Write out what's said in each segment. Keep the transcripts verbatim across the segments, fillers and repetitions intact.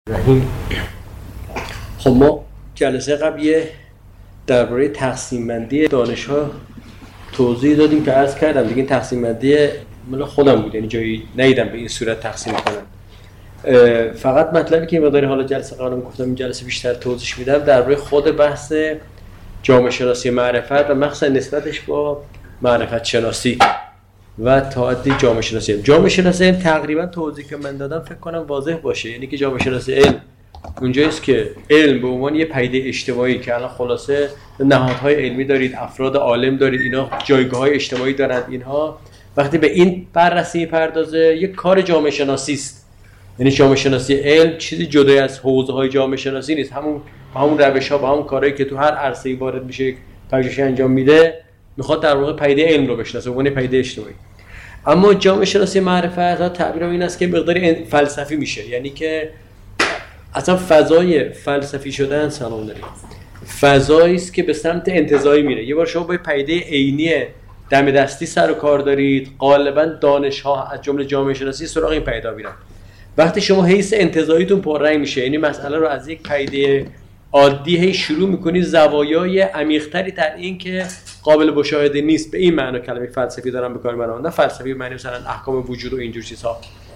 رحیم. خب ما جلسه قبل یه درباره تقسیم بندی دانش‌ها توضیح دادیم که عرض کردم دیگه این تقسیم بندی مال خودم بود، یعنی جایی ندیدم به این صورت تقسیم کنم. فقط مطلبی که مقداری حالا جلسه قبلم گفتم این جلسه بیشتر توضیح میدم درباره خود بحث جامعه شناسی معرفت و مخصوصا نسبتش با معرفت شناسی و تعدی جامعه شناسی علم. جامعه شناسی علم تقریبا توضیحی که من دادم فکر کنم واضح باشه، یعنی که جامعه شناسی علم اونجاییست که علم به عنوان یه پدیده اجتماعی که الان خلاصه نهادهای علمی دارید، افراد عالم دارید، اینا جایگاه‌های اجتماعی دارند، اینها وقتی به این بررسی می‌پردازه یک کار جامعه شناسی است. یعنی جامعه شناسی علم چیزی جدای از حوزه‌های جامعه شناسی نیست، همون همون روش‌ها و همون کارهایی که تو هر عرصه‌ای وارد میشه یک پژوهشی انجام میده میخواد در واقع پدیده علم رو بشناسه به عنوان پدیده اجتماعی. اما جامعه شناسی معرفت تعبیر این است که مقداری فلسفی میشه، یعنی که اصلا فضای فلسفی شدن سلام داریم فضایی است که به سمت انتزاعی میره. یه بار شما با پدیده عینی دم دستی سر و کار دارید، غالبا دانش‌ها از جمله جامعه شناسی سراغ این پدیده میرن. وقتی شما حیث انتزاعیتون پررنگ میشه، یعنی مسئله رو از یک پدیده عادی هی شروع میکنید زوایای عمیق‌تری در این که قابل مشاهده نیست، به این معنی کلمه فلسفی دارم به کار میبرم، نه فلسفی معنی مثلا احکام وجود و اینجور چیزها.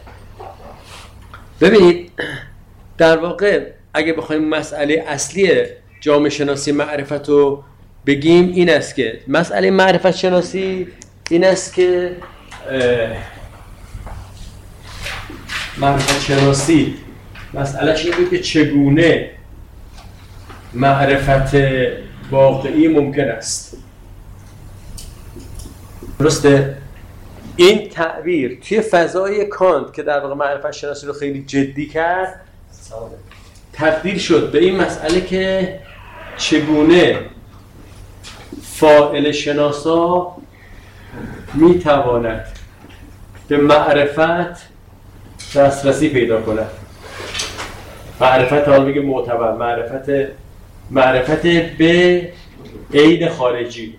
ببینید در واقع اگه بخوایم مسئله اصلی جامعه شناسی معرفت رو بگیم این است که مسئله معرفت شناسی این است که معرفت شناسی مسئلهش اینه که چگونه معرفت واقعی ممکن است. درسته؟ این تعبیر توی فضای کانت که در واقع معرفت شناسی رو خیلی جدی کرد تبدیل شد به این مسئله که چگونه فاعل شناسا میتواند به معرفت دسترسی پیدا کند. معرفت حال میگه معتبر، معرفت معرفت به عین خارجی.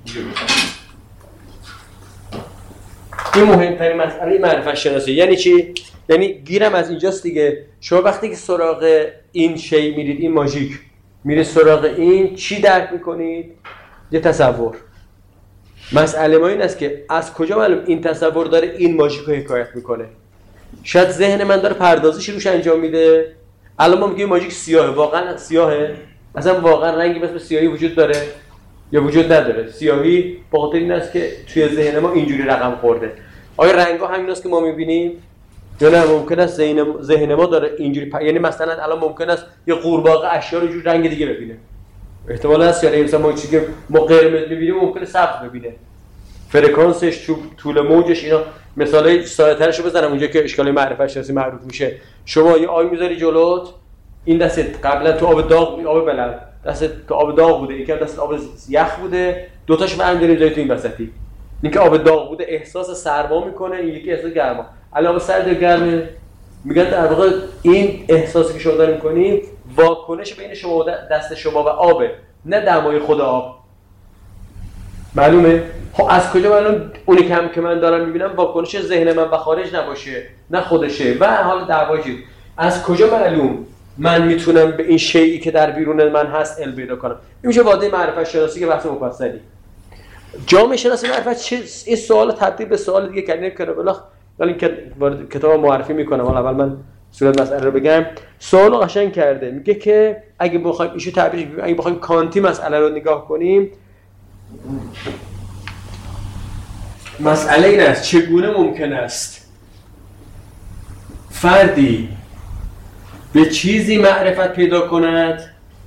این مهمترین مسئله معرفت شناسی. یعنی چی؟ یعنی گیرم از اینجاست دیگه. شما وقتی که سراغ این شی میرید، این ماژیک میرید سراغ این، چی درک میکنید؟ یه تصور. مسئله ما این است که از کجا معلوم این تصور داره این ماژیک رو حکایت میکنه؟ شاید ذهن من داره پردازش روش انجام میده. الان ما میگیم ماژیک سیاهه، واقعا سیاهه؟ اصلا واقعا رنگی مثل سیاهی وجود داره یا وجود نداره؟ سیاهی به خاطر این است که توی ذهن ما اینجوری رقم خورده. آیا رنگ‌ها همیناست که ما می‌بینیم یا نه ممکن است ذهن ذهن ما داره اینجوری پ... یعنی مثلا الان ممکن است یه قورباغه اشیا رو جور رنگ دیگه ببینه، احتمال هست. یعنی مثلا ما چیزی که ما قرمز می‌بینیم ممکنه سبز ببینه، فرکانسش، طول موجش، اینا مثالای ساده‌ترشو بزنم اونجا که اشکال معرفت شناسی معروف میشه. شما یه آب می‌ذاری جلوت، این دست قبلا تو آب داغ، آب بلند، دست تو آب داغ بوده، یکی دست آب یخ بوده، دو تاش برام داریم جای تو این وسطی. اینکه آب داغ بوده احساس سرما میکنه، این یکی احساس گرما. الان آب سرد و گرمه، میگن در واقع این احساسی که شما دارین میکنی واکنش بین شما و دست شما و آبه، نه دمای خود آب. معلومه؟ خب از کجا معلوم اونی که هم که من دارم میبینم واکنش ذهن من و خارج نباشه، نه خودشه و حالا دعواجی. از کجا معلوم من میتونم به این شیئی که در بیرون من هست علم پیدا کنم؟ این میشه واده معرفت شناسی که بحث مفصلی. جامعه شناسی معرفت چه این سوال تبدیل به سوال دیگه کردن که بلاخ ولی کتاب معرفی میکنم. حالا اول من صورت مسئله رو بگم. سوالو قشنگ کرده، میگه که اگه بخوایم ایشو تعبیرش اگه بخوایم کانتی مسئله رو نگاه کنیم، مسئله این است چگونه ممکن است فردی به چیزی معرفت پیدا کند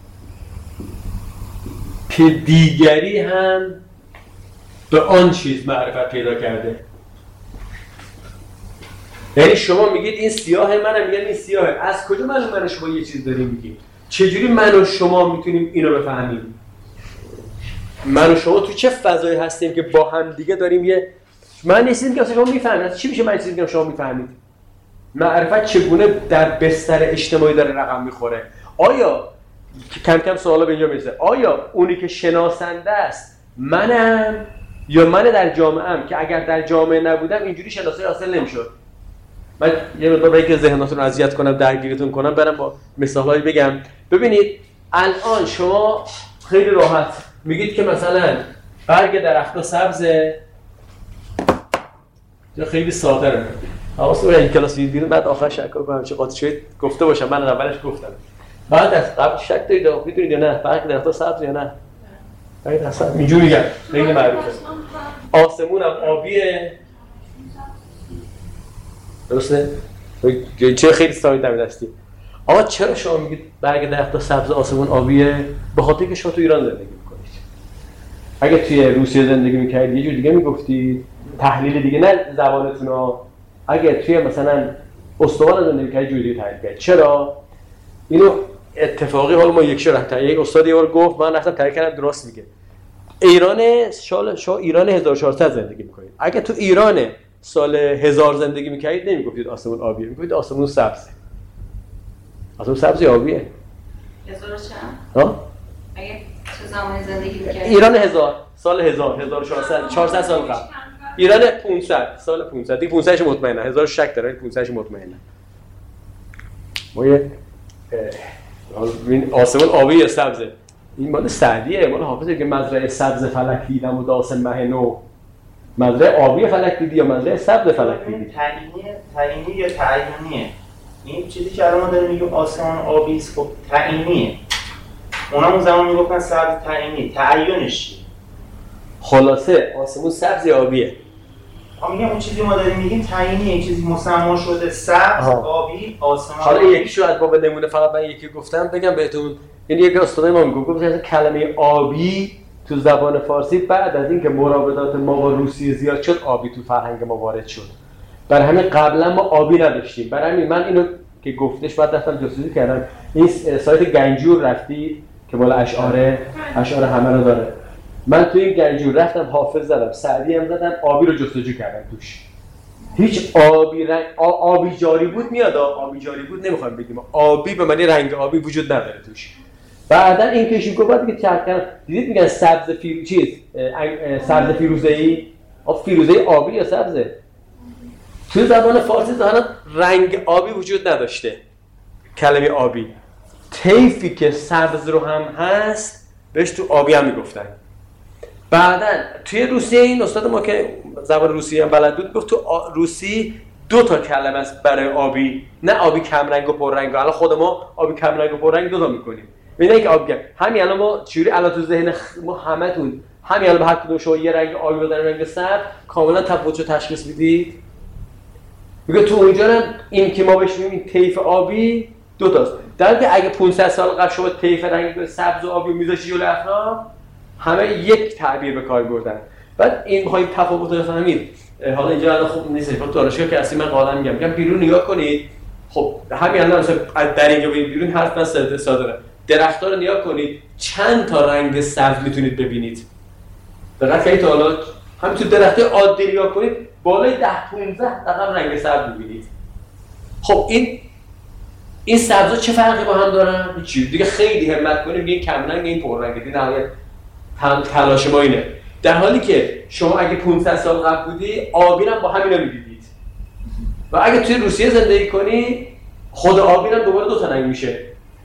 که دیگری هم به آن چیز معرفت پیدا کرده. یعنی شما میگید این سیاهه، منم میگم این سیاهه. از کجا معلوم من و شما یه چیز داریم میگیم؟ چجوری من و شما میتونیم اینو بفهمیم؟ من و شما تو چه فضایی هستیم که با هم دیگه داریم یه من نیستیم که شما میفهمید؟ چی میشه من نیستیم که شما میفهمید؟ معرفت چگونه در بستر اجتماعی داره رقم میخوره؟ آیا کم کم سوالا به اینجا میرسه، آیا اونی که شناسنده است منم یا من در جامعه ام که اگر در جامعه نبودم اینجوری شناسایی حاصل نمیشد؟ من یه مقدار برای که ذهناتون رو اذیت کنم درگیرتون کنم برم با مثالایی بگم. ببینید الان شما خیلی راحت میگید که مثلا برگ درخت‌ها سبزه، یا خیلی ساده رو حواس رو این کلاس دیدید بعد آخر شک کنم چه قاطی شد گفته باشم من اولش گفتم. بعد از قبل شک دارید میدونید یا نه برگ درخت‌ها سبز یا نه؟ برگ درخت‌ها اینجوری میگن خیلی معروفه. آسمون هم آبیه. درسته؟ چه خیلی ساده دم دستی. آقا چرا شما میگید برگ درخت‌ها سبز آسمون آبیه؟ به خاطر که شما تو ایران زندگی میکنید. اگه توی روسیه زندگی میکردید یه جور دیگه میگفتید، تحلیل دیگه نه زبانتون رو. اگه توی مثلا استوان زندگی میکردید جوری دیگه تحلیل کرد. چرا؟ اینو اتفاقی حالا ما یک شرح تا یک استاد یه بار گفت من رفتم تحلیل کردم درست میگه. ایران سال شما ایران هزار و چهارصد زندگی میکنید. اگه تو ایران سال هزار زندگی میکردید نمیگفتید آسمون آبیه، میگفتید آسمون سبزه. آسمون سبز یا آبیه؟ هزار چند؟ ها؟ اگه چه زمانی زندگی میکردید؟ ایران هزار سال هزار هزار و چهارصد چهارصد سال قبل. ایران پانصد سال پانصد دیگه پانصدش مطمئنه، هزار شک داره پانصدش مطمئنه. ما یه آسمون آبی یا سبزه؟ این مال سعدیه، مال حافظه که مزرعه سبز فلک دیدم و داسم مه نو. مزرعه آبی فلک دیدی یا مزرعه سبز فلک دیدی؟ تعیینیه تعیینی یا تعیینیه. این چیزی که الان ما داریم میگیم آسمان آبی است، خب تعیینیه. اونا اون زمان میگفتن سبز تعیینی، تعیینش چیه؟ خلاصه آسمون سبز یا آبیه؟ ما میگم اون چیزی ما داریم میگیم تعیینیه، این چیزی مسما شده سبز، آبی، آسمان. حالا یکیشو از باب نمونه فقط من یکی گفتم بگم بهتون. این یک استاد ما میگه گفت کلمه آبی تو زبان فارسی بعد از اینکه مراودات ما با روسیه زیاد شد آبی تو فرهنگ ما وارد شد. برای همین قبلا ما آبی نداشتیم. برای همین من اینو که گفتش بعد رفتم جستجو کردم. این سایت گنجور رفتید که بالا اشعار اشعار همه رو داره. من تو این گنجور رفتم حافظ زدم، سعدی هم زدم، آبی رو جستجو کردم توش. هیچ آبی رنگ آبی جاری بود میاد، آبی جاری بود نمیخوام بگیم. آبی به معنی رنگ آبی وجود نداره توش. بعدن این کشی گفت بعد که چرخ کردن دیدید میگن سبز فیرو چیز سبز فیروزه‌ای، آب فیروزه‌ای آبی یا سبزه؟ تو زبان فارسی ظاهرا رنگ آبی وجود نداشته. کلمه آبی طیفی که سبز رو هم هست بهش تو آبی هم میگفتن. بعدن توی روسیه این استاد ما که زبان روسیه هم بلد بود گفت تو روسی دو تا کلمه است برای آبی، نه آبی کم رنگ و پر رنگ. الان خود ما آبی کم رنگ و پر رنگ دو تا میکنیم. ببینید که آبی همین الان ما چوری الان تو ذهن ما همتون همین الان به هر کدوم شما یه رنگ آبی بدن رنگ سبز کاملا تفاوتشو تشخیص میدید. میگه تو اونجا هم این که ما بهش میگیم طیف آبی دو تاست. در حالی که اگه پانصد سال قبل شما طیف رنگ سبز و آبی میذاشی جلوی افراد همه یک تعبیر به کار بردن. بعد این می‌خوایم تفاوت رو بفهمید. حالا اینجا الان خوب نیست. تو دانشگاه که اصلا من قاعدتا میگم میگم بیرون نگاه کنید. خب همین الان مثلا در اینجا بیرون حرف من ساده ساده درخت‌ها رو نگاه کنید چند تا رنگ سبز میتونید ببینید. دقت کنید تا حالا همین تو درخت‌های عادی نگاه کنید بالای ده پانزده رقم رنگ سبز می‌بینید. خب این این سبزا چه فرقی با هم دارن؟ هیچ دیگه خیلی همت کنید میگین کم رنگ این پر رنگ دیگه نهایت تلاش ما اینه. در حالی که شما اگه پانصد سال قبل بودی آبی هم با همینا می‌دیدید. و اگه توی روسیه زندگی کنی خود آبی هم دوباره دو تا رنگ میشه.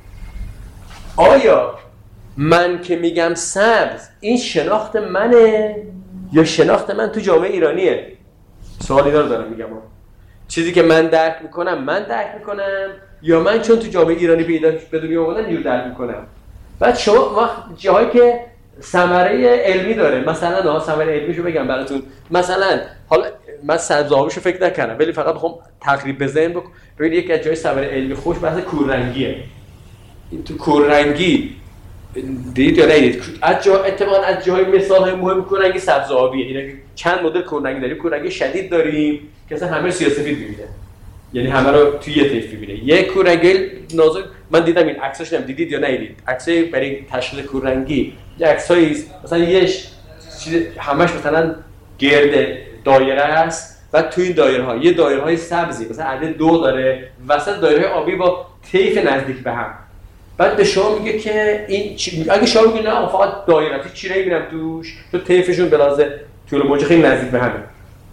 آیا من که میگم سبز این شناخت منه یا شناخت من تو جامعه ایرانیه؟ سوالی رو دارم میگم. چیزی که من درک میکنم من درک میکنم یا من چون تو جامعه ایرانی پیدا به دنیا اومدم اینجور درک میکنم؟ بعد شما وقت جاهایی که ثمره علمی داره، مثلا ها ثمره علمیشو بگم براتون، مثلا حالا من سبز آبیشو فکر نکردم ولی فقط میخوام تقریب به ذهن بکنم. ببینید یکی از جای ثمره علمی خوش بحث کوررنگیه. این تو کوررنگی دیدید یا ندیدید؟ از جا اتفاقا از جای مثال‌های مهم کوررنگی سبز آبیه. یعنی چند مدل کوررنگی داریم. کوررنگی شدید داریم که اصلا همه سیاه‌سفید می‌بینه. یعنی همه رو توی یه طیف می‌بینه. یک کوررنگی نازک من دیدم این عکساش نمیدید دیدید یا ندیدید؟ عکسای برای تشخیص کوررنگی یه عکسایی مثلا یه چیز همش مثلا گرد دایره است و توی این دایره‌ها یه دایره‌های سبزی مثلا عدد دو داره، وسط دایره آبی با طیف نزدیک به هم. بعد به شما میگه که این چی... اگه شما بگید نه فقط دایره چی نمیبینم توش تو طیفشون بلازه طول موج خیلی نزدیک به همه.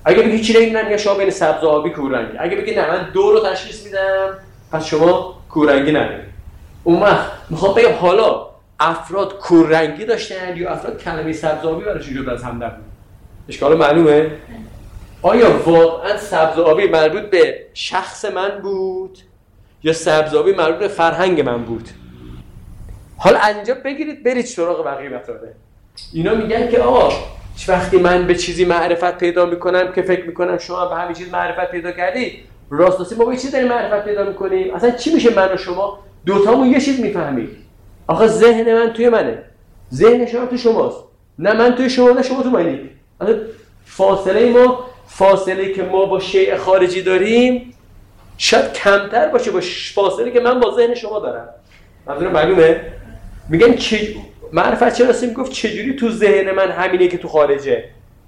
اگه بگی چی نمیدونم میگن شما بین سبز و آبی کورنگی. اگه بگی نه من دو رو تشخیص میدم پس شما کورنگی ندارید. اون وقت میخوام بگم حالا افراد کورنگی داشتن یا افراد کلمه سبز و آبی براشون جدا از هم نبود؟ اشکال معلومه؟ آیا واقعا سبز و آبی مربوط به شخص من بود یا سبز و آبی مربوط به فرهنگ من بود؟ حالا اینجا بگیرید برید سراغ بقیه مطالب. اینا میگن که آقا وقتی من به چیزی معرفت پیدا میکنم که فکر میکنم شما به همین چیز معرفت پیدا کردی، راست راستی ما به چیز داریم معرفت پیدا میکنیم؟ اصلا چی میشه من و شما دوتامون یه چیز میفهمیم؟ آخه ذهن من توی منه، ذهن شما تو شماست، نه من توی شما نه شما تو منی. اصلا فاصله ما، فاصله که ما با شیء خارجی داریم شاید کمتر باشه با فاصله که من با ذهن شما دارم. منظورم معلومه؟ میگن چه معرفت شناسی میگفت چجوری تو ذهن من همینه که تو خارجه.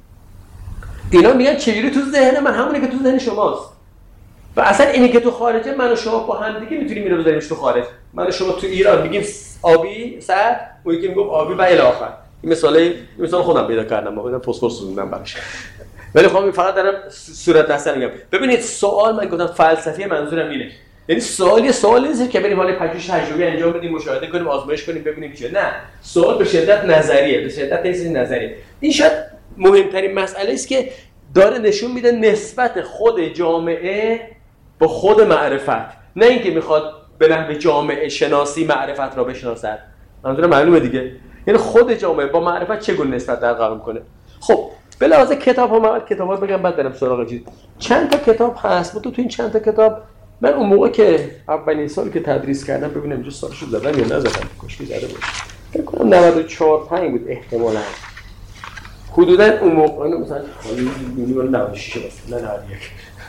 اینا میگن چجوری تو ذهن من همونه که تو ذهن شماست. و اصلا اینی که تو خارجه من و شما با هم دیگه میتونیم اینو بذاریمش تو خارج. من و شما تو ایران میگیم آبی سرد، اون یکی میگه آبی و الی آخر. این مثاله مثال خودم پیدا کردم، من فسفر سوزوندم براش. ولی خب فقط دارم صورت دستن میگم. ببینید سوال من گفتم فلسفی منظورم اینه. یعنی سوال یه سوال نیست که بریم حالا پژوهش تجربی انجام بدیم، مشاهده کنیم، آزمایش کنیم ببینیم چیه. نه، سوال به شدت نظریه، به شدت چیزی نظریه. این شاید مهمترین مسئله است که داره نشون میده نسبت خود جامعه با خود معرفت، نه اینکه میخواد به نحو جامعه شناسی معرفت را بشناسد. منظورم معلومه دیگه. یعنی خود جامعه با معرفت چگونه نسبت برقرار میکنه. خب به لحاظ کتاب ها، من کتابا بگم بعد برم سراغ چیز. چند تا کتاب هست؟ تو تو این چند تا کتاب من اون موقع که اولین سال که تدریس کردم ببینم اینجا سالشو زدم یا نزدم، کاشکی زده بود. فکر کنم نود و چهار پنج بود احتمالاً. حدوداً اون موقع مثلا میلیون نود و شش بود، نه نود و یک.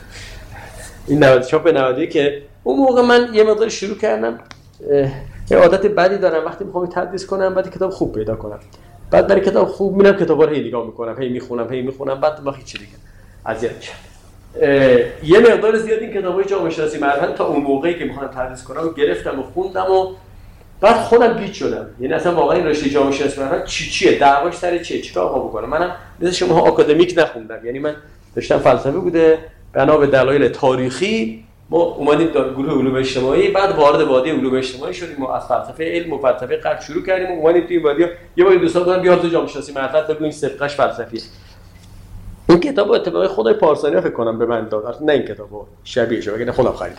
این نود و چهار به نود و یک که اون موقع من یه مقدار شروع کردم. یه عادت بدی دارم وقتی میخوام تدریس کنم بعد کتاب خوب پیدا کنم. بعد برای کتاب خوب میرم کتابا رو هی نگاه میکنم، هی میخونم، هی میخونم، بعد ما هیچ دیگه اذیت میشم. یه مقدار زیاد این کتابای جامعه شناسی معرفت تا اون موقعی که میخوام تدریس کنم گرفتم و خوندم و بعد خودم گیج شدم. یعنی اصلا واقعا این رشته جامعه شناسی معرفت چی چیه؟ دعواش سر چیه؟ چیکار ما بکنم؟ منم مثل شما آکادمیک نخوندم. یعنی من داشتم فلسفه بوده، بنا به دلایل تاریخی ما اومدیم در گروه علوم اجتماعی، بعد وارد وادی علوم اجتماعی شدیم و از فلسفه علم و فلسفه غرب شروع کردیم و اومدیم تو این وادی. یه بار دوستان گفتن بیا تو جامعه شناسی معرفت بگو این سبقش فلسفیه. این کتابو اتفاقا خدای پارسانی فکر کنم به من داد، نه این کتابو شبیهشه، وگرنه خودم خریدم.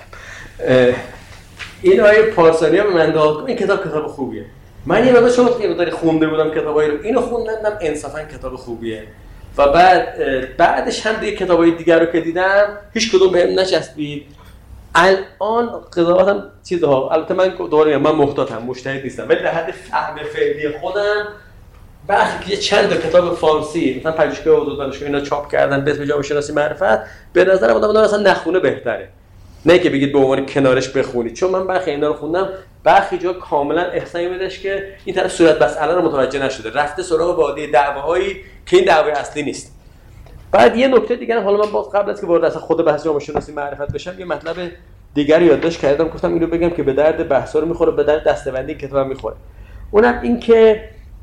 این آیه پارسانی به من داد، این کتاب کتاب خوبیه. من یه وقت چون یه مقدار خونده بودم کتابای رو، اینو خوندم، انصافا کتاب خوبیه. و بعد بعدش هم دیگه کتابای دیگر رو که دیدم هیچ کدوم بهم نچسبید. الان قضاوتم چیزها، البته من دوباره من محتاطم، مجتهد نیستم، ولی در حد فهم فعلی خودم بعد یه چند تا کتاب فارسی مثلا پژوهشگاه حدود دانشگاه اینا چاپ کردن به اسم جامعه شناسی معرفت، به نظر من آدم اصلا نخونه بهتره، نه که بگید به عنوان کنارش بخونید. چون من برخی اینا رو خوندم، برخی جا کاملا احساس می‌داشت که این طرف صورت مسئله رو متوجه نشده، رفته سراغ وادی دعواهایی که این دعوای اصلی نیست. بعد یه نکته دیگه، حالا من باز قبل از که وارد اصلا خود بحث جامعه شناسی معرفت بشم یه مطلب دیگه رو یادداشت کردم، گفتم اینو بگم که به درد بحثا رو میخوره، به درد دسته‌بندی کتابم میخوره. اونم این که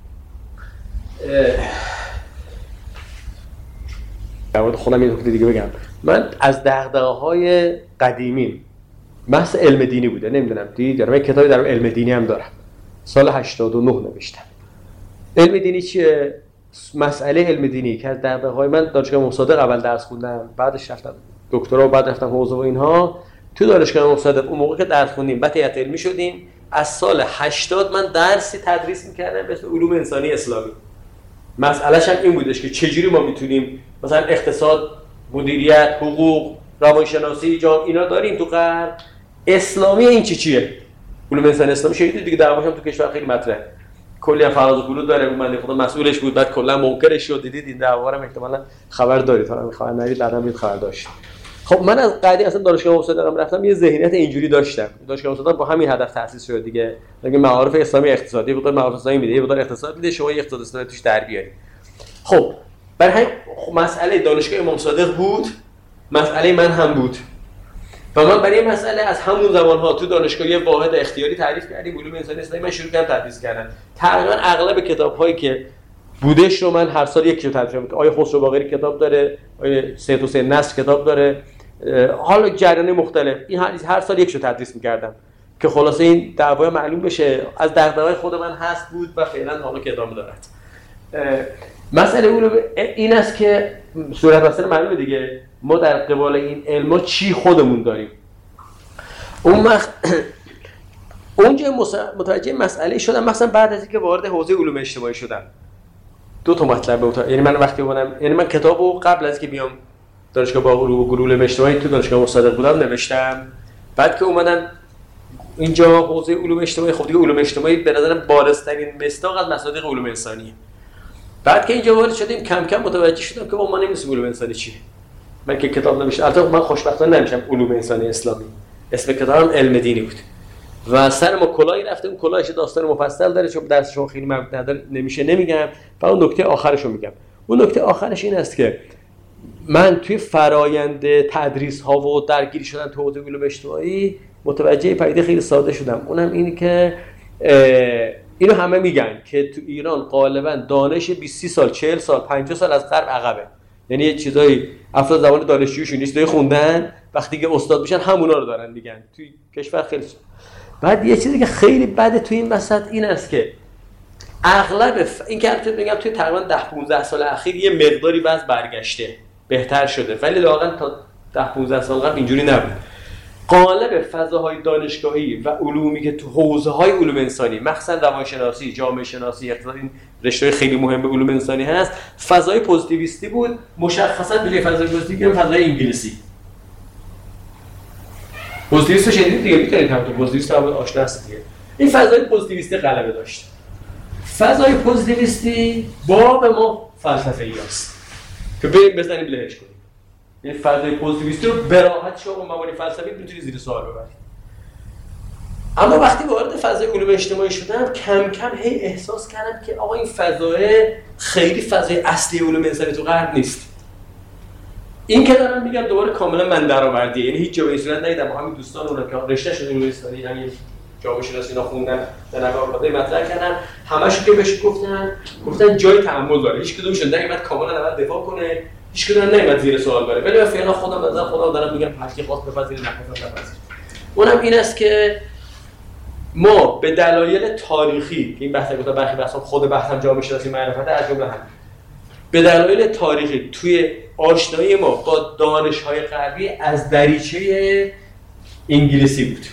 در مورد خودم یه نکته دیگه بگم. من از دغدغه‌های قدیمیم بحث علم دینی بوده، نمیدونم دید یا من کتابی در علم دینی هم دارم، سال هشتاد و نه نوشتم. علم دینی چیه؟ مسئله علم دینی که از دغدغه‌های من دانشگاه مصادق اول درس خوندم، بعدش رفتم دکترا و بعد رفتم حوزه و اینها. تو دانشگاه مصادق اون موقع که درس خوندیم بعد هیئت علمی شدیم، از سال هشتاد من درسی تدریس می‌کردم به اسم علوم انسانی اسلامی. مسئله‌ش هم این بودش که چجوری ما میتونیم مثلا اقتصاد، مدیریت، حقوق، روانشناسی، جامعه اینا داریم تو غرب، اسلامی این چی چیه؟ علوم انسانی اسلامی شدید دیگه، دعواش هم تو کشور خیلی مطرحه. کلی فراز و فرود داره، اون بنده خدا مسئولش بود، بعد کلا منکرش شد. دیدید این دعوا رو احتمالاً خبر دارید، حالا خبر ندارید بعداً میاد خبر داشت. خب من از قدیم اصلا دانشگاه مصادقم رفتم یه ذهنیت اینجوری داشتم. دانشگاه مصادق با همین هدف تأسیس شد دیگه. میگه معارف اسلامی اقتصادی بود، معارف اسلامی میده، بود اقتصاد میده، شما اقتصاد اسلامی توش در بیارید. خب برای همین مسئله دانشگاه امام صادق بود، مسئله من هم بود. و من برای این مسئله از همون زمان‌ها تو دانشگاه واحد اختیاری تعریف کردیم علوم انسانی اسلامی، من شروع کردم تدریس کردن. تقریبا اغلب کتاب‌هایی که بودش رو من هر سال یکی رو تدریس می‌کنم. آیه خسرو باقری کتاب داره، آیه سید حسین نصر کتاب داره، حالا جریان مختلف. این هر سال یکی رو تدریس می‌کردم که خلاصه این دعوا معلوم بشه. از دغدغه‌های خود من هست بود و فعلا حالا که ادامه دارد. مسئله علوم این است که صورت مسئله معلومه دیگه، ما در قبال این علم چی خودمون داریم. اون وقت اونجا متوجه مسئله شدم، مثلا بعد از اینکه وارد حوزه علوم اجتماعی شدم دو تا مطلب متوجه، یعنی من وقتی اومدم، یعنی من کتابو قبل از اینکه بیام دانشگاه با علوم اجتماعی تو دانشگاه مصادق بودم نوشتم. بعد که اومدم اینجا حوزه علوم اجتماعی، خب دیگه علوم اجتماعی به نظرم بارزترین مصداق از مصادیق علوم انسانیه. بعد که اینجا وارد شدیم کم کم متوجه شدم که با ما نمی‌دونیم علوم انسانی چیه. من که کتاب نمیشه، البته من خوشبختانه نمیشم علوم انسانی اسلامی، اسم کتابم علم دینی بود و سر ما کلاهی رفته. اون کلاهش داستان مفصل داره، چون درسشون خیلی مربوط نداره نمیشه نمیگم. فقط اون نکته آخرشو میگم. اون نکته آخرش این است که من توی فرایند تدریس ها و درگیری شدن تو حوزه علوم اجتماعی متوجه پدیده خیلی ساده شدم. اونم اینه که اینو همه میگن که تو ایران غالبا دانش بیست سال، چهل سال، پنجاه سال از غرب عقبه. یعنی یه چیزایی افراد زمان دانشجویشون نیست خوندن، وقتی که استاد میشن همونا رو دارن میگن. توی کشور خیلی سال. بعد یه چیزی که خیلی بده توی این وسط این است که اغلب ف... این که البته میگم توی تقریبا ده پانزده سال اخیر یه مقداری وضع برگشته، بهتر شده، ولی واقعا تا ده پانزده سال قبل اینجوری نبود. غالب فضاهای دانشگاهی و علومی که تو حوزه‌های علوم انسانی، مخصوصا روانشناسی، جامعه شناسی، اقتصاد، این رشته‌های خیلی مهم به علوم انسانی هست، فضای پوزیتیویستی بود. مشخصا به فضای پوزیتیویستی که فضای انگلیسی. پوزیتیویست شدید دیگه، می‌تونید هم تو پوزیتیویست هم آشنا هستید دیگه. این فضای پوزیتیویستی غلبه داشت. فضای پوزیتیویستی باب ما فلسفه‌ای است که بریم بزنیم لهش کنیم. این فضای پوزیتیویستی رو به راحت شما مبانی فلسفی میتونید زیر سوال ببرید. اما وقتی وارد فضای علوم اجتماعی شدم کم کم هی احساس کردم که آقا این فضای خیلی فضای اصلی علوم انسانی تو غرب نیست. این که دارم میگم دوباره کاملا من درآوردیه، یعنی هیچ جا به این صورت ندیدم. با همین دوستان اون که رشته شده علوم انسانی، یعنی جامعه شناسی اینا خوندن، در نگاه مطرح کردن، همه‌شون که بهش گفتن گفتن جای تأمل داره. هیچ کدومشون نمیاد کاملا اول دفاع کنه، هیچ کدوم نمیاد زیر سوال بره. ولی فعلا خودم نظر خودم دارم میگم هرکی خواست بپذیره، نخواست نپذیره. اونم این است که ما به دلایل تاریخی که این بحث گفتم برخی بحثام خود بحثم جامعه شناسی معرفت از جمله هم به دلایل تاریخی توی آشنایی ما با دانش‌های غربی از دریچه انگلیسی بود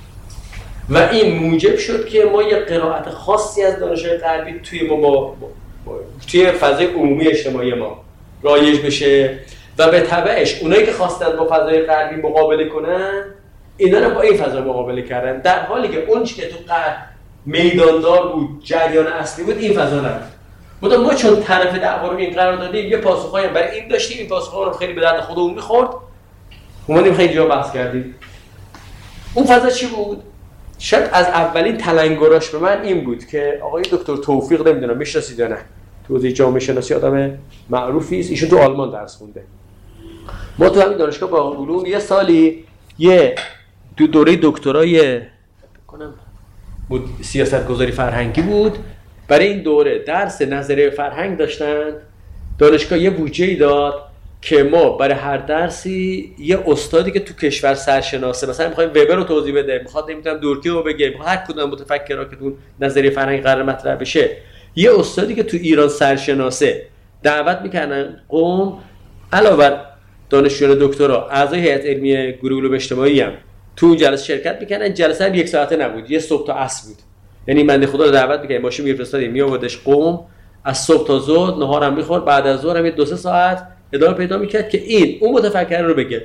و این موجب شد که ما یه قرائت خاصی از دانش‌های غربی توی ما با توی فضای عمومی اجتماعی ما رایج بشه و به تبعش اونایی که خواستن با فضای غربی مقابله کنن اینا رو با این فضا مقابله کردن، در حالی که اون چیزی که تو غرب میداندار بود، جریان اصلی بود، این فضا نبود. بودم ما چون طرف دعوا رو این قرار دادیم، یه پاسخایی برای این داشتیم، این پاسخا رو خیلی به درد خودمون می‌خورد، اومدیم خیلی جا بحث کردیم. اون فضا چی بود؟ شاید از اولین تلنگراش به من این بود که آقای دکتر توفیق، نمیدونم میشناسید یا نه، تو حوزه جامعه شناسی آدم معروفی است، ایشون تو آلمان درس خونده. ما تو همین دانشگاه باغ علوم یه سالی یه دو دوره دکترای بکنم سیاست‌گذاری فرهنگی بود. برای این دوره درس نظریه فرهنگ داشتن. دانشگاه یه بودجه‌ای داد که ما برای هر درسی یه استادی که تو کشور سرشناسه، مثلا می‌خوایم وبر رو توضیح بده، می‌خواد نمی‌دونم دورکیم رو بگه، می‌خواد هر کدوم متفکرها که تو نظریه فرهنگ قرار مطرح بشه، یه استادی که تو ایران سرشناسه دعوت می‌کردن قم. علاوه بر دانشجویان دکترا، اعضای هیئت علمی گروه علوم اجتماعی هم تو اون جلسه شرکت می‌کردن. جلسه هم یک ساعته نبود، یه صبح تا عصر بود. یعنی بنده خدا رو دعوت می‌کردیم، ماشین می‌فرستادیم میآوردش قم، از صبح تا ظهر نهار هم می‌خورد، بعد از ظهر هم دو سه ساعت ادامه پیدا می‌کرد که این اون متفکر رو بگه.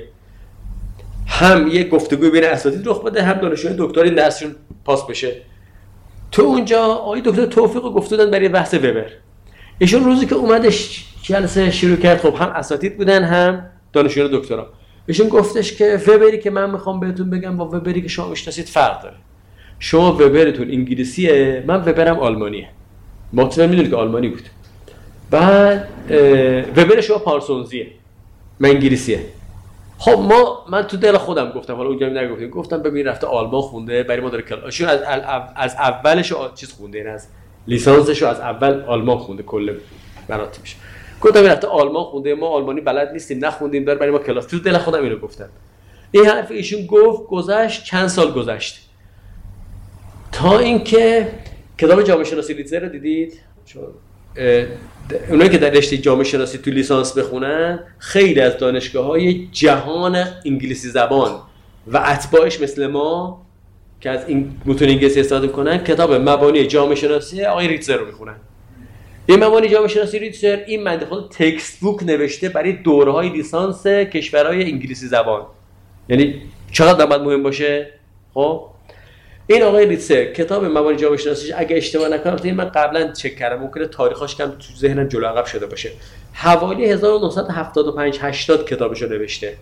هم یه گفتگوی بین اساتید رخ بده، هم دانشجویان دکترا این درسشون پاس بشه. تو اونجا آقای دکتر توفیق رو گفته بودن برای بحث وبر. ایشون روزی که اومدش جلسه شروع کرد، خب هم اساتید بودن هم دانشجویان دکترا. ایشون گفتش که وبری که من میخوام بهتون بگم با وبری که شما میشناسید فرق داره. شما وبرتون انگلیسیه، من وبرم آلمانیه. مطمئن میدونید که آلمانی بود. بعد وبر شما پارسونزیه، من انگلیسیه. خب ما من تو دل خودم گفتم، حالا اونجا نگفتم، گفتم ببین رفته آلمان خونده، برای ما داره کلاس از از اولش چیز خونده، این از لیسانسشو از اول آلمان خونده کل مراتبش. گفتم رفته آلمان خونده، ما آلمانی بلد نیستیم نخوندیم داره برای ما کلاس. تو دل خودم اینو گفتم. این حرف ایشون گفت گذشت چند سال گذشت تا اینکه کتاب جامعه شناسی ریتزر رو دیدید؟ چون اونایی که در رشته جامعه شناسی تو لیسانس بخونن خیلی از دانشگاه‌های جهان انگلیسی زبان و اتباعش مثل ما که از این متون انگلیسی استفاده کنن کتاب مبانی جامعه شناسی آقای ریتزر رو میخونن. این مبانی جامعه شناسی ریتزر این بنده خدا تکست بوک نوشته برای دوره‌های لیسانس کشورهای انگلیسی زبان. یعنی چقدر باید مهم باشه؟ خب این آقای ریتزر کتاب مبانی جامعه شناسی اگه اشتباه نکنم این من قبلا چک کردم ممکنه تاریخش کم تو ذهنم جلو عقب شده باشه. حوالی هزار و نهصد و هفتاد و پنج هشتاد کتابشو نوشته.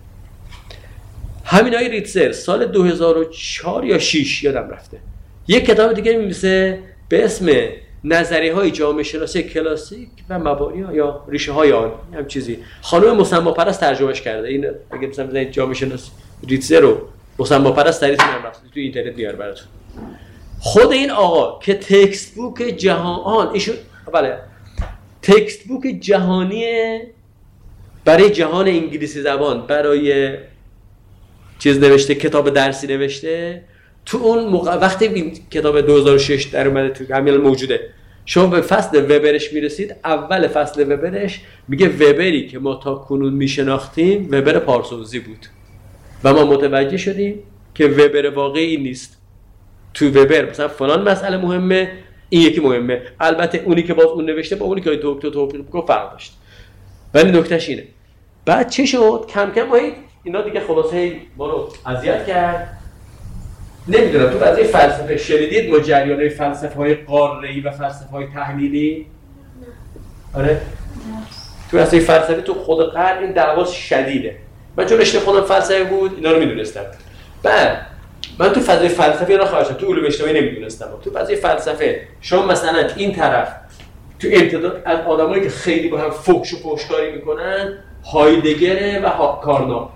همین آقای ریتزر سال دو هزار و چهار یا شش یادم رفته یک کتاب دیگه می‌نویسه به اسم نظریه‌های جامعه شناسی کلاسیک و مبانی یا ریشه‌های آن، هم چیزی. خانم مسما پرست ترجمهش کرده. این اگه مثلا بزنید جامعه شناسی ریتزر رو مسما پرست تعریف می‌کنه تو اینترنت میاره براتون. خود این آقا که تکست بوک جهان ایشون بله تکست بوک جهانی برای جهان انگلیسی زبان برای چیز نوشته، کتاب درسی نوشته. تو اون موقع وقتی این کتاب دو هزار و شش در اومده تو همین موجوده، شما به فصل وبرش میرسید، اول فصل وبرش میگه وبری که ما تا کنون میشناختیم وبر پارسونزی بود و ما متوجه شدیم که وبر واقعی نیست. تو وبر مثلا فلان مسئله مهمه، این یکی مهمه. البته اونی که باز اون نوشته با اونی که دکتر توفیق میگه فرق داشت، ولی نکتهش اینه. بعد چه شد؟ کم کم ما اینا دیگه خلاصه ما رو اذیت کرد. نمیدونم تو قضیه فلسفه شنیدید ما جریان‌های فلسفه‌های قاره‌ای و فلسفه‌های تحلیلی؟ آره؟ تو قضیه فلسفه تو خود قرن این دعواش شدیده. من چون رشته خودم فلسفه بود اینا رو میدونستم. بعد من تو فضای فلسفه اینا خواهشم تو علوم اجتماعی نمیدونستم. تو فضای فلسفه شما مثلا این طرف تو امتداد از آدمایی که خیلی با هم فحش و فحشکاری میکنن هایدگر و ها... کارناپ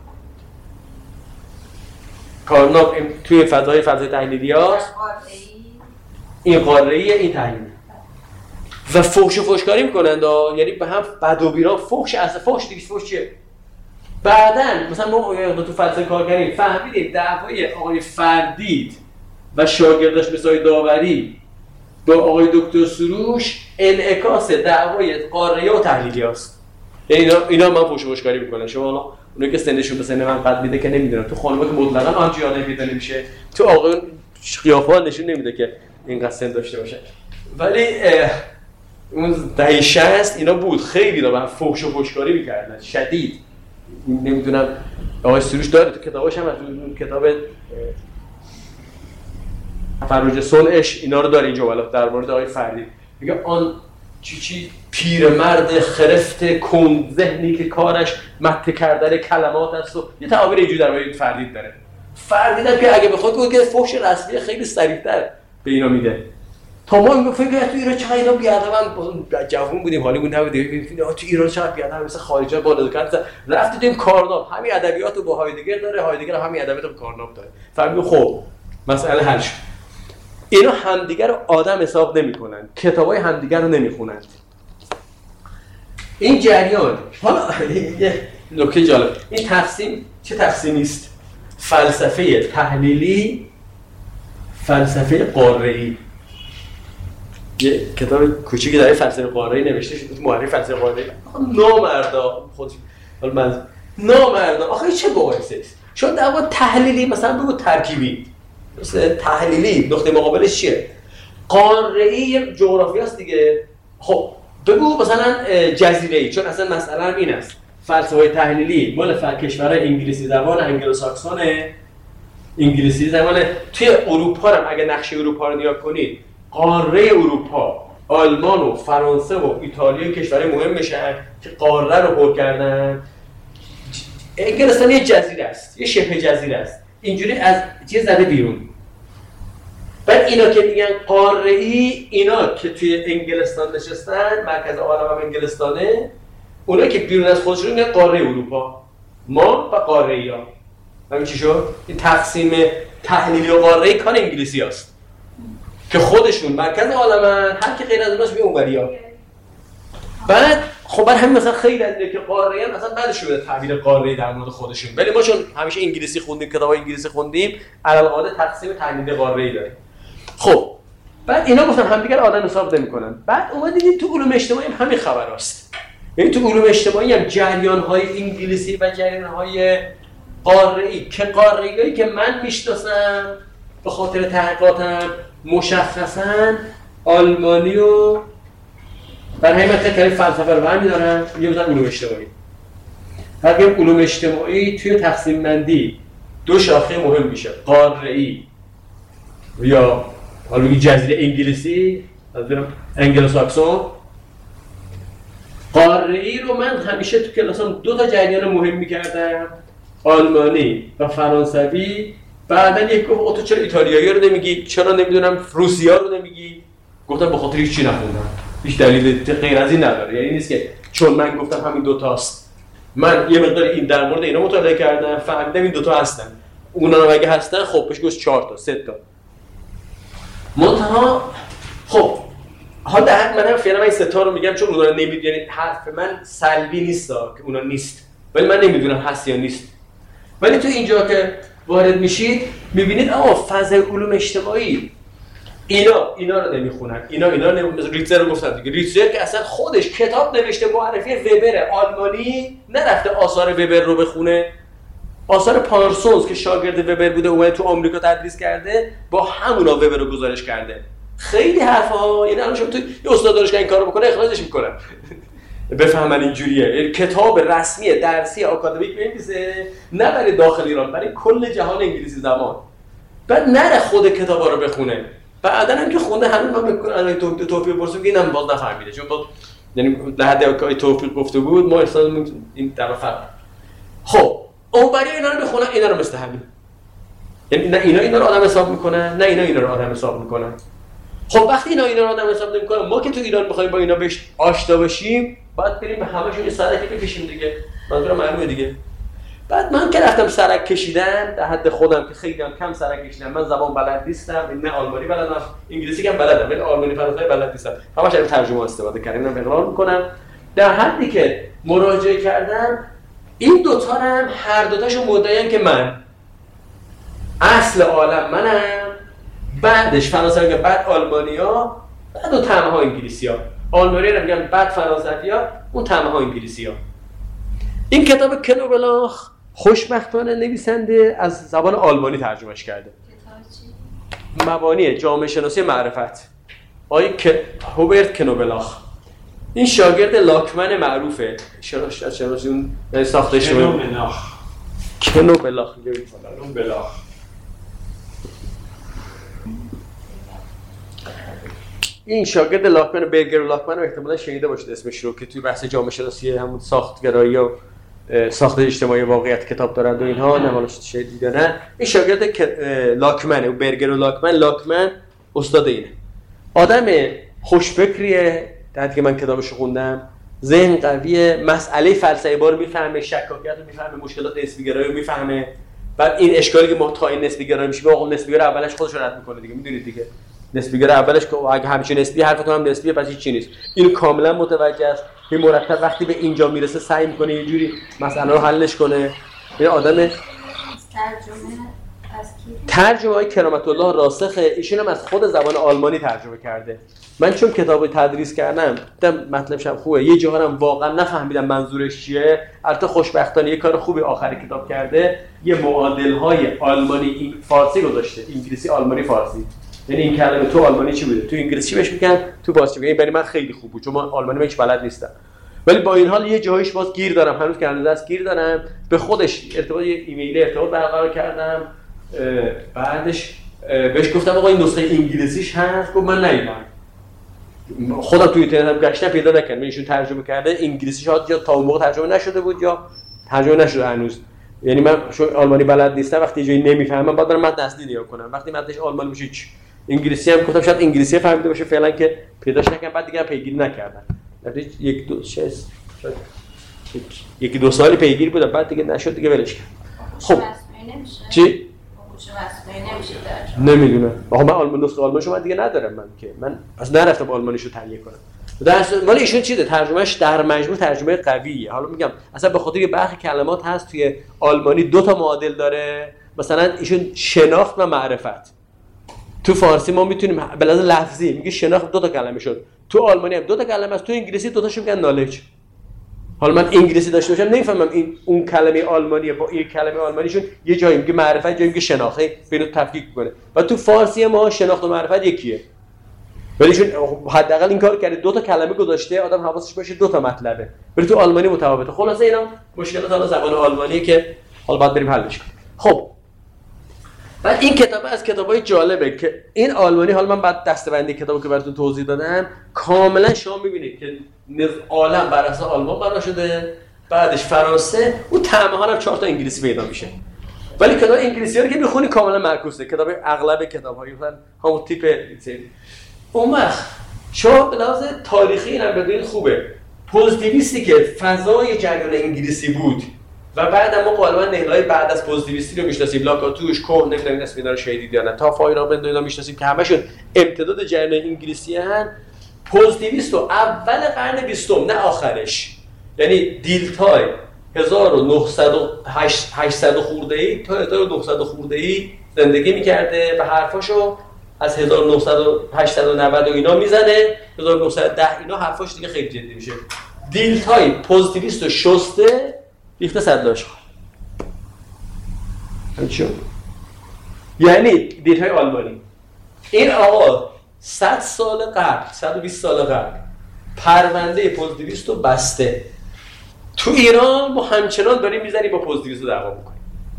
کارناپ توی فضای فضای تحلیلی هاست، این قاره‌ای این تحلیلی و فحش و فحشکاری میکنن دا. یعنی به هم بد و بیرا فحش اصلا فحش دیگه فحش چیه؟ بعدن مثلا ما تو فلسفه کار کردیم فهمیدیم دعوای آقای فردید و شاگرداش مثل داوری با آقای دکتر سروش انعکاس دعوای قاره‌ای و تحلیلی هاست. اینا اینا من فحش و فحشکاری میکنن. شما اونایی که سنشون به سن من قد میده که نمیدونم، تو خانم‌ها که مطلقاً آنچیانه پیدا نمیشه، تو آقایون قیافه‌ها نشون نمیده که اینقدر سن داشته باشه. ولی اون دهه شصت اینا بود خیلی دا من فحش و فحشکاری میکردن شدید. نمیدونم آقای سروش داره تو کتاباش هم، تو کتاب فروج صلحش اینا رو داره این جملات در مورد آقای فردید. میگه آن چی چی پیرمرد خرفت کند ذهنی که کارش مت کردن کلمات است و یه تعابیر اینجوری در مورد فردید داره. فردید هم که اگه بخواد که فحش رسمی خیلی صریح‌تر به اینا میده. تا ما این فکر تو ایران چقدر اینا بیادبن، جوون بودیم حالی بود نبودیم تو ایران چقدر بیادب مثل خارجا بالا دکتر رفت دیدیم کارناپ همین ادبیاتو با هایدگر داره، هایدگر همین ادبیاتو با کارناپ داره. فهمیدیم خب مسئله حل شد. اینا همدیگر رو آدم حساب نمی‌کنن، کتابای همدیگر رو نمی‌خونن. این جریان حالا یه نکته جالب، این تقسیم چه تقسیمی است؟ فلسفه تحلیلی، فلسفه قاره‌ای. یه کتاب کوچیکی در فلسفه قاره‌ای نوشته شده، معرفی فلسفه قاره‌ای. نامردا خود حالا من نامردا آخه چه باعثی است؟ چون در واقع تحلیلی مثلا بگو ترکیبی، مثلا تحلیلی نقطه مقابلش چیه؟ قاره‌ای جغرافیاست دیگه. خب بگو مثلا جزیره‌ای، چون اصلا مسئله هم این است. فلسفه تحلیلی مال کشورهای انگلیسی زبان انگلوساکسونه، انگلیسی زبان توی اروپا هم اگه نقشه اروپا رو نگاه کنید، قاره اروپا آلمان و فرانسه و ایتالیا کشورهای مهم میشن که قاره رو پر کردن. انگلستان یه جزیره است، یه شبه جزیره است، اینجوری از چیز زده بیرون. بعد اینا که میگن قاره‌ای، اینا که توی انگلستان نشستن، مرکز عالم هم انگلستانه، اونا که بیرون از خودشون میگن قاره اروپا، ما و قاره‌ای‌ها. همین چی شد؟ این تقسیم تحلیلی و قاره‌ای کار انگلیسی هست. که خودشون مرکز عالمن، هر کی غیر از اوناست میگه اونوریا. بعد خب بر همین مثلا خیلی از که قاره هم مثلا بعدش بده تعبیر قاره در مورد خودشون، ولی ما چون همیشه انگلیسی خوندیم، کتابای انگلیسی خوندیم، علالقاعده تقسیم تعبیر قاره‌ای داریم. خب بعد اینا گفتن همدیگر آدم حساب نمی‌کنن. بعد اومد دیدیم تو علوم اجتماعی هم همین خبراست. یعنی تو علوم اجتماعی هم جریان‌های انگلیسی و جریان‌های قاره‌ای که قاره‌ای که من میشناسم به خاطر تحقیقاتم مشخصاً آلمانی و برای همین خیلی فلسفه رو برمی دارم یه بزن علوم اجتماعی. بعد بگم علوم اجتماعی توی تقسیم بندی دو شاخه مهم میشه، قاره‌ای یا حالا بگی جزیره انگلیسی، از برم انگلوساکسون. قاره‌ای رو من همیشه تو کلاسام دو تا جریان مهم میکردم، آلمانی و فرانسوی. بعدن یک گفت تو چرا ایتالیایی رو نمیگی، چرا نمیدونم روسیا رو نمیگی؟ گفتم به خاطر هیچ چی نخوندم، هیچ دلیل غیر از این نداره. یعنی نیست که چون من گفتم همین دو تاست، من یه مقدار این در مورد اینا مطالعه کردم فهمیدم این دو تا هستن، اونا رو اگه هستن خب بهش گفت چهار تا سه تا منتها. خب حالا در من هم فعلا من این سه تا رو میگم چون اونا رو نمیدونم، یعنی حرف من سلبی نیست که اونا نیست، ولی من نمیدونم هست یا نیست. ولی تو اینجا که وارد میشید میبینید آقا فضای علوم اجتماعی اینا اینا رو نمیخونن، اینا اینا رو نمی... ریتزر رو گفتن دیگه. ریتزر که اصلا خودش کتاب نوشته معرفی وبر آلمانی، نرفته آثار وبر رو بخونه. آثار پارسونز که شاگرد وبر بوده اومده تو آمریکا تدریس کرده، با همونا وبر رو گزارش کرده. خیلی حرفا، یعنی الان شما تو یه استاد دانشگاه این کارو بکنه اخراجش میکنن. بفهمن اینجوریه. یعنی کتاب رسمی درسی آکادمیک بنویسه، نه برای داخل ایران، برای کل جهان انگلیسی زبان. بعد نره خود کتابا رو بخونه. بعدن هم که خونده همین من بکنم تو توفیق پرسیم که اینم باز نفهمیده، چون باز یعنی در حد که توفیق گفته بود ما احساس این در فرق. خب اون برای اینا رو بخونن، اینا رو مثل همین، یعنی نه اینا اینا رو آدم حساب میکنن نه اینا اینا رو آدم حساب میکنن. خب وقتی اینا اینا رو آدم حساب نمیکنن، ما که تو ایران بخوایم با اینا بهش آشنا بشیم باید بریم به همه‌شون یه سرک بکشیم دیگه، منظورم معلومه دیگه. بعد من که رفتم سرک کشیدم در حد خودم که خیلی هم کم سرک کشیدم، من زبان بلد نیستم، نه آلمانی بلدم، انگلیسی هم بلدم ولی آلمانی فرانسوی بلد نیستم، همش از ترجمه استفاده کردم. اینم اقرار میکنم در حدی که مراجعه کردم این دو تا هم هر دو تاشون مدعیان که من اصل عالم منم، بعدش فرانسوی، بعد آلمانیا، بعد اون تنها انگلیسی‌ها. آلمانی رو میگن بعد فرانسوی‌ها، اون تنها انگلیسی‌ها. این کتاب کنوبلاخ خوشبختانه نویسنده از زبان آلمانی ترجمهش کرده. مبانی جامعه شناسی معرفت. آقای هوبرت کنوبلاخ. این شاگرد لاکمن معروفه. شناس از شناسی اون ساخته شده. کنوبلاخ. کنوبلاخ. کنوبلاخ. این شاگرد لاکمن برگر لاکمن رو احتمالاً شنیده باشید اسمش رو، که توی بحث جامعه شناسی همون ساختگرایی و ساخت اجتماعی واقعیت کتاب دارند و اینها، نه حالا شنیده نه. این شاگرد لاکمنه، و برگر و لاکمن. لاکمن استاد اینه. آدم خوشفکریه، در حدی که من کتابش رو خوندم، ذهن قویه، مسئله فلسفی بار میفهمه، شکاکیت رو میفهمه، مشکلات نسبی گرایی رو میفهمه. بعد این اشکالی که ما تا این نسبی گرایی میشه، آقا نسبی گرا اولش خودش رو رد میکنه دیگه، میدونید دیگه. نسبی گرا اولش که اگه همیشه نسبی حرفتون هم نسبیه پس هیچ چیزی نیست. این کاملا متوجه است. این مرتب وقتی به اینجا میرسه سعی میکنه یه جوری مسئله رو حلش کنه. این آدم ترجمه از کی؟ ترجمه های کرامت الله راسخه. ایشون هم از خود زبان آلمانی ترجمه کرده. من چون کتابو تدریس کردم دیدم مطلبش هم خوبه، یه جاها هم واقعا نفهمیدم منظورش چیه. البته خوشبختانه یه کار خوبی آخر کتاب کرده، یه معادل های آلمانی فارسی گذاشته، انگلیسی آلمانی فارسی. یعنی این کلمه تو آلمانی چی بوده، تو انگلیسی بهش میگن، تو فارسی میگن. برای من خیلی خوب بود چون من آلمانی من هیچ بلد نیستم، ولی با این حال یه جایش باز گیر دارم، هنوز که هنوز دست گیر دارم. به خودش ارتباط یه ایمیل ارتباط برقرار کردم. بعدش بهش گفتم آقا این نسخه انگلیسیش هست؟ گفت من ندیدم. خودم توی اینترنت گشتم پیدا نکردم. ایشون ترجمه کرده، انگلیسیش ها یا تا اون موقع ترجمه نشده بود یا ترجمه نشده هنوز. یعنی من چون آلمانی بلد نیستم وقتی جایی نمیفهمم بعد برم متن اصلی نگاه کنم. وقتی متنش آلمانی باشه چی، انگلیسی هم گفتم شاید انگلیسی فهمیده باشه فعلا که پیداش نکردم، بعد دیگه پیگیری نکردم. بعد یک دو شش یکی دو سالی پیگیری بودم، بعد دیگه نشد دیگه ولش کردم. خب چی؟ هوش مصنوعی نمیشه ترجمه. نمیدونم. آخه من آلمان نسخه آلمانیشو من دیگه ندارم من که. من از نرفتم آلمانیشو تهیه کنم. در ولی ایشون چیه ترجمهش در مجموع ترجمه قویه. حالا میگم اصلا به خاطر برخی کلمات هست توی آلمانی دو تا معادل داره. مثلا ایشون شناخت و معرفت. تو فارسی ما میتونیم به لحاظ لفظی میگه شناخت دو تا کلمه شد. تو آلمانی هم دو تا کلمه است. تو انگلیسی دو تاشو میگن نالج. حالا من انگلیسی داشته باشم نمیفهمم این اون کلمه آلمانیه با این کلمه آلمانیشون یه جایی میگه معرفت جایی میگه شناخت بینو تفکیک میکنه. و تو فارسی ما شناخت و معرفت یکیه. ولیشون حداقل این کار کرده دو تا کلمه گذاشته آدم حواسش باشه دو تا مطلبه. ولی تو آلمانی متفاوته. خلاصه اینا مشکلات حالا زبان آلمانیه که حالا باید بریم حلش کنیم. خب بعد این کتاب از کتابای جالبه که این آلمانی حالا من بعد دسته‌بندی کتابو که براتون توضیح دادم کاملا شما می‌بینید که عالم بر اساس آلمان بنا شده بعدش فرانسه اون تمام هم چهار تا انگلیسی پیدا میشه. ولی کتاب انگلیسی‌ها رو که می‌خونی کاملا معکوسه. کتاب اغلب کتاب‌های مثلا همون تیپ اون وقت شما به لحاظ تاریخی اینم بدونید خوبه. پوزیتیویستی که فضای جریان انگلیسی بود و بعد ما غالبا نهلای بعد از پوزیتیویستی رو میشناسیم لاکاتوش کوه نمیدونم اسم اینا رو شنیدید یا نه تا فایرابند اینا میشناسیم که همشون امتداد جریان انگلیسی هن. پوزیتیویست رو اول قرن بیستم نه آخرش یعنی دیلتای هزار و نهصد و هشتصد خورده‌ای تا هزار و نهصد خورده‌ای زندگی میکرده و حرفاشو از هزار و نهصد و هشتصد و نود و اینا میزنه هزار و نهصد و ده اینا حرفاش دیگه خیلی جدی میشه. دیلتای پوزیتیویست رو شسته ریخته صداش همچون یعنی دیلتای آلمانی این آقا صد سال قبل صد و بیست سال قبل پرونده پوزیتیویست رو بسته. تو ایران ما همچنان داریم میزنیم با پوزیتیویست رو دعوا میکنیم.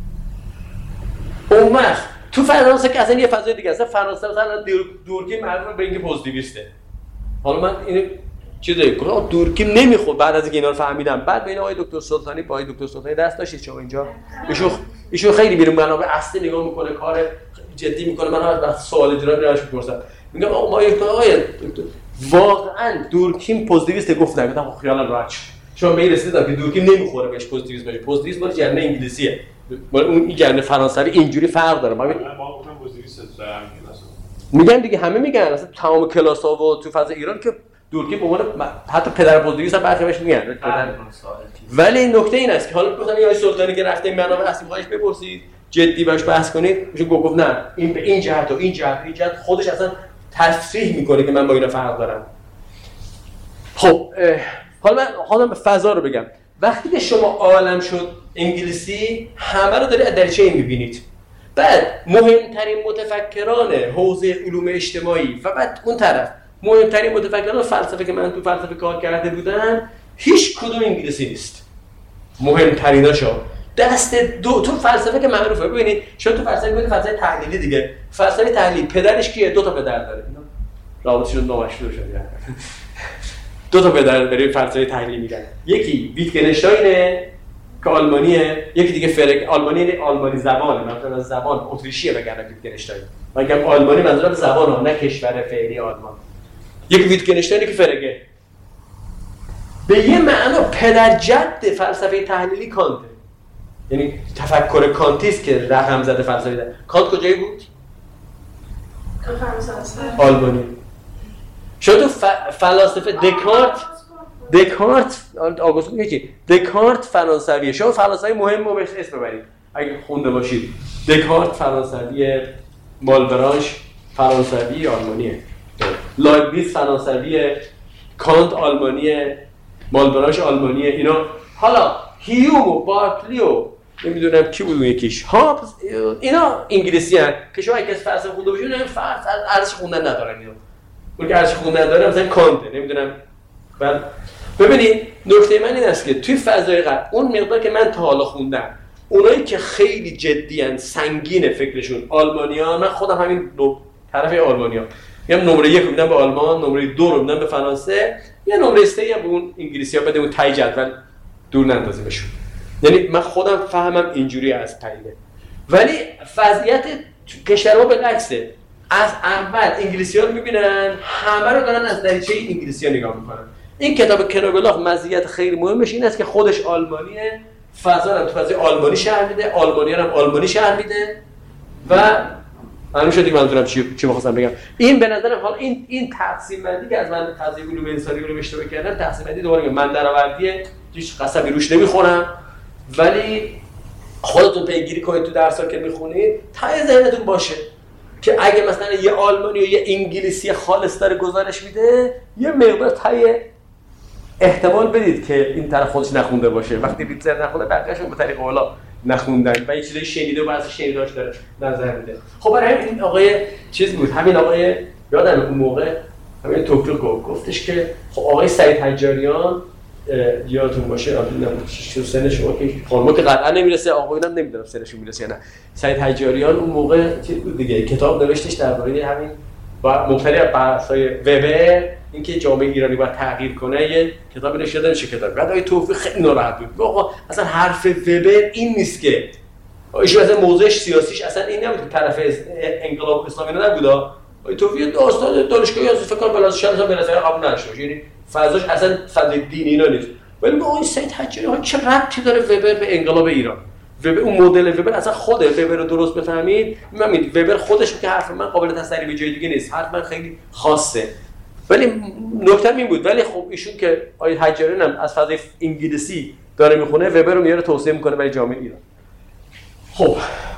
اون وقت تو فرانسه که اصلا یه فضای دیگه است. فرانسه مثلا دورکیم معروفه به اینکه پوزیتیویسته. حالا من اینو چیزی گفتم دورکیم نمیخواد بعد از اینکه اینا رو فهمیدم بعد بین آقای دکتر سلطانی با آقای دکتر سلطانی دست داشتید شما اینجا ایشون ایشون خیلی بیرون منابع اصلی نگاه میکنه کار جدی میکنه. من هر وقت سوال جناب ازش میپرسم میگم آقا ما یک آقای دکتر واقعا دورکیم پوزیتیویست گفتم گفتم خیالم راحت شد. شما به این رسیدید که دورکیم نمیخوره بهش پوزیتیویسم باشه. پوزیتیویسم مال جریان انگلیسیه. مال اون این جریان فرانسوی اینجوری فرق داره. ما گفتم پوزیتیویست دارم میگن دیگه همه میگن اصلا تمام کلاس‌ها و تو فضای ایران که دورکیم به عنوان حتی پدر پوزیتیویست هم برخی بهش میگن. ولی نکته این است که حالا گفتم آقای سلطانی که رفته منابع اصلی خواهش بپرسید جدی باش بحث کنید میشه گفت نه این به این جهت و این جهت این جهت خودش اصلا تصریح میکنه که من با اینا فرق دارم. خب حالا من حالا به فضا رو بگم. وقتی که شما عالم شد انگلیسی همه رو داره دریچه این میبینید. بعد مهمترین متفکران حوزه علوم اجتماعی و بعد اون طرف مهمترین متفکران فلسفه که من تو فلسفه کار کرده بودم هیچ کدوم انگلیسی نیست. مهمتریناشو دست دو تو فلسفه که معروفه. ببینید شما تو فلسفه میگید فلسفه تحلیلی دیگه. فلسفه تحلیل پدرش کیه؟ دو تا پدر داره. اینا رابطه‌شون نامشروع شده یعنی. دو تا پدر برای فلسفه تحلیلی میگن. یکی ویتگنشتاینه که آلمانیه، یکی دیگه فرگ آلمانی آلمانی زبانه. مثلا زبان اتریشیه بگن ویتگنشتاین. میگم آلمانی منظورم زبانه نه کشور فعلی آلمان. یک ویتگنشتاینی که فرگه به یه معنا پدر جد فلسفه تحلیلی کانته. یعنی تفکر کانتیست که رقم زده فلسفه ده. کانت کجایی بود؟ آلمانی. شما تو فلاسفه دکارت دکارت آگوستو میگه چی؟ دکارت فرانسویه. شما فلاسفه مهم رو بهش اسم ببرید اگه خونده باشید. دکارت فرانسویه، مالبرانش فرانسوی آلمانیه. لایبنیتس فرانسویه، کانت آلمانیه، مالبرانش آلمانیه. اینا حالا هیوم و بارکلی و نمیدونم کی بود اون یکیش هابز اینا انگلیسی هستن که شما اگه فلسفه خونده باشید نه فرض ارزش خوندن ندارن. اینا اون که ارزش خوندن داره مثلا کانت نمیدونم. بعد ببینید نکته من این است که توی فضای غرب اون مقدار که من تا حالا خوندم اونایی که خیلی جدیان سنگین فکرشون آلمانیان، من خودم همین دو طرف آلمانیا میگم نمره یک رو میدم به آلمان، نمره دو رو میدم به فرانسه، یه نمره سه هم به اون انگلیسی‌ها بده. اون تای جدول دور نندازیمشون. یعنی من خودم فهمم اینجوری از تاییده. ولی وضعیت کشورها بالعکسه. از اول انگلیسی‌ها رو می‌بینن همه رو دارن از دریچه انگلیسی‌ها نگاه می‌کنن. این کتاب کنوبلاخ مزیت خیلی مهمش این است که خودش آلمانیه، فضا رو تو فضای آلمانی شهر میده، آلمانی‌ها هم آلمانی شهر میده. و معلوم شد دیگه منظورم چی چی می‌خواستم بگم. این به نظرم حالا این این تقسیم بندی که از من قضیه علوم انسانی رو اشتباه کردم، تقسیم بندی دوباره من درآوردیه، هیچ قصبی روش نمیخورم، ولی خودتون پیگیری کنید تو درس‌ها که میخونید، ته ذهنتون باشه که اگه مثلا یه آلمانی و یه انگلیسی خالص داره گزارش میده، یه مقدار ته احتمال بدید که این طرف خودش نخونده باشه. وقتی ریتزر نخونده بقیه‌شون به طریق اولا نخوندن و یه چیزای شنیده و بعضی شنیداش داره نظر میده. خب برای همین این آقای چیز بود، همین آقای یادم اون موقع همین توفیق گفت گفتش که خب آقای سعید حجاریان یادتون باشه، نمیدونم چه سن شما که خانم که قطعا نمیرسه، آقایون هم نمیدونم سنشون میرسه یا نه. سعید حجاریان اون موقع چیز بود دیگه، کتاب نوشتش درباره همین با مبتنی بر بحث‌های وبر، اینکه جامعه ایرانی باید تغییر کنه، یه کتابی نوشته نشه کتاب. بعد آقای توفیق خیلی ناراحت بود. آقا اصلا حرف وبر این نیست که ایشون اصلا موضوعش سیاسیش اصلا این نبود که طرف انقلاب اسلامی نبود. آقای توفیق داستان دانشگاهی از فکر کنم بلاز شانس به نظر قبول نشه، یعنی فضاش اصلا فضای دینی اینا نیست. ولی آقای سید حجاریان چه ربطی داره وبر به انقلاب ایران؟ وبر اون مدل وبر اصلا خود وبر رو درست بفهمید، می‌بینید وبر خودش که حرف من قابل تصریح به جای دیگه نیست، حرف من خیلی خاصه. ولی نکته این بود، ولی خب ایشون که آقای حجاریان هم از فضای انگلیسی داره میخونه، وبر رو میاره توصیه میکنه برای جامعه ایران. خب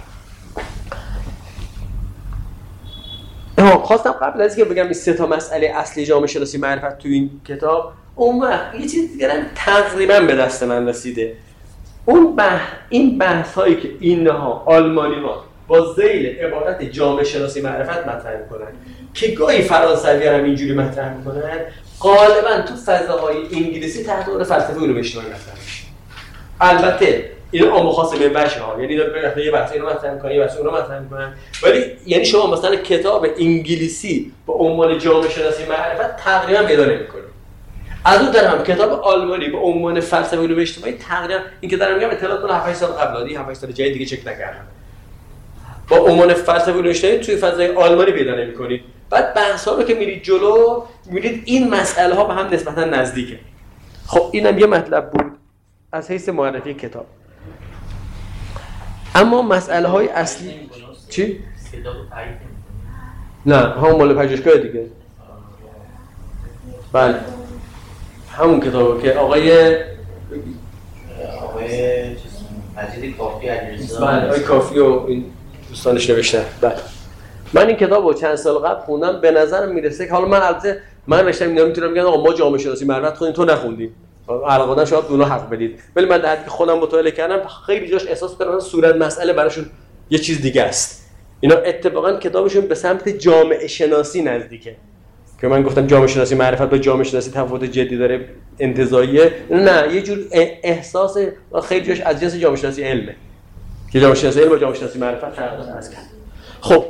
ها خواستم قبل از اینکه بگم این سه تا مسئله اصلی جامعه شناسی معرفت تو این کتاب، اون وقت یه چیز دیگه تقریبا به دست من رسیده. اون بحث این بحث‌هایی که اینها آلمانی‌ها با ذیل عبارت جامعه شناسی معرفت مطرح می‌کنن که گاهی فرانسوی هم اینجوری مطرح می‌کنن، غالباً تو فضاهای انگلیسی تحت عنوان فلسفه علوم اجتماعی مطرح میشه. البته این عام خاص به بشه ها، یعنی اینا یه بحث اینو مطرح می‌کنن، یه بحث اونو مطرح می‌کنن، ولی یعنی شما مثلا کتاب انگلیسی با عنوان جامعه شناسی معرفت تقریباً پیدا نمی‌کنید. از اون طرف هم کتاب آلمانی با عنوان فلسفه علوم اجتماعی تقریبا این که دارم میگم اطلاعات مال هفت سال قبل، هفت سال جای دیگه چک نکردم. با عنوان فلسفه علوم اجتماعی توی فضای آلمانی پیدا نمی‌کنید. بعد بحث‌ها رو که میرید جلو می‌بینید این مسئله ها به هم نسبتاً نزدیکه. خب اینم یه مطلب بود از حیث معرفی کتاب. اما مسئله های اصلی چی؟ نه همون مال پژوهشگاه دیگه. بله همون کتابه که آقای آقای مجید کافی علیرضا، بله آقای کافی و این دوستانش نوشتن. بله من این کتابو چند سال قبل خوندم، به نظرم میرسه که حالا من البته من نوشتم اینا میتونم بگم آقا ما جامعه شناسی معرفت خوندیم تو نخوندی، علاقه‌مند شاید اونا حق بدید، ولی من در حدی که خودم مطالعه کردم خیلی جاش احساس کردم صورت مسئله براشون یه چیز دیگه است. اینا اتفاقا کتابشون به سمت جامعه شناسی نزدیکه که من گفتم جامعه شناسی معرفت با جامعه شناسی تفاوت جدی داره انتزاعیه، نه یه جور احساس خیلی جاش از جنس جامعه شناسی علمه که جامعه شناسی علم با جامعه شناسی معرفت فرق داره. خب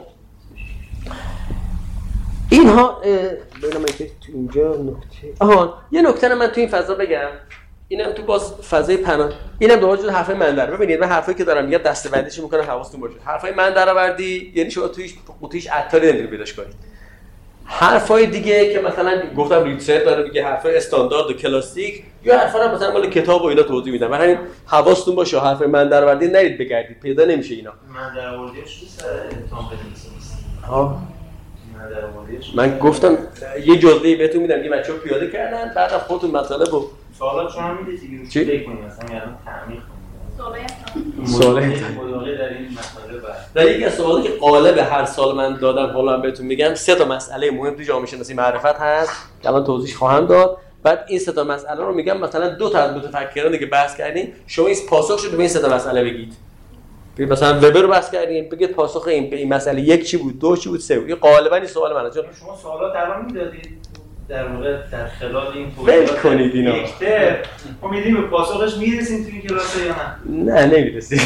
اینها ببینم من تو اینجا نکته آها یه نکته رو من تو این فضا بگم، اینم تو باز فضای پناه، اینم دوباره جز حرفای من در ببینید من حرفایی که دارم میگم دسته‌بندیش میکنم حواستون باشه. حرفای من درآوردی یعنی شما تویش قوطیش عطاری نمیتونید پیداش کنید. حرفای دیگه که مثلا گفتم ریتسر داره میگه حرفای استاندارد و کلاسیک، یا حرفا رو مثلا مال کتاب و اینا توضیح میدم، برای همین حواستون باشه حرفای من درآوردی نرید بگردید پیدا نمیشه اینا. من درآوردیش تو سر تام بنویسم. ها من گفتم یه جزئی بهتون میدم که بچه‌ها پیاده کردن، بعدم خودتون مطالب رو سوالات شما میدید دیگه چی؟ فکر کنید مثلا الان تعمیق کنید. سوال مداقه در این مسئله بعد. در یکی از سوالاتی که قالب هر سال من دادم حالا بهتون میگم، سه تا مسئله مهم تو جامعه شناسی معرفت هست که الان توضیح خواهم داد. بعد این سه تا مسئله رو میگم مثلا دو تا از متفکرانی که بحث کردیم شما این پاسخش رو به این سه تا مسئله بگید. ببین مثلا وبر رو بحث کردیم بگید پاسخ این به این مسئله یک چی بود، دو چی بود، سه بود. این غالبا این سوال منه چون شما سوالات الان میدادید در واقع در خلال این ول کنید اینا یکتر امیدیم به پاسخش میرسیم تو این کلاس یا نه؟ نه نمیرسیم.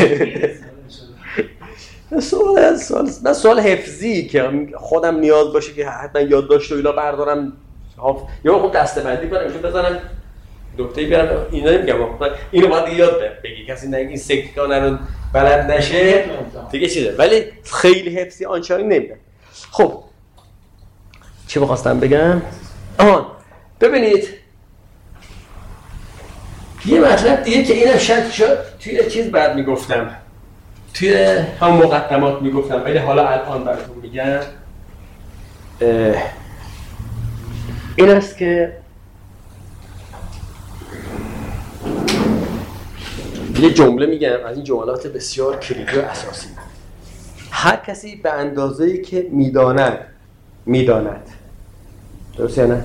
سوال سوال من سوال حفظی که خودم نیاز باشه که حتما یادداشت و اینا بردارم یا خب دسته‌بندی کنم میشه بزنم نکته بیارم اینا نمیگم اینو باید یاد بگی کسی نگه این سکتکانه رو بلد نشه دیگه چیزه، ولی خیلی حفظی آنچنانی نمیگم. خب چی بخواستم بگم؟ آها ببینید یه مطلب دیگه که اینم شاید شد توی چیز بعد میگفتم توی هم مقدمات میگفتم ولی حالا الان براتون میگم این است که یه جمله میگم از این جملات بسیار کلیدی و اساسی. هر کسی به اندازه‌ای که میداند میداند درسته یا نه؟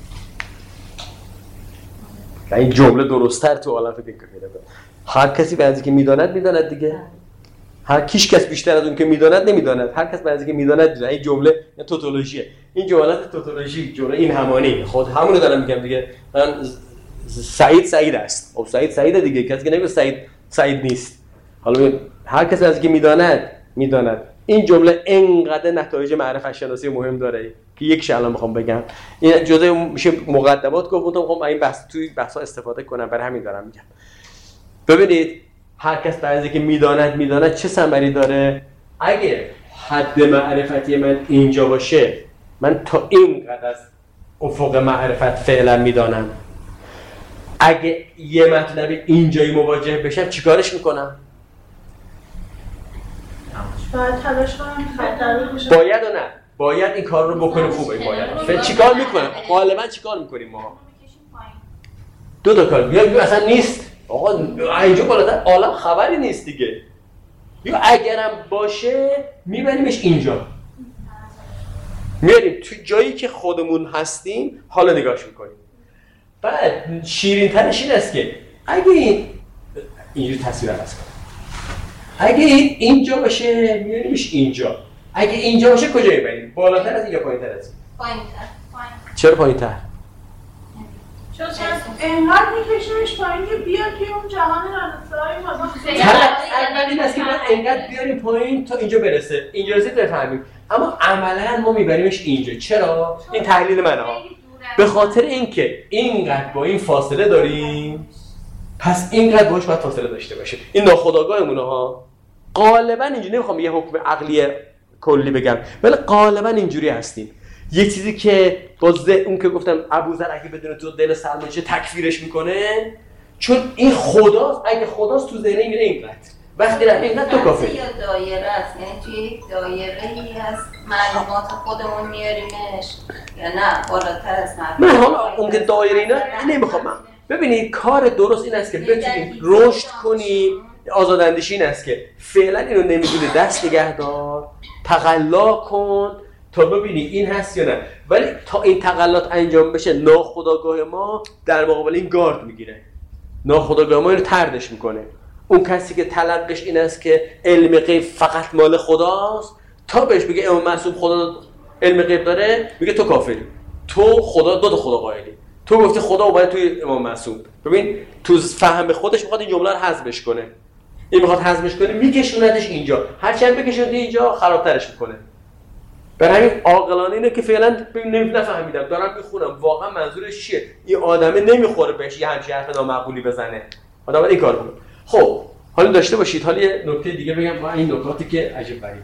این جمله درست‌تر تو عالم فکر کنید. هر کسی به اندازه‌ای که میداند میداند دیگه. هر کیش کس بیشتر از اون که میداند نمیداند. هر کس به اندازه‌ای که میداند میداند. این جمله این توتولوژیه. این جملات توتولوژی جمله این همانی. خود همونو دارم میگم دیگه. من سعید سعید است. خب سعید سعید دیگه. کسی که نمیگه سعید سعید نیست. حالا هر کس از که میداند میداند. این جمله انقدر نتایج معرفت شناسی مهم داره که یک الان میخوام بگم. این جزء میشه مقدمات گفتم میخوام این بحث توی بحثا استفاده کنم برای همین دارم میگم. ببینید هر کس در اینکه میداند میداند چه ثمری داره. اگه حد معرفتی من اینجا باشه من تا اینقدر از افق معرفت فعلا میدانم. اگه یه مطلب اینجایی مواجه بشم چیکارش میکنم؟ باید تلاش کنم خطر بشه. باید و نه باید این کار رو بکنیم. خوبه باید فعلا چیکار میکنم؟ غالبا چیکار میکنیم ما؟ دو تا کار. یا اصلا نیست آقا اینجا بالاتر عالم خبری نیست دیگه. یا اگرم باشه میبریمش اینجا میاریم تو جایی که خودمون هستیم حالا نگاش میکنیم. بعد شیرین ترش این است که اگه این اینجوری تصویر عوض کنم اگه این اینجا باشه میاریمش اینجا. اگه اینجا باشه کجا میبریم؟ بالاتر از این یا پایین تر از این؟ پایین تر. چرا پایین تر؟ چون اینقدر میکشیمش پایین که بیاد توی اون جهان رنسای ما. اول این است که باید اینقدر بیاریم پایین تا اینجا برسه. اینجا رسید بفهمیم. اما عملاً ما میبریمش اینجا. چرا؟ این تحلیل منه ها. به خاطر اینکه اینقدر با این فاصله داریم پس اینقدر باش باید فاصله داشته باشه. این ناخودآگاهمونه ها. غالباً اینجوری نمیخوام یه حکم عقلی کلی بگم ولی غالباً اینجوری هستیم. یه چیزی که باز اون که گفتم ابوذر اگه بدون تو دل سلمان چه تکفیرش میکنه چون این خداست. اگه خداست تو ذهن میره اینقدر وقتی رفت اینقدر تو کافر یا دایره است یعنی توی یک دایره‌ای از معلومات خودمون میاریمش یا نه بالاتر از معلومات. من حالا اون که دایره اینا نمیخوام. ببینید کار درست این است که بتونیم رشد کنیم. آزاداندیشی این است که فعلا اینو نمیدونی دست نگه دار تقلا کن تا ببینی این هست یا نه. ولی تا این تقلات انجام بشه ناخودآگاه ما در مقابل این گارد میگیره. ناخودآگاه ما اینو طردش میکنه. اون کسی که تلقیش این است که علم غیب فقط مال خداست تا بهش بگه امام معصوم خدا علم غیب داره میگه تو کافری. تو خدا دو تا خدا قائلی. تو گفتی خدا اومده توی امام معصوم. ببین تو فهم خودش میخواد این جمله رو حذفش کنه. این میخواد حذفش کنه میکشوندش اینجا. هر چند بکشوند اینجا خرابترش میکنه. برای همین عاقلانه اینه که فعلا نفهمیدم دارم میخونم واقعا منظورش چیه. این آدمه نمیخوره بهش یه همچین حرف نامعقولی بزنه. آدم این کارو کنه. خب حالا داشته باشید. حالا یه نکته دیگه بگم با این نکاتی که عجیب غریب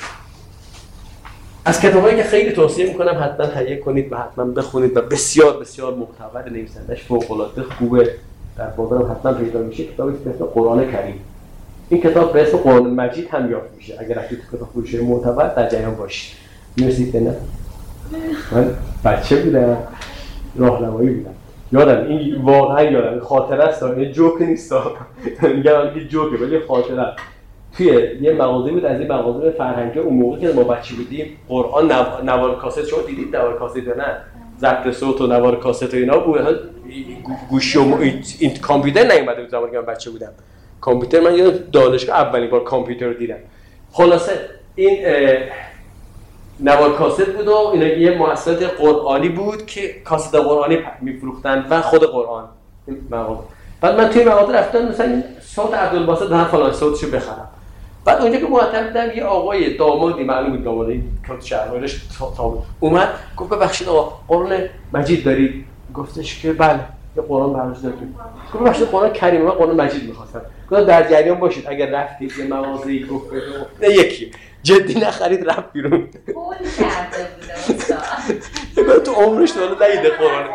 از کتابایی که خیلی توصیه میکنم حتما تهیه کنید و حتما بخونید و بسیار بسیار معتبر نویسنده‌اش فوق العاده خوبه. در بازارم حتما پیدا میشه. کتابی به اسم قرآن کریم. این کتاب به اسم قرآن مجید هم یافت میشه. اگر رفتید تو کتاب فروشی معتبر در جریان باشید. میرسید نه؟ من بچه بودم راهنمایی بودم. یادم این واقعا یادم خاطره است. این جوک نیست. میگم این جوکه ولی خاطره. توی یه مغازه بود از این مغازه فرهنگی اون موقع که ما بچه بودیم قرآن نو... نوار کاست شما دیدید نوار کاست یا نه؟ ضبط صوت و نوار کاست و اینا بود. گوشی و این کامپیوتر نیومده بود زمانی که من بچه بودم. کامپیوتر من یادم دانشگاه اولین بار کامپیوتر رو دیدم. خلاصه این نوار کاست بود و اینا یه مؤسسات قرآنی بود که کاست قرآنی میفروختن و خود قرآن این مغازه. بعد من توی مغازه رفتم مثلا صوت عبدالباسط دارم فلان صوتشو بخرم. بعد اونجا که معطل بودم یه آقای دامادی معلوم بود دامادی کات شهرش اومد گفت ببخشید آقا قرآن مجید دارید؟ گفتش که بله یه قرآن براش داریم. گفت ببخشید قرآن کریم من قرآن مجید می‌خواستم. گفت در جریان باشید اگر رفتید یه مغازه‌ای گفت نه یکی جدی نخرید رفت بیرون. پول کرده بود استاد. گفت تو عمرش تا حالا ندیده قرآن.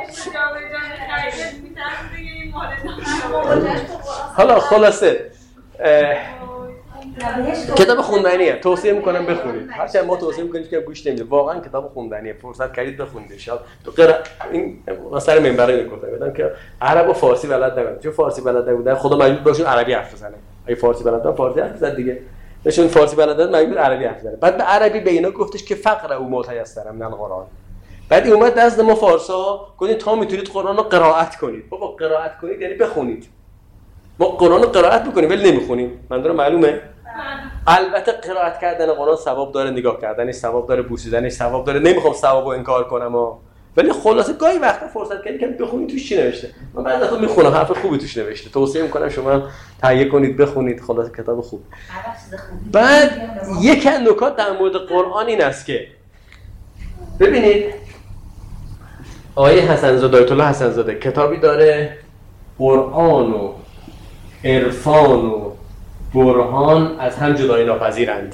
حالا خلاصه کتاب خوندنیه، توصیه میکنم بخونید. هرچند ما توصیه میکنیم که گوش نمیده. واقعا کتاب خوندنیه. فرصت کردید بخونید. ان شاء الله تو قرا این مثلا منبره میگفتم بدم که عرب و فارسی بلد نبودن. چون فارسی بلد نبودن خدا مجبور باشون عربی حرف بزنه. اگه فارسی بلدن فارسی حرف بزنن دیگه. نشون فارسی بلدن مجبور عربی حرف بزنه. بعد به عربی به اینا گفتش که فقره او متیسرم من قرآن. بعد این اومد دست ما فارسا گفتین تا میتونید قرآن رو قرائت کنید. بابا قرائت کنید یعنی بخونید. ما قرآن رو قرائت میکنیم ولی نمیخونیم. منظورم معلومه؟ البته قرائت کردن قرآن ثواب داره، نگاه کردنش ثواب داره، بوسیدنش ثواب داره. نمیخوام ثوابو انکار کنم ها. ولی خلاصه گاهی وقتا فرصت کردی که بخونید توش چی نوشته. من بعد از اون میخونم حرف خوبی توش نوشته. توصیه میکنم شما تهیه کنید بخونید. خلاصه کتاب خوب. بعد یک نکات در مورد قرآن این است که ببینید آقای حسن‌زاده آیت الله حسن‌زاده کتابی داره قرآن و عرفان و برهان از هم جدایی ناپذیرند.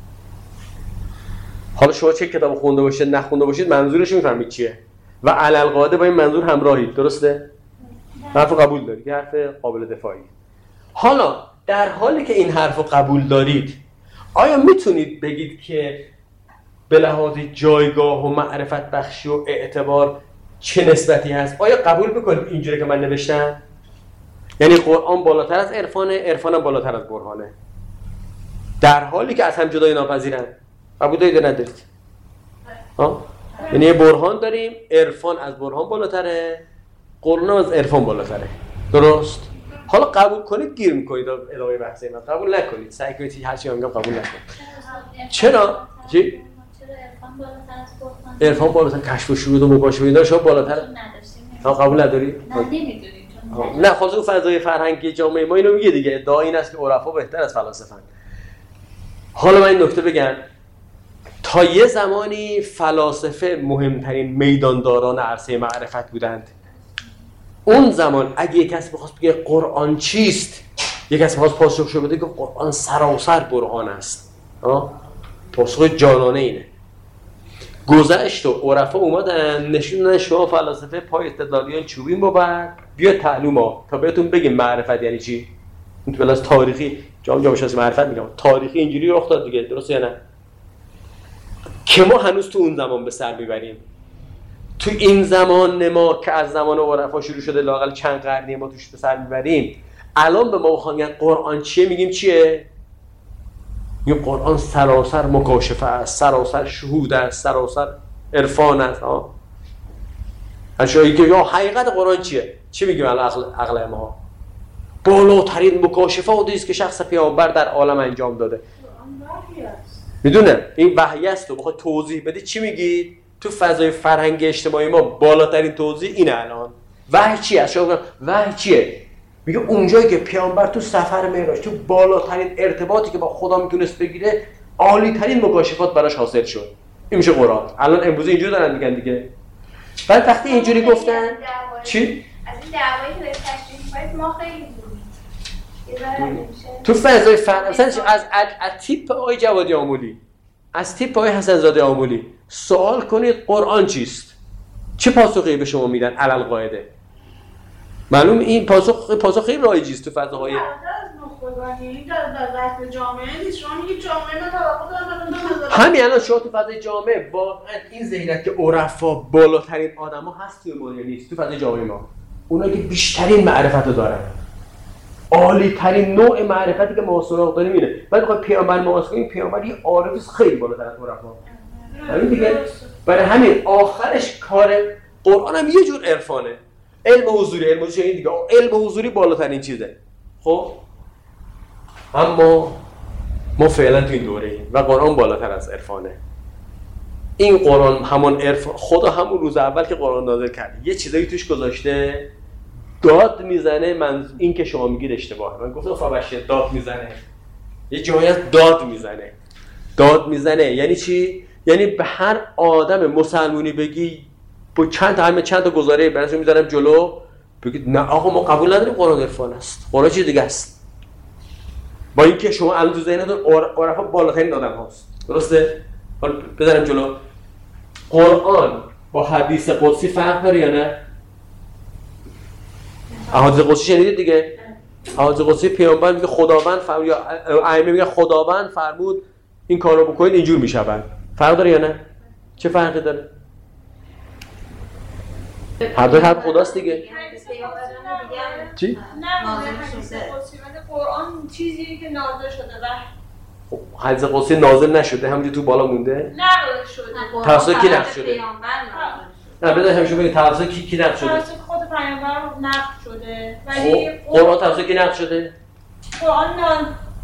حالا شما چه کتاب خونده باشید نخونده باشید منظورش میفهمید چیه و علالقاعده با این منظور همراهید. درسته؟ حرف قبول دارید که حرف قابل دفاعی. حالا در حالی که این حرف قبول دارید آیا میتونید بگید که به لحاظ جایگاه و معرفت بخشی و اعتبار چه نسبتی هست؟ آیا قبول میکنید اینجوری که من نوشتم؟ یعنی قرآن بالاتر از عرفانه، عرفان هم بالاتر از برهانه در حالی که از هم جدای ناپذیرن. قبول دارید یا ندارید؟ ها؟ یعنی یه برهان داریم، عرفان از برهان بالاتره، قرآن از عرفان بالاتره. درست؟ حالا قبول کنید گیر میکنید ادامه بحث من. قبول نکنید سعی کنید هر چی میگم قبول نکنید. چرا؟ چی؟ عرفان بالاتر، کشف و شهود و مکاشفه اینا شما بالاتر ها قبول ندارید؟ نه نمیدونید. نه خلاص اون فضای فرهنگی جامعه ما اینو میگه دیگه. ادعا این است که عرفا بهتر از فلاسفه‌اند. حالا من این نکته بگم تا یه زمانی فلاسفه مهمترین میدانداران عرصه معرفت بودند. اون زمان اگه یک کسی بخواست بگه قرآن چیست، یک کسی بخواست پاسخشو بده که قرآن سراسر برهان است. ها؟ پاسخ جانانه اینه. گذشت و عرفا اومدن نشون دادن شما فلاسفه پای استدلالیان چوبین ببر بیا تعلیم ها تا بهتون بگیم معرفت یعنی چی. این تو بلاس تاریخی جام جام شناسی معرفت میگم تاریخی اینجوری رخ داد دیگه. درسته یا نه؟ که ما هنوز تو اون زمان به سر میبریم. تو این زمان ما که از زمان عرفا شروع شده لااقل چند قرنی ما توش به سر میبریم. الان به ما بخوان قرآن چیه میگیم چیه؟ این قرآن سراسر مکاشفه است، سراسر شهود است، سراسر عرفان است. ها اشیایی که یا حقیقت قرآن چیه؟ چی میگیم الان عقل عقل ما؟ بالاترین مکاشفاتی است که شخص پیامبر در عالم انجام داده. میدونه این وحی است. تو بخوای توضیح بدی چی میگی؟ تو فضای فرهنگی اجتماعی ما بالاترین توضیح اینه. الان وحی چیه؟ شما وحی چیه؟ میگه اونجایی که پیامبر تو سفر معراج تو بالاترین ارتباطی که با خدا میتونست بگیره عالی ترین مکاشفات براش حاصل شد. این میشه قرآن. الان امروز اینجوری دارن میگن دیگه. بعد وقتی اینجوری گفتن چی؟ از این دعوایی که تشریح کنید ما خیلی دوریم. تو فضای فرهنگی مثلا از از تیپ آقای جوادی آمولی، از تیپ آقای حسن‌زاده آمولی سوال کنید قرآن چیست؟ چه پاسخی به شما میدن علل قاعده؟ معلوم این پاسخ پاسخ خیلی رایجی است تو فضاهای همین. الان شما تو فضای جامعه واقعا این ذهنیت که عرفا بالاترین آدما هست تو دنیا نیست. تو فضای جامعه ما اونایی که بیشترین معرفت رو دارن، عالی ترین نوع معرفتی که ما سراغ داریم اینه. بعد میخواد پیامبر مقایسه کنیم، پیامبر یه عارف خیلی بالاتر از عرفا. همین دیگه. برای همین آخرش کار قرآن هم یه جور عرفانه. علم حضوری، علم حضوری این دیگه. علم حضوری بالاترین چیزه. خب اما ما فعلا تو این دوره ایم و قرآن بالاتر از عرفانه. این قرآن همان عرفان. خدا همون روز اول که قرآن نازل کرد یه چیزایی توش گذاشته داد میزنه. من این که شما میگید اشتباهه. من گفتم فبشه داد میزنه. یه جایی از داد میزنه. داد میزنه یعنی چی؟ یعنی به هر آدم مسلمونی بگی با چند تا همه چند تا گزاره براشون میذارم جلو بگید نه آقا ما قبول نداریم قرآن عرفان است. قرآن چیز دیگه است. با اینکه شما الان تو ذهنتون عرفا بالاترین آدم هاست. درسته؟ حالا بذارم جلو. قرآن با حدیث قدسی فرق داره یا نه؟ احادیث قدسی شنیدید دیگه؟ حدیث قدسی پیامبر میگه خداوند فرمود یا ائمه میگه خداوند فرمود این کارو بکنید اینجور میشود. فرق داره یا نه؟ چه فرقی داره؟ هر دو حرف خداست دیگه. چی؟ نه حدیث قدسی قرآن چیزی که نازل شده و حدیث قدسی نازل نشده همونجوری تو بالا مونده؟ نقل شده. توسط کی نقل شده؟ نه بذار همیشه بگید توسط کی کی نقل شده؟ توسط خود پیامبر نقل شده. ولی قرآن توسط کی نقل شده؟ قرآن نه.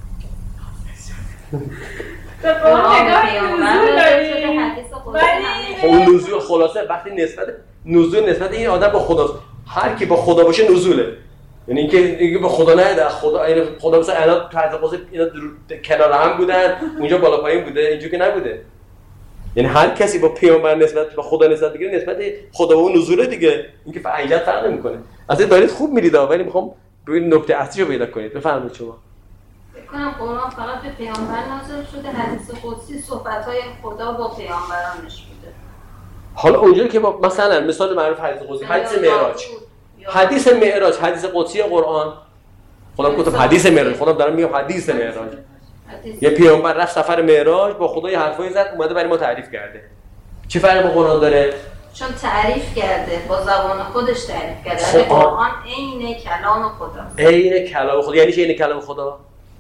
به قرآن نگاه داریم. خب اون نزول خلاصه وقتی نسبت نزول نسبت این آدم با خداست. هر کی با خدا باشه نزوله. یعنی اینکه اینکه به خدا نده خدا این خدا مثلا اینا تو حضرت قدس اینا کنار هم بودن اونجا بالا پایین بوده اینجوری که نبوده. یعنی هر کسی با پیامبر نسبت با خدا نسبت بگیره نسبت خدا و نزوله دیگه. اینکه فعلیت فرق نمیکنه. اصلا دارید خوب میرید ولی میخوام ببین نکته اصلیشو پیدا کنید. بفرمایید شما. فکر کنم قرآن فقط به پیامبر نازل شده، حدیث قدسی صحبت‌های خدا با پیامبرانش بوده. حالا اونجوری که با مثلا مثال معروف حدیث قدسی حدیث معراج حدیث معراج حدیث قدسی قرآن خودم گفتم حدیث معراج خودم دارم میگم حدیث معراج یه پیامبر رفت سفر معراج با خدا یه حرفایی زد اومده برای ما تعریف کرده. چه فرقی با قرآن داره؟ چون تعریف کرده با زبان خودش تعریف کرده. خب قرآن عین کلام خداست. عین کلام خدا. یعنی چی عین کلام خدا؟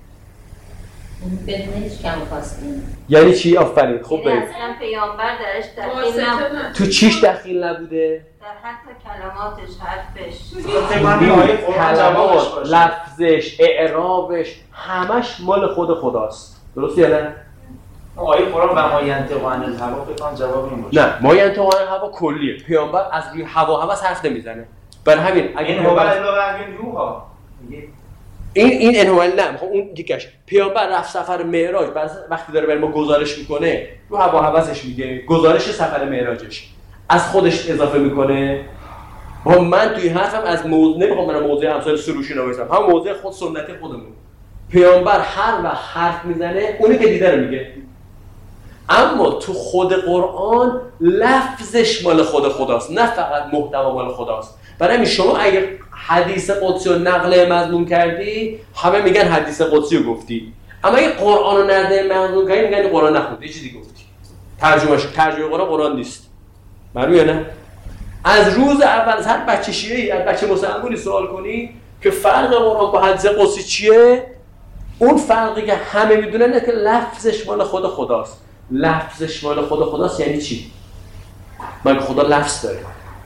بدون هیچ کم کاستی. یعنی چی؟ آفرین. خوب یعنی برید. اصلا پیامبر درش دخیل نبوده. تو چیش دخیل نبوده؟ در حتی کلماتش، حرفش، کلمات، لفظش، اعرابش همش مال خود خداست. درست یا نه؟ آیه قرآن و ما ینطق عن الهوا فکر کنم جواب این باشه. نه، ما ینطق عن الهوا کلیه. پیامبر از روی هوا هوس حرف نمیزنه. برای همین اگه این هو الا روحا این این انوال نه میخوام اون یکیش پیامبر رفت سفر معراج وقتی داره برای ما گزارش میکنه رو هوا هوسش میگه گزارش سفر معراجش از خودش اضافه میکنه. با من توی حرفم از موضوع نمیخوام برای موضوع امثال سروشی نوشتم هم موضوع خود سنتی خودمون. پیامبر هر وقت حرف میزنه اونی که دیده رو میگه. اما تو خود قرآن لفظش مال خود خداست نه فقط محتوا مال خداست. برای همین شما اگر حدیث قدسی رو نقل مضمون کردی همه میگن حدیث قدسی رو گفتی، اما اگه قرآن رو نقل مضمون کردی میگن قرآن نخوندی، یه چیزی گفتی. ترجمهش ترجمه قرآن قرآن نیست. معلومه نه؟ از روز اول از هر بچه شیعه‌ای از بچه مسلمانی سوال کنی که فرق قرآن با حدیث قدسی چیه؟ اون فرقی که همه میدونن اینه که لفظش مال خود خداست. لفظش مال خود خداست یعنی چی؟ مگه خدا لفظ داره؟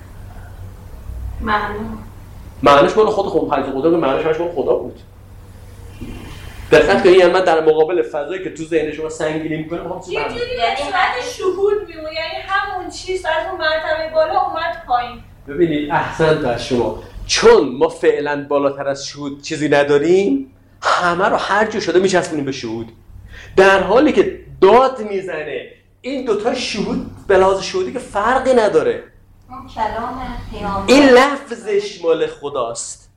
معلوم معنیش مال خود خود حدیث قدسی معنیش مال خدا بود. دقت کنید یعنی من در مقابل فضایی که تو ذهن شما سنگینی میکنه میخوام چی یه جوری به صورت شهود میمونه، یعنی همون چیز از اون مرتبه بالا اومد پایین. ببینید احسنت از شما، چون ما فعلا بالاتر از شهود چیزی نداریم همه رو هر جا شده میچسبونیم به شهود، در حالی که داد میزنه این دوتا شهود به لحاظ شهودی که فرقی نداره. اون کلام پیامبر این لفظش مال خداست.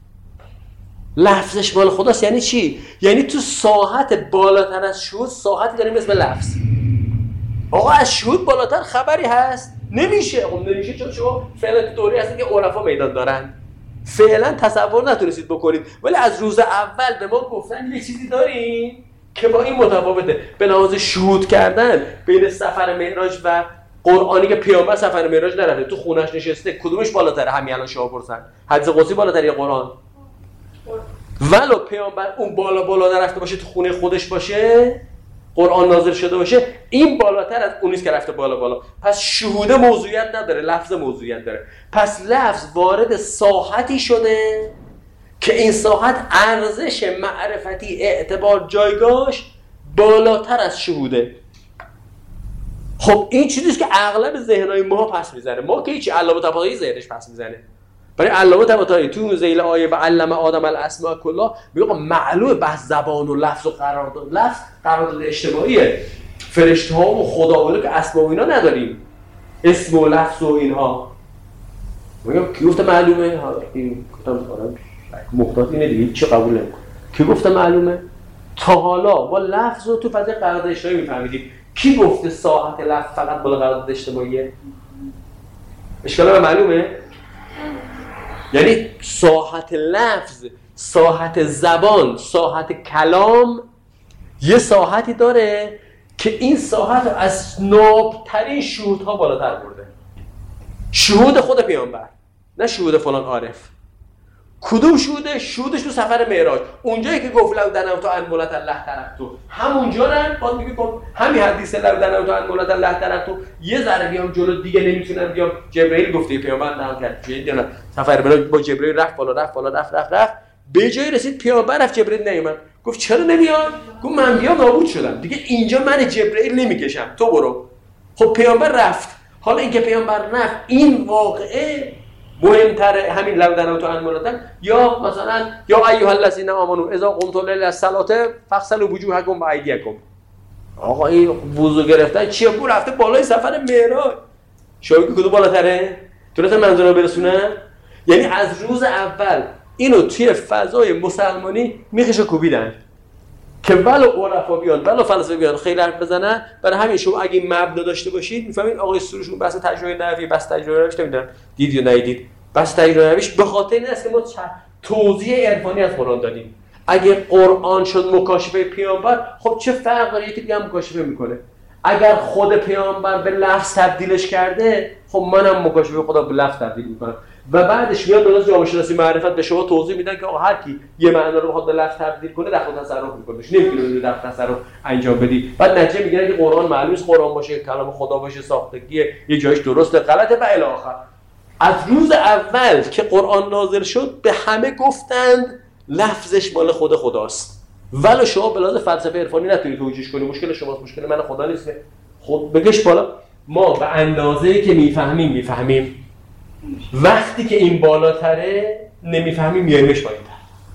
لفظش مال خداست یعنی چی؟ یعنی تو ساحت بالاتر از شهود ساحتی داریم اسم لفظ. آقا از شهود بالاتر خبری هست؟ نمیشه. خب نمیشه چون شما فعلا تو دوری هستید که عرفا میدان دارن. فعلا تصور نتونستید بکنید، ولی از روز اول به ما گفتن یه چیزی داریم که با این متفاوته. به لحاظ شهود کردن بین سفر معراج و قرآنی که پیامبر سفر معراج نرفته تو خونش نشسته، کدومش بالاتره؟ همین الان شما پرسن حدیث قدسی بالاتره یا قرآن؟ ولو پیامبر اون بالا بالا نرفته باشه تو خونه خودش باشه قرآن نازل شده باشه این بالاتر از اون نیست که رفته بالا بالا. پس شهود موضوعیت نداره، لفظ موضوعیت داره. پس لفظ وارد ساحتی شده که این ساحت ارزش معرفتی اعتبار جایگاهش بالاتر از شهوده. خب این چیزیست که اغلب ذهنای ما پس میزنه. ما که هیچی علامه طباطبایی ذهنش پس میزنه. برای علامه طباطبایی تو ذیل آیه و علم آدم الاسماء کلها میگه معلومه بحث زبان و لفظ و قرارداد لفظ قرارداد اجتماعیه. فرشته ها و خدا و که اسما و اینا نداریم، اسم و لفظ و اینها. میگم کی گفته معلومه؟ ها این گفتم آره محتاط اینه دیگه چی قبول نمیکنه. کی گفته معلومه؟ تا حالا با لفظ و تو فضای قرارداد اجتماعی میفهمیدیم. کی گفته ساحت لفظ فقط بالا قرارداد اجتماعیه؟ اشکال معلومه؟ یعنی ساحت لفظ ساحت زبان، ساحت کلام یه ساحتی داره که این ساحت رو از نابترین شهودها بالاتر برده. شهود خود پیامبر، نه شهود فلان عارف. کدوم شهوده؟ شهودش تو سفر معراج، اونجایی که گفت لو دنوت عن مولات الله ترکتو، همونجا رن باز میگه همین حدیث لو دنوت عن مولات الله ترکتو، یه ذره بیام جلو دیگه نمیتونم بیام. جبرئیل گفته پیامبر نقل کرد دیدن سفر معراج با جبرئیل رفت بالا رفت بالا رفت رفت رفت به جایی رسید پیامبر رفت جبرئیل نیومد. گفت چرا نمیاد؟ گفت من بیام نابود شدم دیگه، اینجا من جبرئیل نمیکشم، تو برو. خب پیامبر رفت. حالا اینکه پیامبر رفت این واقعه مهمتره همین لو دنوت عن مولات، یا مثلا یا ایها الذین آمنوا اذا قمتم الی الصلاه فاغسلوا وجوهکم و ایدیکم. آقا این وضو گرفتن چیه؟ بو رفته بالای سفر معراج. شاید کدوم بالاتره؟ تونستن منظورم برسونن؟ یعنی از روز اول اینو توی فضای مسلمانی میخش کوبیدن که ولو عرفا بیان ولو فلسفه بیان خیلی حرف بزنن. برای همین شما اگه این مبنا داشته باشید میفهمید آقای سروشون بحث تجربه نوی، بس تجربه روش نمیدونم دید یا ندید، بس تجربه روش به خاطر این است که ما توضیح عرفانی از قرآن دادیم. اگه قرآن شد مکاشفه پیامبر، خب چه فرق داره یکی دیگه هم مکاشفه میکنه؟ اگر خود پیامبر به لفظ تبدیلش کرده، خب منم مکاشفه خدا به لفظ تبدیل میکنم. و بعدش میاد درست جامعه شناسی معرفت به شما توضیح میدن که آقا هر کی یه معنا رو بخواد به لفظ تبدیل کنه در خود تصرف میکنه، نمیتونه در تصرف انجام بدی. بعد نتیجه میگیره که قرآن معلوم نیست قرآن باشه، کلام خدا باشه، ساختگی یه جایش درسته غلطه و الی آخر. از روز اول که قرآن نازل شد به همه گفتند لفظش مال خود خداست. ولو شما به لحاظ فلسفه عرفانی نتونید توجیهش کنی، مشکل شماست، مشکل من خدا نیست. خود بگش بالا. ما به اندازه‌ای که میفهمیم میفهمیم. وقتی که این بالاتره نمیفهمیم میایمش پایین‌تر.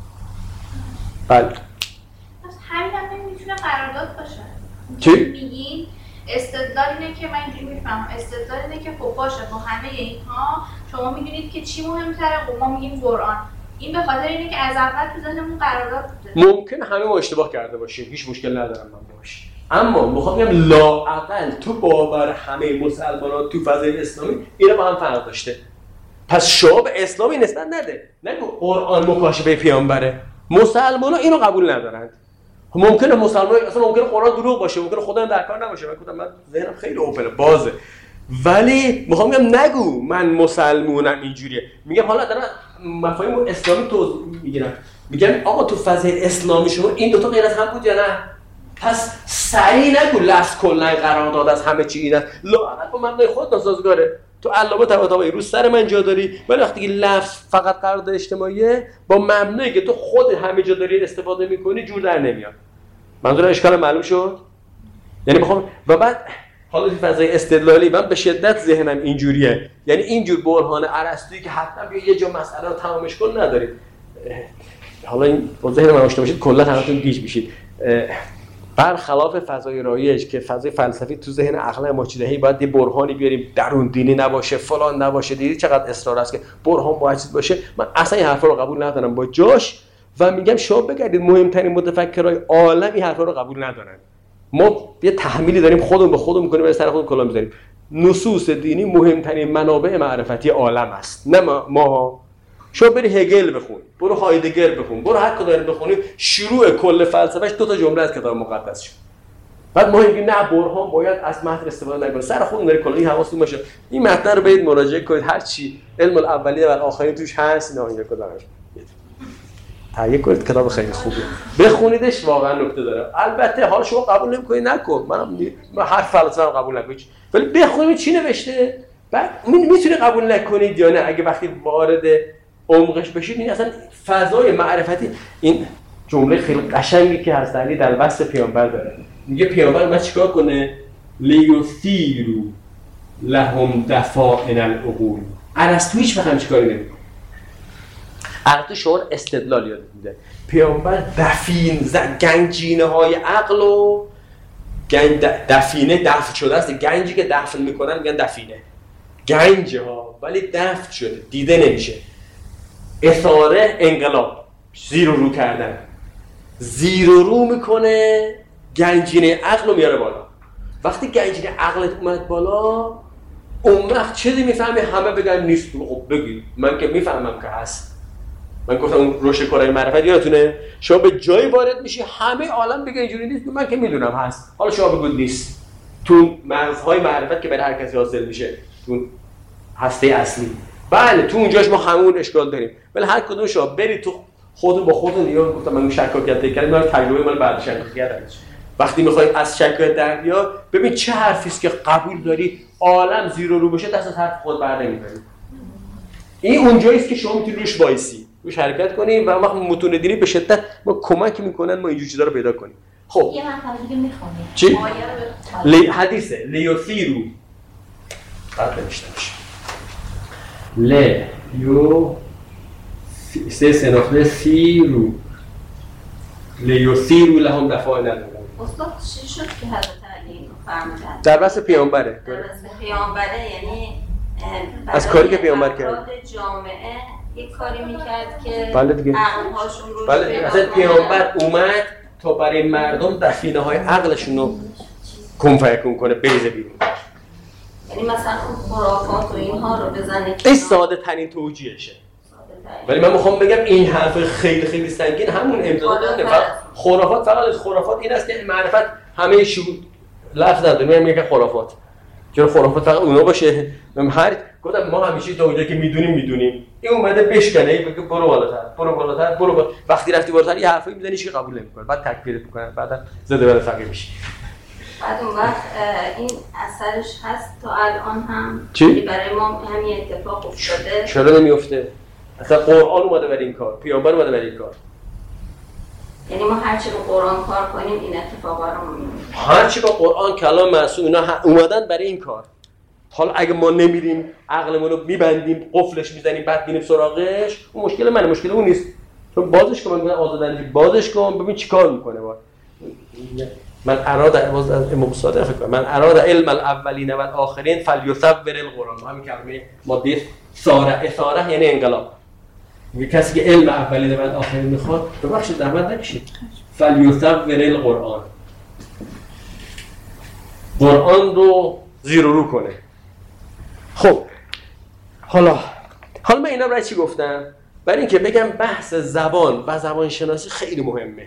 بله. پس همین هم نمیتونه قرارداد باشه. چی؟ میگین استدلال اینه که من اینجوری میفهمم، استدلال اینه که خب باشه با همه اینها شما میدونید که چی مهمتره، خب ما میگیم قرآن. این به خاطر اینه که از اول تو ذهنمون قرارداد بوده. ممکن همه ما اشتباه کرده باشیم، هیچ مشکل ندارم من باشه. اما میخوام بگم لااقل تو باور همه مسلمانان تو فضای اسلامی اینا با هم فرق داشته. پس شما به اسلامی نسبت نده. نگو قرآن مکاشفه پیامبره. مسلمان‌ها اینو قبول ندارند. ممکنه مسلمان اصلا ممکنه قرآن دروغ باشه، ممکنه خدا هم در کار نباشه. من گفتم من ذهنم خیلی اوپنه، بازه. ولی میخوام بگم نگو من مسلمونم اینجوریه. میگم حالا دارم مفاهیم اسلامی توضیح میگیرم. میگم آقا تو فضای اسلامی شما این دو تا غیر از هم بود یا نه؟ پس سریع نگو لفظ کلا قرارداد از همه چی اینه. لااقل با مبنای خود ناسازگاره. تو علامه طباطبایی رو سر من جا داری، ولی وقتی که لفظ فقط قرارداد اجتماعیه با مبنایی که تو خود همه جا داری استفاده میکنی جور در نمیاد. منظور اشکال معلوم شد؟ یعنی بخوام و بعد حالا این فضای استدلالی من به شدت ذهنم اینجوریه، یعنی اینجور برهان ارسطویی که حتما بیا یه جا مسئله رو تمامش کن ندارید. حالا این با ذهن من آشنا باشید کلا همتون گیج میشید. برخلاف فضای رایج که فضای فلسفی تو ذهن عقل ما چیزه، هی باید یه برهانی بیاریم درون دینی نباشه فلان نباشه، دیدی چقدر اصرار است که برهان باید چیز باشه. من اصلا این حرفا رو قبول ندارم با جاش و میگم شما بگردید مهمترین متفکرای عالم این حرفا رو قبول ندارن. ما یه تحمیلی داریم خودمون به خودمون می‌کنیم و سر خودمون کلا می‌ذاریم. نصوص دینی مهمترین منابع معرفتی عالم است، نه ما, ما. شما بری هگل بخون، برو هایدگر بخون، برو هر کدوم بخونی شروع کل فلسفهش دو تا جمله از کتاب مقدس شد. بعد ما میگیم نه برهان باید از متن استفاده نکنه، سر خودمون داری کلا این حواستون باشه. این متن رو برید مراجعه کنید، هر چی علم الاولیه و الاخرین توش هست اینا اینجا کدامش تهیه کنید، کتاب خیلی خوبه بخونیدش، واقعا نکته داره. البته حالا شما قبول نمی‌کنید نکن، منم من هر فلسفه رو قبول نکنم، ولی بخونید چی نوشته، بعد میتونی قبول نکنید یا نه. اگه وقتی وارد عمقش بشید این اصلا فضای معرفتی. این جمله خیلی قشنگی که هست علی در وصف پیامبر داره، میگه پیامبر ما چیکار کنه؟ لیثیرو لهم دفائن العقول. ارسطو هیچ وقت هم چیکاری نمی‌کنه. ارسطو شعور استدلال یاد میده. پیامبر دفین گنجینه های عقل و گنج دفینه دفن شده است. گنجی که دفن میکنن میگن دفینه، گنج ها، ولی دفن شده دیده نمیشه. اثاره انقلاب، زیر و رو کردن، زیر و رو میکنه، گنجینه عقل رو میاره بالا. وقتی گنجینه عقلت اومد بالا اون وقت چیزی میفهمی همه بگن نیست. خب بگی من که میفهمم که هست. من گفتم اون رشد کارهای معرفت یادتونه شما به جایی وارد میشی همه عالم بگه اینجوری نیست، من که میدونم هست، حالا شما بگید نیست. تو مغزهای معرفت که برای هر کسی حاصل میشه، تو هسته اصلی، بله تو اونجاش ما همون اشکال داریم، ولی هر کدوم شما برید تو خودتون با خودتون نگاه گفتم من شکاکیت کردم، من تجربه من بعد شکاکیت وقتی میخوای از شکاکیت در بیا ببین چه حرفی است که قبول داری عالم زیر و رو بشه دست از حرف خود بر نمیبری. این اونجایی است که شما میتونی روش وایسی، روش حرکت کنی و وقتی متون دینی به شدت ما کمک میکنن ما اینجور چیزا رو پیدا کنیم. خب یه مطلب دیگه میخونیم چی؟ لی حدیثه لیوثیرو بعد نمیشتمش لیو سه سناخته سیرو لیوثیرو لهم دفاع ندارم. استاد چی شد که حضرت علی فرمودن؟ در بس پیامبره. در بس پیامبره یعنی از کاری که پیامبر کرد. افراد جامعه یک کاری میکرد که بله دیگه. عقل‌هاشون رو بله اصلا پیامبر اومد تا برای مردم دفینه های عقلشون رو کنفیکون کنه بریزه بیرون. یعنی مثلا اون خرافات و اینها رو بزنه این ساده ترین توجیهشه. ولی من میخوام بگم این حرف خیلی خیلی سنگین همون امتداد داره. خرافات فقط از خرافات این است که معرفت همه شهود لفظ نداره. میگم میگه خرافات. چرا خرافات فقط اونا باشه؟ من هر گفتم ما همیشه تا اونجا که میدونیم میدونیم. این اومده بشکنه بگه برو بالاتر، برو بالاتر، برو بالاتر. وقتی رفتی بالاتر یه حرفی میزنی هیچ قبول نمیکنه. بعد تکفیرت میکنن. بعدا زده بر فقیر میشی. بعد اون وقت این اثرش هست تا الان هم چی؟ برای ما همین اتفاق افتاده. چرا نمیفته؟ اصلا قرآن اومده برای این کار، پیامبر اومده برای این کار. یعنی ما هر چی با قرآن کار کنیم این اتفاقا رو می‌بینیم. هر چی با قرآن کلام معصوم اینا اومدن برای این کار. حالا اگه ما نمیریم عقلمون رو میبندیم قفلش میزنیم بعد میریم سراغش اون مشکل منه، مشکل اون نیست. چون بازش کن، من میگم آزادانه بازش کن ببین چیکار میکنه. با من اراد باز از امام صادق فکر کنم من اراد علم الاولین و الاخرین فلیصور القرآن. همین کلمه ماده ساره اثاره یعنی انقلاب. یه کسی که علم اولین و آخرین میخواد ببخشید زحمت نکشید فلیصور القرآن، قرآن رو زیر و رو کنه. خب حالا حالا من اینا برای چی گفتم؟ برای اینکه بگم بحث زبان و زبان شناسی خیلی مهمه.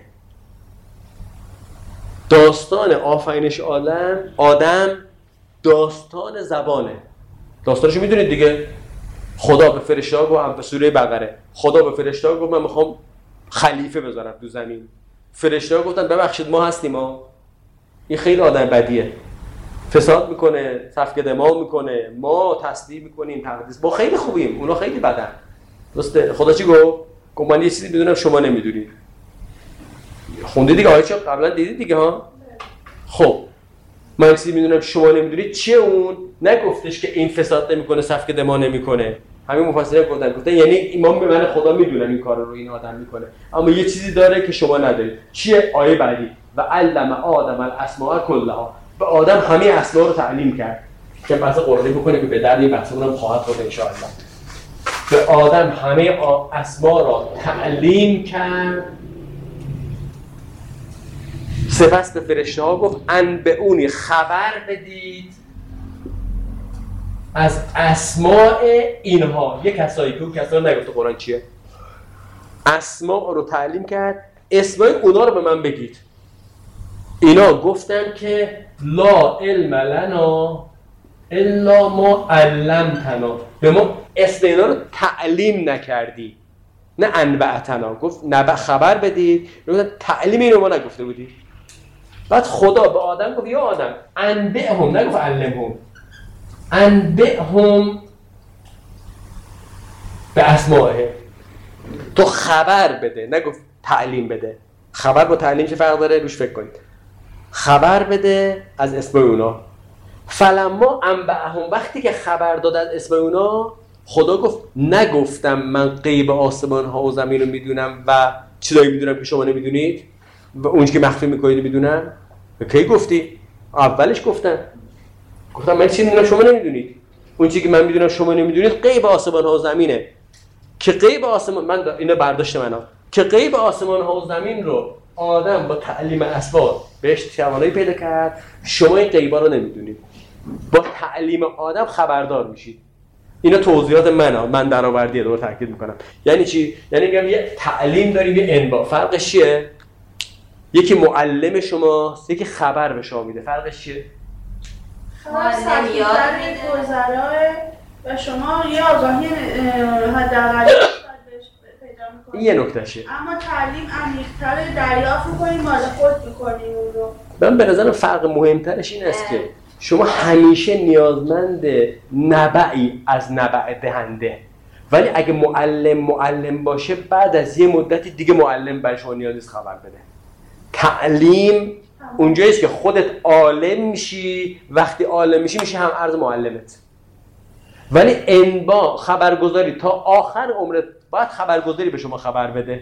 داستان آفرینش عالم آدم داستان زبانه. داستانشو میدونید دیگه. خدا به فرشته‌ها گفت به سوره بقره خدا به فرشته‌ها گفت من میخوام خلیفه بذارم تو زمین. فرشته‌ها گفتن ببخشید ما هستیم ها. این خیلی آدم بدیه. فساد میکنه، سفک دماغ میکنه، ما تسلیم میکنیم تقدیس. ما خیلی خوبیم، اونا خیلی بدن. درسته؟ خدا چی گفت؟ گفت من یه چیزی میدونم شما نمیدونید. خوندید دیگه آیه چه قبلا دیدید دیگه ها؟ خب من یه چیزی میدونم شما نمیدونید چیه اون؟ نگفتش که این فساد نمیکنه، سفک دماغ نمیکنه. همین مفسرین گفتن گفتن یعنی امام به من خدا میدونم این کارو رو این آدم میکنه، اما یه چیزی داره که شما ندارید. چیه؟ آیه بعدی و علم آدم الاسماء کلها. به آدم همه اسما رو تعلیم کرد. که بحث قرآنی بکنه که به درد این بحثمون هم خواهد خورد ان شاء الله. به آدم همه اسما را تعلیم کرد. سپس به فرشته ها گفت انبئونی خبر بدید از اسماء اینها. یک کسایی که اون کسایی نگفت قرآن چیه. اسماء رو تعلیم کرد. اسمای اونا رو به من بگید. اینا گفتن که لا علم لنا الا ما علمتنا. به ما اسم اینا رو تعلیم نکردی، نه انبعتنا. گفت نبع خبر بدید. گفتن تعلیم اینو ما نگفته بودی. بعد خدا به آدم گفت یا آدم انبئهم، نگفت علمهم، انبئهم به اسمائه. تو خبر بده، نگفت تعلیم بده. خبر با تعلیم چه فرق داره؟ روش فکر کنید. خبر بده از اسم اونا. فلما انبئهم، وقتی که خبر داد از اسم اونا، خدا گفت نگفتم من غیب آسمان ها و زمین رو میدونم و چیزایی میدونم که شما نمیدونید و اون که مخفی میکنید میدونم. کی گفتی؟ اولش گفتم گفتم من چیزی میدونم شما نمیدونید. اون چیزی که من میدونم شما نمیدونید غیب آسمان ها و زمینه. که غیب آسمان، من اینو برداشت منم، که غیب آسمان ها و زمین رو آدم با تعلیم اسباب بهش توانایی پیدا کرد. شما این غیبا رو نمیدونید. با تعلیم آدم خبردار میشید. اینا توضیحات منه، من درآوردیه، دوباره تاکید میکنم. یعنی چی؟ یعنی میگم یه تعلیم داریم، یه انباء. فرقش چیه؟ یکی معلم شماست، یکی خبر به شما میده. فرقش چیه؟ معلم یاد میده گذرای و شما یه آگاهی حداقل پیدا میکنید. این یه نکتهشه. اما تعلیم عمیق‌تر دریافت می‌کنید، مال خود می‌کنید اون رو. من به نظرم فرق مهمترش این است که شما همیشه نیازمند نبعی از نبع دهنده، ولی اگه معلم معلم باشه بعد از یه مدتی دیگه معلم برای شما نیاز نیست خبر بده. تعلیم اونجاییست که خودت عالم میشی، وقتی عالم میشی میشه هم عرض معلمت. ولی انبا خبرگزاری تا آخر عمرت باید خبرگزاری به شما خبر بده.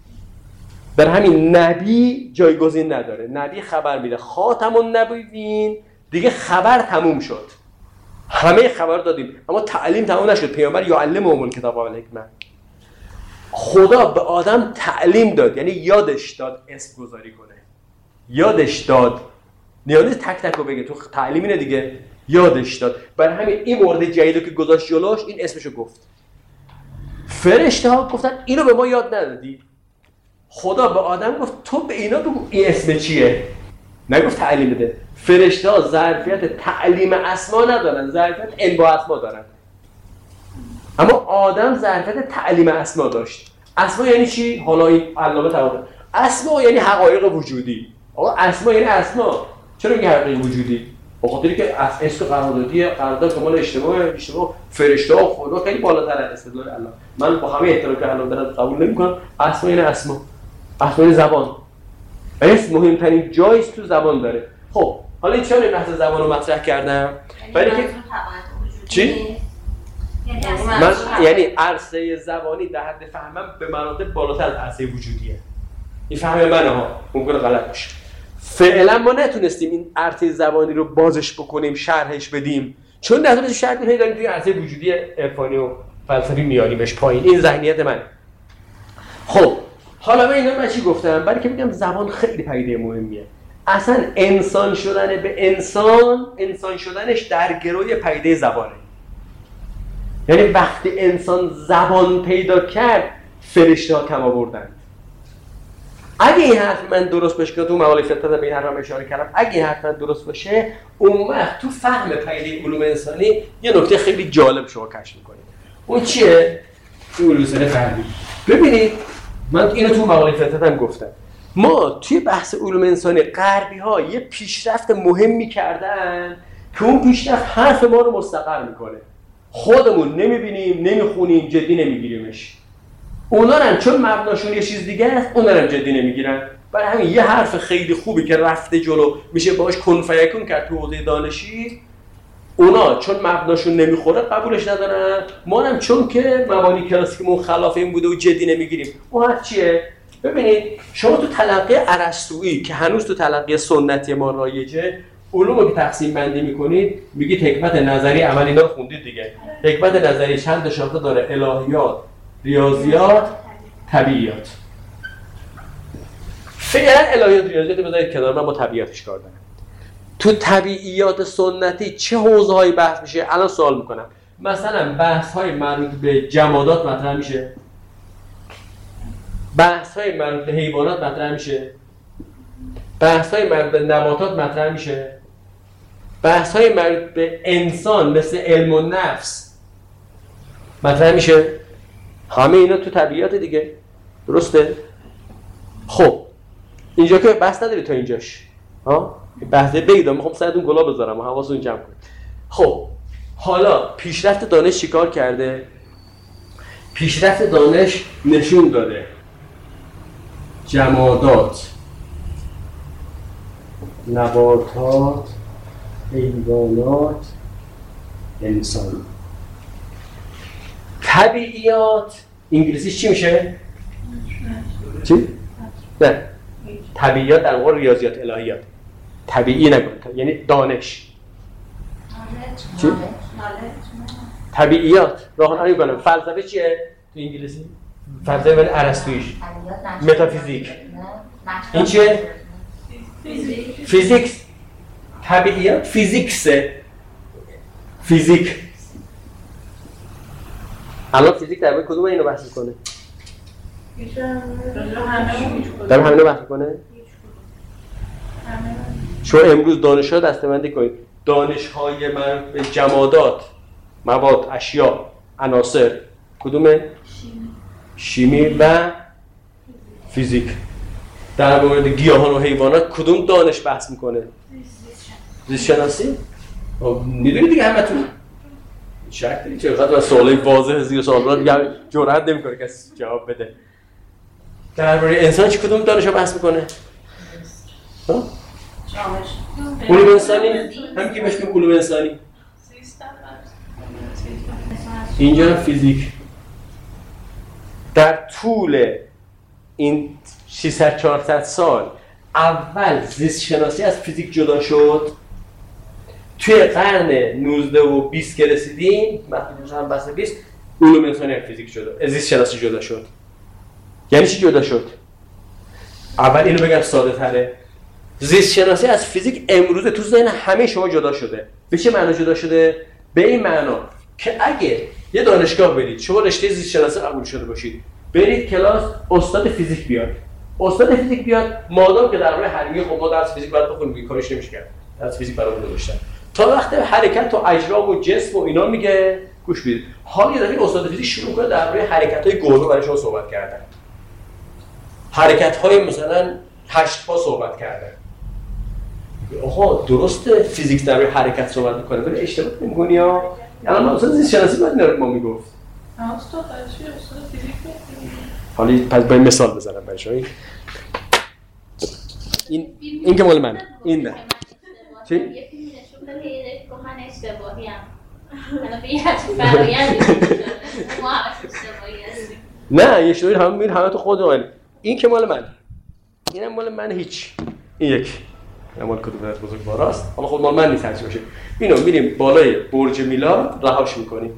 در همین نبی جایگزین نداره. نبی خبر میده، خاتم النبیین، دیگه خبر تموم شد، همه خبر دادیم، اما تعلیم تموم نشد. پیامبر یعلمهم الکتاب و الحکمه. خدا به آدم تعلیم داد، یعنی یادش داد اسم گذاری کنه، یادش داد، نیازی تک تک رو بگه تو تعلیم اینه دیگه، یادش داد. برای همین این مورد جدیدی که گذاشت جلوش این اسمشو گفت. فرشته ها گفتن اینو به ما یاد ندادی. خدا به آدم گفت تو به اینا بگو این اسم چیه، نگفت تعلیم بده. فرشته ها ظرفیت تعلیم اسما ندارن، ظرفیت انباء اسما دارن، اما آدم ظرفیت تعلیم اسما داشت. اسما یعنی چی؟ حالا این علامه تمام. اسما یعنی حقایق وجودی. آقا اسما یعنی اسما. چرا میگه حقایق وجودی؟ به خاطری که از اسم قراردادی قرارداد کمال اجتماع اجتماع فرشته ها خدا خیلی بالاتر از استدلال الله. من با همه احترامی که الان دارم قبول نمی‌کنم. اسما یعنی اسما. اسما یعنی زبان. اسم مهمترین جایی تو زبان داره. خب حالا این چرا این بحث زبان رو مطرح کردم؟ ولی که چی؟ من یعنی عرصه زبانی در حد فهمم به مراتب بالاتر از عرصه وجودیه. این فهم منه ها، ممکنه غلط باشه. فعلا ما نتونستیم این عرصه زبانی رو بازش بکنیم، شرحش بدیم، چون نتونستیم شرح بدیم، داریم توی عرصه وجودی عرفانی و فلسفی میاریمش پایین. این ذهنیت من. خب حالا من اینا من چی گفتم؟ برای که میگم زبان خیلی پدیده مهمیه. اصلا انسان شدن به انسان، انسان شدنش در گروی پدیده زبانه. یعنی وقتی انسان زبان پیدا کرد فرشته ها کم آوردن. اگه این حرف من درست باشه که تو مقاله فطرت به این حرف اشاره کردم، اگه این حرف من درست باشه اون وقت تو فهم پدیده علوم انسانی یه نکته خیلی جالب شما کشف می‌کنید. اون چیه؟ علوم فردی. ببینید من اینو تو مقاله فطرت هم گفتم. ما توی بحث علوم انسانی غربی‌ها یه پیشرفت مهمی کردن که اون پیشرفت حرف ما رو مستقر میکنه. خودمون نمیبینیم، نمیخونیم، جدی نمیگیریمش. اونا هم چون مبناشون یه چیز دیگه است، اونا هم جدی نمیگیرن. برای همین یه حرف خیلی خوبی که رفته جلو میشه باهاش کن فیکون کرد تو حوزه دانشی، اونا چون مبناشون نمیخوره قبولش ندارن. ما هم چون که مبانی کلاسیکمون خلاف این بوده و جدی نمیگیریم. اون حرف چیه؟ ببینید شما تو تلقی ارسطویی که هنوز تو تلقی سنتی ما رایجه، علومو که تقسیم بندی میکنید میگید حکمت نظری عملی، اینا رو خوندید دیگه. حکمت نظری چند تا شاخه داره؟ الهیات، ریاضیات، طبیعیات. فعلا الهیات ریاضیات بذارید کنار، من با طبیعتش کار دارم. تو طبیعیات سنتی چه حوزه‌هایی بحث میشه؟ الان سوال میکنم. مثلا بحث‌های مربوط به جمادات مطرح میشه، بحث‌های مربوط به حیوانات مطرح میشه، بحث‌های مربوط به نباتات مطرح میشه، بحث‌های مربوط به انسان مثل علم و نفس مطرح میشه. همه اینا تو طبیعیات دیگه، درسته؟ خب اینجا که بحث نداری تا اینجاش، ها؟ بحثه بگیدم، میخوام سرتون گلا بذارم و حواستون جمع کنید. خب حالا پیشرفت دانش چیکار کرده؟ پیشرفت دانش نشون داده جمادات، نباتات، حیوانات، انسان، طبیعیات. انگلیسیش چی میشه؟ چی؟ نه طبیعیات در واقع ریاضیات الهیات. طبیعی نگم، یعنی دانش. چی؟ طبیعیات. راهنمایی کنم. فلسفه چیه تو انگلیسی؟ فلسفه ولی ارسطویی. متافیزیک. این چیه؟ فیزیکس. طبیعیات فیزیکسه. فیزیک. الان فیزیک در مورد کدوم اینو بحث میکنه؟ در همینو بحث میکنه؟ شما امروز دانش‌ها دسته‌بندی کنید. دانش‌های مربوط به جمادات، مواد، اشیا، عناصر کدومه؟ شیمی و فیزیک. در مورد گیاهان و حیوانات کدوم دانش بحث میکنه؟ زیست شناسی؟ میدونید دیگه همتون شک دارید چه وقت سوالای واضح زیر سوال دیگه جرئت نمیکنه کسی جواب بده. درباره انسان چه کدوم دانشو بحث میکنه؟ ها؟ علوم انسانی؟ همین که بهش میگن علوم انسانی. اینجا فیزیک. در طول این ششصد چهارصد سال اول زیست شناسی از فیزیک جدا شد. توی قرن نوزده و بیست که رسیدیم، مثلا هم بحث بیست، علوم انسانی از فیزیک جدا، زیست شناسی جدا شد. یعنی چی جدا شد؟ اول اینو بگم ساده تره. زیست شناسی از فیزیک امروز تو ذهن همه شما جدا شده. به چه معنا جدا شده؟ به این معنا که اگه یه دانشگاه برید، شما رشته زیست شناسی قبول شده باشید، برید کلاس استاد فیزیک بیاد. استاد فیزیک بیاد، مادام که در مورد حرمی خب ما درس فیزیک باید بخونیم، کارش نمیشه کرد. درس فیزیک برامون نوشتن. تا وقت حرکت و اجرام و جسم و اینا میگه گوش بدید. حالا یه دفعه استاد فیزیک شروع کنه درباره حرکت‌های گربه برای شما صحبت کردن. حرکت‌های مثلا هشت پا صحبت کردن. آها درسته فیزیک درباره حرکت صحبت می‌کنه، ولی اشتباه می‌کنی یا الان ما اصلا زیست شناسی باید اینا رو ما میگفت. استاد چی استاد فیزیک؟ حالا پس با این مثال بزنم برای شما. این این که مال منه. این نه. چی؟ یه فیلم نشون داد که یه رو من اشتباهی ام. حالا به یه همچین فرایندی ما همش اشتباهی هستیم. نه یه شوید همه میره همه تو خود من. این که مال من. اینم مال من هیچ. این یک. این مال کدوم از بزرگواراست. حالا خود مال من نیست هرچی باشه. اینو میریم بالای برج میلاد رهاش میکنیم.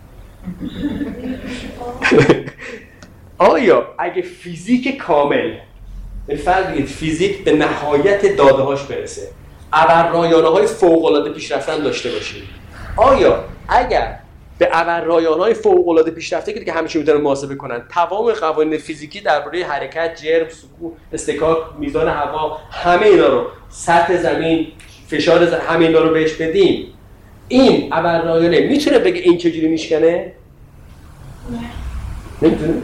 آیا اگه فیزیک کامل این فرض بگید فیزیک به نهایت داده‌هاش برسه، ابررایانه‌های فوق‌العاده پیشرفتن داشته باشیم، آیا اگر به ابررایانه‌های فوق‌العاده پیشرفته که همیشه میتونن محاسبه کنن تمام قوانین فیزیکی درباره حرکت، جرم، سکون، اصطکاک، میزان هوا، همه اینا رو، سطح زمین، فشار زمین، همه اینا رو بهش بدیم، این ابررایانه میتونه بگه این چجوری میشکنه؟ نه. نمیتونه؟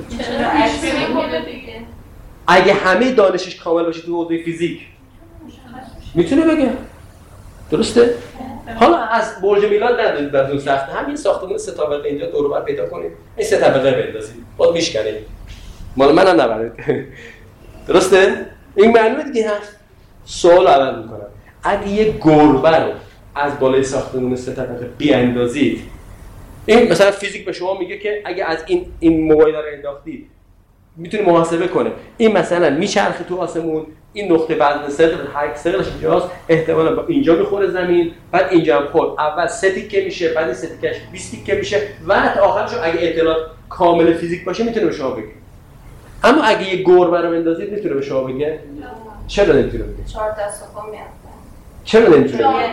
اگه همه دانشش کامل باشه تو حوزه فیزیک میتونه بگه. درسته؟ حالا از برج میلاد ندارید در دون سخته، همین ساختمون سه طبقه اینجا دور و بر پیدا کنید، این سه طبقه بندازید، باز میشکنید. مال منم نبرید. درسته؟ این معلومه دیگه هست. سوال عوض میکنم. اگه یه گربه رو از بالای ساختمون سه طبقه بیاندازید، این مثلا فیزیک به شما میگه که اگه از این این موبایل رو انداختید میتونی محاسبه کنه این مثلا میچرخه تو آسمون، این نقطه وزن صدر هر صدرش اینجاست، احتمالاً با اینجا میخوره زمین، بعد اینجا هم خورد، اول سه تیکه میشه، بعد این سه تیکش بیست تیکه میشه و تا آخرش اگه اطلاعات کامل فیزیک باشه میتونه به شما بگه. اما اگه یه گربه رو بندازید میتونه به شما بگه؟ چرا نمیتونه بگه؟ چهار تا سکون میاد. چرا نمیتونه بگه؟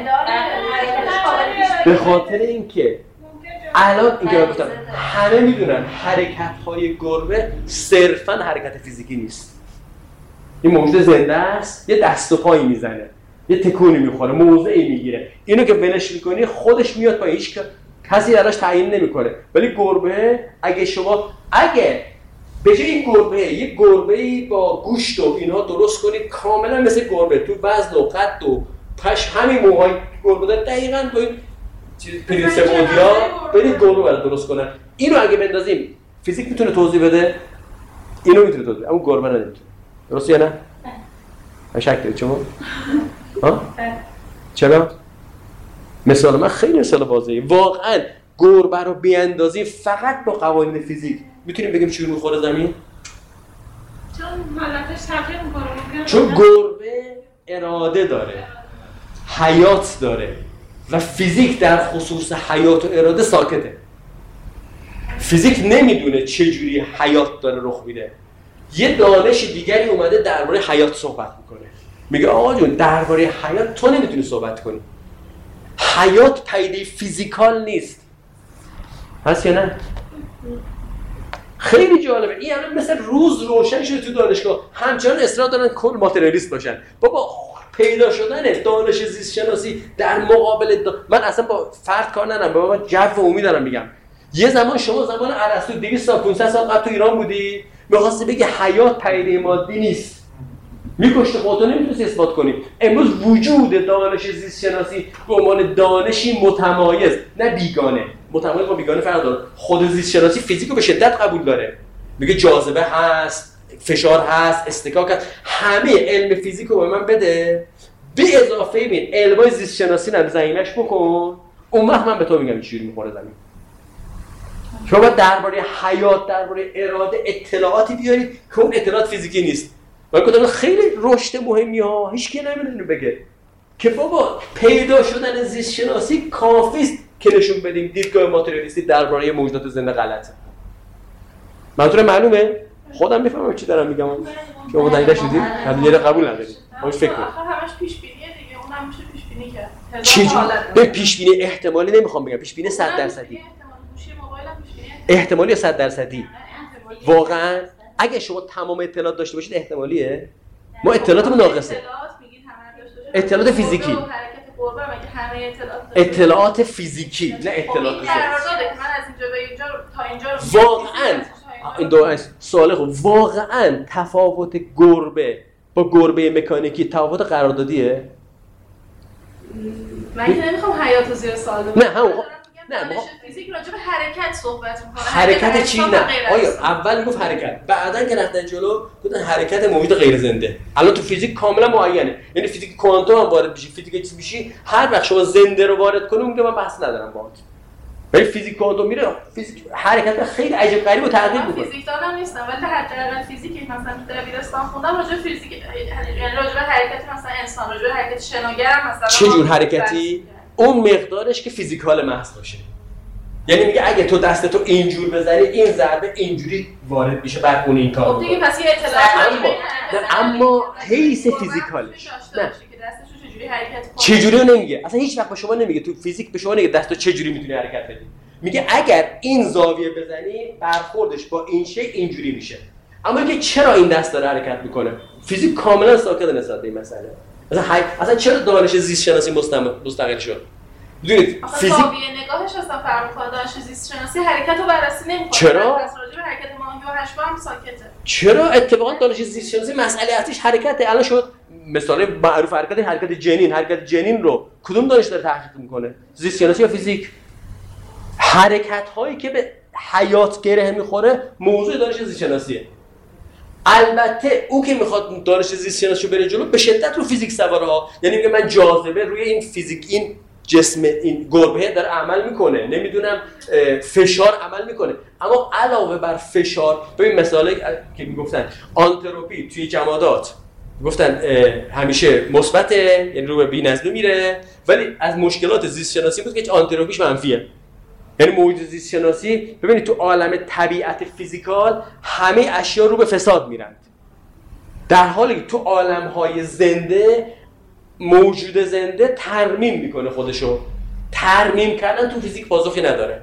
به خاطر اینکه الان اینکه گفتم همه میدونن حرکت‌های گربه صرفاً حرکت فیزیکی نیست. این موجود زنده است، یه دست و پایی میزنه، یه تکونی میخوره، موضعی میگیره. اینو که ولش میکنی خودش میاد پایین، هیچ کسی براش تعیین نمیکنه. ولی گربه اگه شما اگه به جای این گربه یه گربه‌ای با گوشت و اینها درست کنید کاملا مثل گربه تو وزن و قد و پش همین موهای گربه داره، دقیقاً تو این چیز پرینسپودیا برید گربه برای درست کنن. اینو اگه بندازیم فیزیک میتونه توضیح بده، اینو میتونه توضیح بده، اما گربه نمیتونه. درسته یا نه؟ نه. شک دارید شما؟ ها؟ چرا؟ مثال من خیلی مثال واضحه. واقعا گربه رو بیاندازیم فقط با قوانین فیزیک میتونیم بگیم چجوری میخوره زمین؟ چون حالتش تغییر میکنه. چون گربه اراده داره، حیات داره و فیزیک در خصوص حیات و اراده ساکته. فیزیک نمیدونه چجوری حیات داره رخ میده. یه دانش دیگری اومده درباره حیات صحبت میکنه، میگه آقا جون درباره حیات تو نمیتونی صحبت کنی، حیات پدیده فیزیکال نیست. هست یا نه؟ خیلی جالبه. این الان مثل روز روشن شده تو دانشگاه، همچنان اصرار دارن کل ماتریالیست باشن. بابا پیدا شدن دانش زیست شناسی در مقابل دا... من اصلا با فرد کار ندارم، بابا جو عمومی دارم میگم. یه زمان شما زمان ارسطو دویست سال پانصد سال قبل تو ایران بودی، می‌خواستی بگی حیات پدیده مادی نیست، می‌کشت خودت، نمی‌تونستی اثبات کنی. امروز وجود دانش زیست شناسی به عنوان دانشی متمایز، نه بیگانه. متمایز با بیگانه فرق داره. خود زیست شناسی فیزیکو به شدت قبول داره، میگه جاذبه هست، فشار هست، اصطکاک هست، همه علم فیزیکو به من بده، به اضافه این علمای زیست شناسی رو زمینش بکن، اون وقت من به تو میگم چجوری میخوره زمین. شما باید درباره حیات، درباره اراده اطلاعاتی بیارید که اون اطلاعات فیزیکی نیست. من گفتم خیلی رشد مهمی ها، هیچ کی نمیدونه بگه که بابا پیدا شدن زیست شناسی کافی است که نشون بدیم دیدگاه ماتریالیستی درباره موجودات زنده غلطه. منظور معلومه؟ خودم میفهمم چی دارم میگم. شما دلیل شدید؟ همین قبول ندارید. خوش فکر کن. آخه همش پیش بینیه دیگه، اونم میشه پیش بینی کرد. چی؟ به پیش بینی احتمالی نمیخوام بگم، پیش بینی صد درصدی. احتمالی صد درصدی. واقعا اگه شما تمام اطلاعات داشته باشید احتمالیه. ما اطلاعاتمون ناقصه. اطلاعات فیزیکی. اطلاعات فیزیکی نه اطلاعات فیزیکی. من از اینجا به اینجا تا اینجا واقعا این دو سوال خوب. واقعا تفاوت گربه با گربه مکانیکی تفاوت قراردادیه؟ من که نمیخوام حیاتو زیر سوال ببرم. نه همون نه دانش فیزیک راجع به حرکت صحبت می‌کنه. حرکت چی؟ نه آیا اول میگفت حرکت، بعدن که رفتن جلو گفتن حرکت موجود غیر زنده. الان تو فیزیک کاملا معینه، یعنی فیزیک کوانتوم هم وارد بشی، فیزیک چیزی بشی، هر وقت شما زنده رو وارد کنی میگه من بحث ندارم باهات. ولی فیزیک کوانتوم میره فیزیک حرکت خیلی عجیب غریب و تغییر میکنه. فیزیک دانم نیستم ولی حداقل فیزیکی مثلا تو دبیرستان خوندم راجع به فیزیک، یعنی راجع به حرکت مثلا انسان، راجع به حرکت شناگر مثلا چه جور حرکتی؟ اون مقدارش که فیزیکال محض باشه. یعنی میگه اگه تو دستتو اینجور بزنی این ضربه اینجوری وارد میشه بعد اون این کارو. خب دیگه پس یه اطلاعاتی اما اما حیث فیزیکالش نه چجوری حرکت کنه؟ چجوری نمیگه. اصلا هیچ وقت به شما نمیگه تو فیزیک به شما نمیگه دستو چجوری میتونی حرکت بدی. میگه اگر این زاویه بزنی برخوردش با این شی اینجوری میشه. اما میگه چرا این دست داره حرکت میکنه؟ فیزیک کاملا ساکت نسبت به این مسئله. مثلا حی... اصلا چرا دانش زیست شناسی مستقل شد؟ میدونید فیزیک زاویه نگاهش اصلا فرق می‌کنه. دانش زیست شناسی حرکت رو بررسی نمی‌کنه. چرا؟ پس راجع به حرکت ماهی و حشره هم ساکته. چرا اتفاقا دانش زیست شناسی مسئله اصلیش حرکته. الان شد مثال معروف حرکت حرکت جنین، حرکت جنین رو کدوم دانش داره تحقیق می‌کنه؟ زیست شناسی یا فیزیک؟ حرکت هایی که به حیات گره می‌خوره موضوع دانش زیست شناسیه. البته او که میخواد دانش زیست شناسی رو بره جلو به شدت رو فیزیک سواره ها، یعنی میگه من جاذبه روی این فیزیک این جسم این گربه داره عمل میکنه، نمیدونم فشار عمل میکنه، اما علاوه بر فشار ببین مثالی که میگفتن آنتروپی توی جمادات گفتن همیشه مثبته، یعنی رو به بی‌نظمی میره، ولی از مشکلات زیست شناسی بود که آنتروپیش منفیه. یعنی موجود زیست شناسی ببینید تو عالم طبیعت فیزیکال همه اشیا رو به فساد میرند، در حالی که تو عالم‌های زنده موجود زنده ترمیم میکنه خودشو. ترمیم کردن تو فیزیک پاسخی نداره.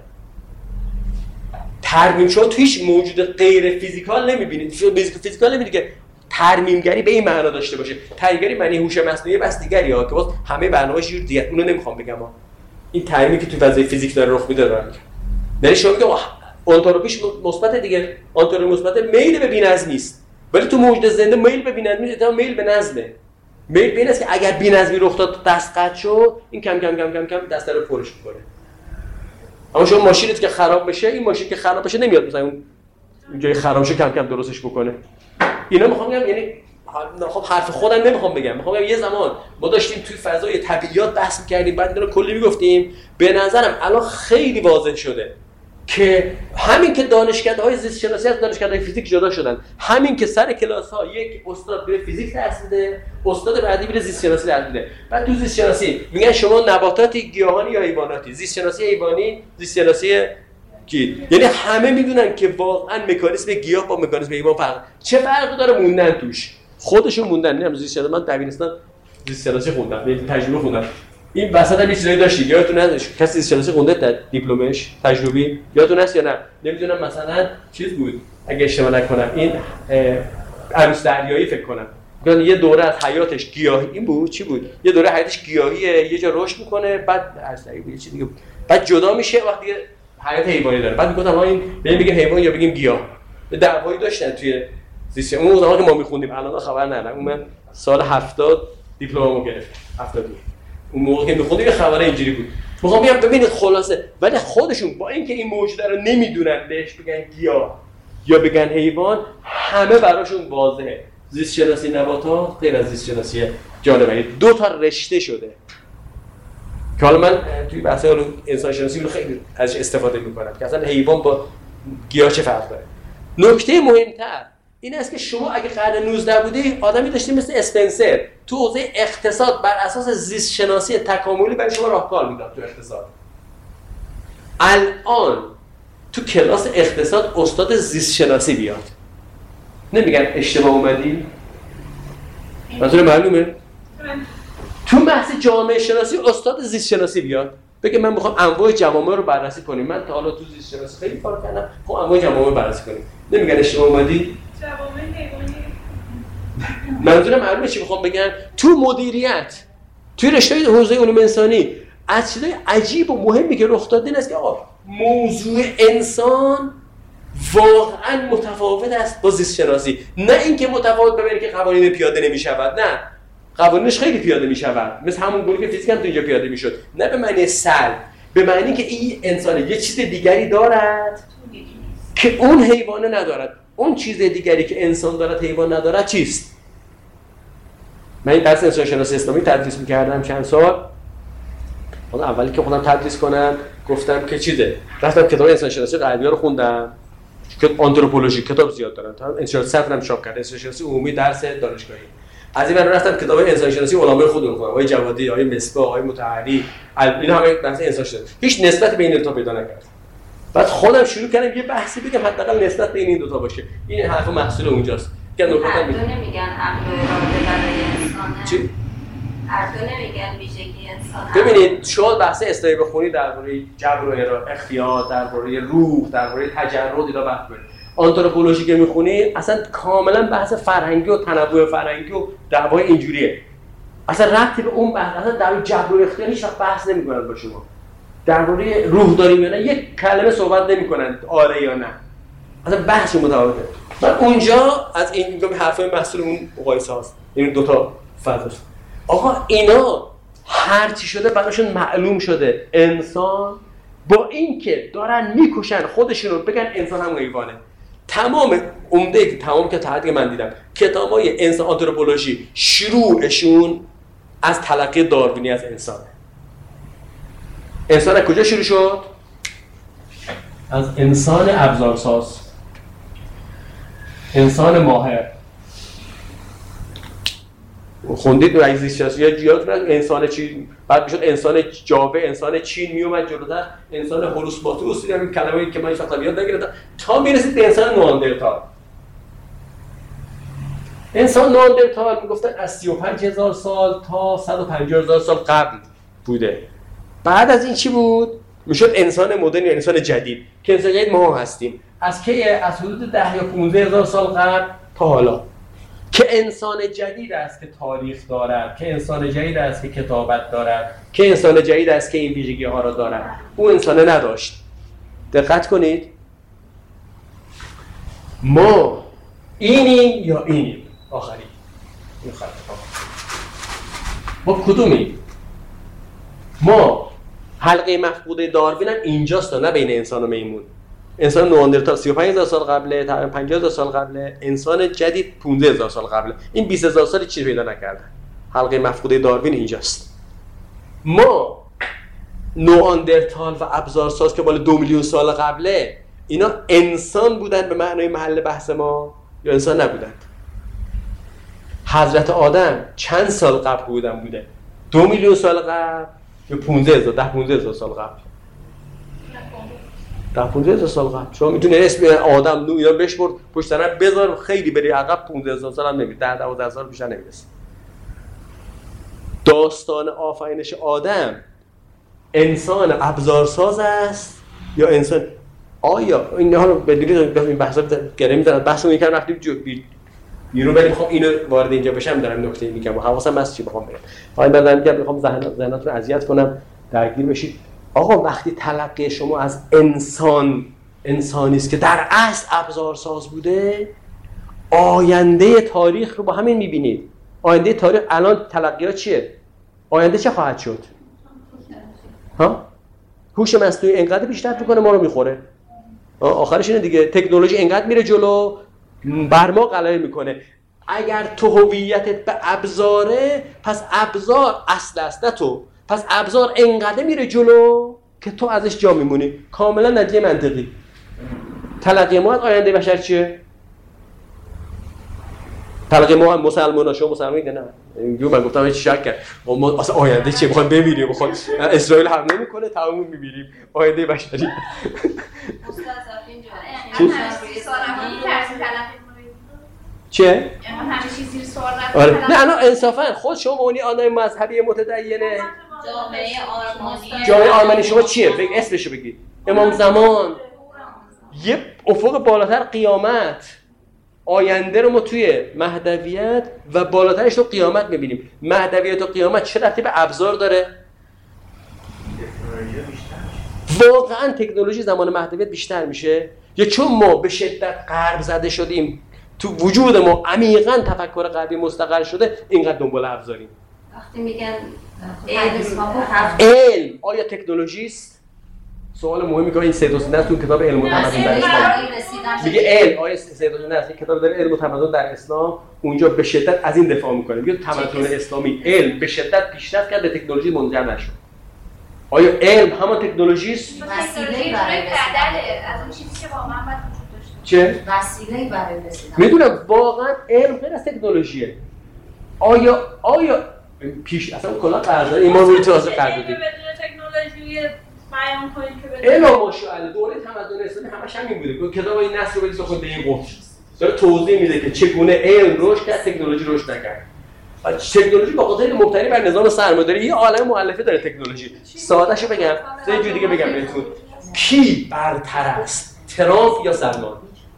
ترمیم شما تو هیچ موجود غیر فیزیکال نمیبینید. فیزیک فیزیکال نمیبینید که ترمیمگری به این معنا داشته باشه. ترمیمگری معنی هوش مصنوعی بس دیگری ها که باز همه برنامه‌اش یه جور دیگه، اونو نمیخوام بگم ها. این ترمیمی که تو فضای فیزیک داره رخ میده دارم. یعنی شما میگه آنتروپیش مثبت دیگه، آنتروپی مثبت میل به بی‌نظمی است. ولی تو موجود زنده میل به بی‌نظمی است، میل به نظمه. میل به این است که اگر بی‌نظمی رخ داد دست قطع شد، این کم کم کم کم کم دست رو پرش می‌کنه. اما شما ماشینت که خراب بشه، این ماشین که خراب بشه نمیاد مثلا اون جای خراب شه کم کم درستش بکنه. اینا میخوام بگم، یعنی خب حرف خودم نمیخوام بگم، میخوام بگم یه زمان ما داشتیم توی فضای طبیعیات بحث می‌کردیم، بعد اینا کلی میگفتیم. به نظرم الان خیلی واضح شده که همین که دانشکده‌های زیست شناسی از دانشکده‌های فیزیک جدا شدن، همین که سر کلاس‌ها یک استاد به فیزیک درس میده، استاد بعدی میره زیست شناسی درس میده. بعد تو زیست شناسی میگن شما نباتاتی، گیاهانی یا حیواناتی، زیست شناسی حیوانی، زیست شناسی کی، یعنی همه میدونن که واقعا مکانیزم گیاه با مکانیزم حیوان فرق، چه فرقی داره، موندن توش، خودشون موندن. نمیدونم زیست شناسی، من دبیرستان زیست شناسی خوندم، تجربه خوندم، این وسط هم یه چیزایی داشتید یادتون هست کسی زیست شناسی خونده در دیپلمش تجربی یادتون هست یا نه؟ نمیدونم مثلا چیز بود اگه اشتباه نکنم این عروس دریایی فکر کنم یه دوره از حیاتش گیاهی این بود چی بود یه دوره حیاتش گیاهیه یه جا رشد میکنه بعد عروس دریایی یه چیز دیگه بود بعد جدا میشه وقتی حیات حیوانی داره بعد میگفتم ما این بریم بگیم حیوان یا بگیم گیاه دعوایی داشتن توی زیست اون زمانی که ما میخوندیم الان خبر ندارم اون من سال هفتاد دیپلممو گرفتم هفتاد اون موقع که میخوندیم یه خبره اینجوری بود میخوام بیام ببینید خلاصه ولی خودشون با اینکه این موجوده رو نمیدونن بهش بگن گیاه یا بگن حیوان همه براشون واضحه زیست شناسی نباتات غیر از زیست شناسی جانوری دو تا رشته شده که حالا من توی بحث انسان شناسی رو خیلی ازش استفاده میکنم که اصلا حیوان با گیاه چه فرق داره نکته مهمتر این است که شما اگه قرن نوزده بودی آدمی داشتی مثل اسپنسر تو حوزه اقتصاد بر اساس زیست شناسی تکاملی برای شما راهکار میداد تو اقتصاد الان تو کلاس اقتصاد استاد زیست شناسی بیاد نمیگن اشتباه اومدی؟ منظور معلومه؟ تو بحث جامعه شناسی استاد زیست شناسی بیاد بگه من میخوام انواع جوامع رو بررسی کنیم من تا حالا تو زیست شناسی خیلی کار کردم خب انواع جوامع رو بررسی کنیم نمیگن اشتباه اومدی؟ جوامع حیوانی منظورم معلومه چی میخوام بگم تو مدیریت توی رشته حوزه علوم انسانی از چیزای عجیب و مهمی که رخ داده این است که آقا موضوع انسان واقعا متفاوت است با زیست شناسی نه اینکه متفاوت ببینید که قوانین پیاده نمیشود نه قوانینش خیلی پیاده میشود مثل همون گونه که فیزیک هم تو اینجا پیاده میشد نه به معنی سلب به معنی که این انسان یه چیز دیگری دارد که اون حیوانه ندارد اون چیز دیگری که انسان دارد حیوان ندارد چیست من این درس انسان شناسی اسلامی تدریس میکردم چند سال حالا اولی که خودم تدریس کنم گفتم که چیزه رفتم کتاب انسان شناسی غربی‌ها رو خوندم که آنتروپولوژی کتاب زیاد دارن تا انشاء الله صفرم چاپ کرد انسان شناسی عمومی درس دانشگاهی از این من رفتم کتاب انسان شناسی علمای خودمون رو خوندم آقای جوادی آقای مصباح آقای مطهری اینا همه بحث انسان شناسی هیچ نسبتی بین این دو تا پیدا نکردم بعد خودم شروع کردم یه بحثی بگم حداقل نسبت بین این دو تا باشه این حرف محصول اونجاست که نکته هر دو نمیگن عقل و اراده برای انسانه چی هر دو نمیگن ویژگی انسان ببینید شما بحث اسلامی بخونید درباره جبر و ارا اختیار درباره روح درباره تجرد اینا بحث کنید آنتروپولوژی که میخونید اصلا کاملا بحث فرهنگی و تنوع فرهنگی و دعوای اینجوریه اصلا ربطی به اون بحث اصلا در جبر و اختیار هیچ وقت بحث نمیکنن با شما درباره روح داریم یا نه یک کلمه صحبت نمیکنن آره یا نه اصلا بحث متفاوته من اونجا از این میگم حرفای محصول اون مقایسه هست این دو تا فاز آقا اینا هر چی شده براشون معلوم شده انسان با اینکه دارن میکشن خودشون رو بگن انسان هم حیوانه تمام عمده که تمام که تحقیق من دیدم کتابای انسان آنتروپولوژی شروعشون از تلقی داروینی از انسانه انسان از کجا شروع شد؟ از انسان ابزارساز انسان ماهر خوندید رو زیست شناسی یا یادتون انسان چین بعد میشد انسان جاوه انسان چین میومد جلوتر انسان هولوسماتوس این کلمه‌ای که من هیچ وقت یاد نگرفتم تا میرسید به انسان نواندرتال انسان نواندرتال میگفتن از سی و پنج هزار سال تا صد و پنجاه هزار سال قبل بوده بعد از این چی بود میشد انسان مدرن یا انسان جدید که انسان جدید ما هستیم از که از حدود ده یا پانزده هزار سال قبل تا حالا که انسان جدید است که تاریخ دارد که انسان جدید است که کتابت دارد که انسان جدید است که این ویژگی ها را دارد اون انسان نداشت دقت کنید ما اینیم یا اینیم آخری ما کدومیم ما حلقه مفقوده داروین هم اینجاست نه بین انسان و میمون انسان نواندرتال سی و پنج هزار سال قبله تقریبا پنجاه هزار سال قبله انسان جدید پانزده هزار سال قبله این بیست هزار سالی چی پیدا نکردن حلقه مفقوده داروین اینجاست ما نواندرتال و ابزارساز که بالا دو میلیون سال قبله اینا انسان بودن به معنای محل بحث ما یا انسان نبودن حضرت آدم چند سال قبل بودن بوده دو میلیون سال قبل یا پانزده هزار ده پانزده هزار سال قبل ده پانزده هزار سال قبل شما میتونی اسم آدم نو اینا بشمر پشت سر بذار خیلی بری عقب پانزده هزار سال هم نمیشه ده دوازده سال بیشتر نمیرسه داستان آفرینش آدم انسان ابزارساز است یا انسان؟ آیا این حالا بدونید این بحثا گره می‌ذارن بحثو می‌کنم رفتیم جو بیرون، ولی می‌خوام اینو وارد اینجا بشم دارم نکته میگم و حواسم هست چی بخوام بگم. حالا بعداً میگم می‌خوام ذهن ذهناتون رو اذیت کنم درگیر بشید. آقا وقتی تلقی شما از انسان انسانی است که در اصل ابزارساز بوده، آینده تاریخ رو با همین می‌بینید. آینده تاریخ الان تلقی‌ها چیه؟ آینده چه خواهد شد؟ ها؟ هوش مصنوعی انقدر پیشرفت می‌کنه ما رو می‌خوره. آخرش اینه دیگه، تکنولوژی انقدر میره جلو بر ما غلبه میکنه. اگر تو هویتت به ابزاره، پس ابزار اصل است نه تو. پس ابزار انقدر میره جلو که تو ازش جا میمونی. کاملا نتیجه منطقی. تلقی ما از آینده بشر چیه؟ تلقی ما هم مسلمان ها، شما مسلمانی نه؟ اینجور من گفتم هیچ شک کرد ما اصلا آینده چیه؟ بخوایم بمیریم، بخوایم اسرائیل حمله میکنه تمام میمیریم. آینده بشری چه؟ همه چیز زیر سوال رفت. آره. نه الان انصافا خود شما اونی آنای مذهبی متدینه جامعه آرمانی جامعه آرمانی شما چیه؟ بگید اسمشو بگید. امام زمان، یه افق بالاتر قیامت، آینده رو ما توی مهدویت و بالاترش رو قیامت می‌بینیم. مهدویت و قیامت چه ربطی به ابزار داره؟ واقعا تکنولوژی زمان مهدویت بیشتر میشه یا چون ما به شدت غرب زده شدیم تو وجود ما عمیقاً تفکر غربی مستقر شده اینقدر دنبال ابزاریم؟ وقتی میگن علم علم آیا تکنولوژی است؟ سوال مهمی که این سید حسین تو کتاب علم و تمدن در اسلام میگه علم آیا سید حسین است کتاب داره علم و تمدن در اسلام اونجا به شدت از این دفاع میکنه، میگه تمدن اسلامی علم به شدت پیشرفت کرد به تکنولوژی منجر نشد. آیا علم همان تکنولوژی است؟ وسیله برای بدله از اون چیزی که واقعا باید وجود داشته. چه؟ وسیله برای رسیدن. میدونم واقعا علم غیر از تکنولوژیه. آیا آیا پیش اصلا کلا قرارداد ایمان رو تازه قرارداد بدون تکنولوژی بیان کنید که بدون علم ماشاءالله دوره تمدن اسلامی همش همین بوده. کتاب این نصر رو بزنید خود به این قطر داره توضیح میده که چگونه علم رشد کرد تکنولوژی رشد نکرد. تکنولوژی با قدرت مبتنی بر نظام سرمایه‌داری یه عالمه مؤلفه داره تکنولوژی. سادهشو بگم، یه جوری دیگه بگم بهتون. کی برتر است؟ ترامپ یا سلمان؟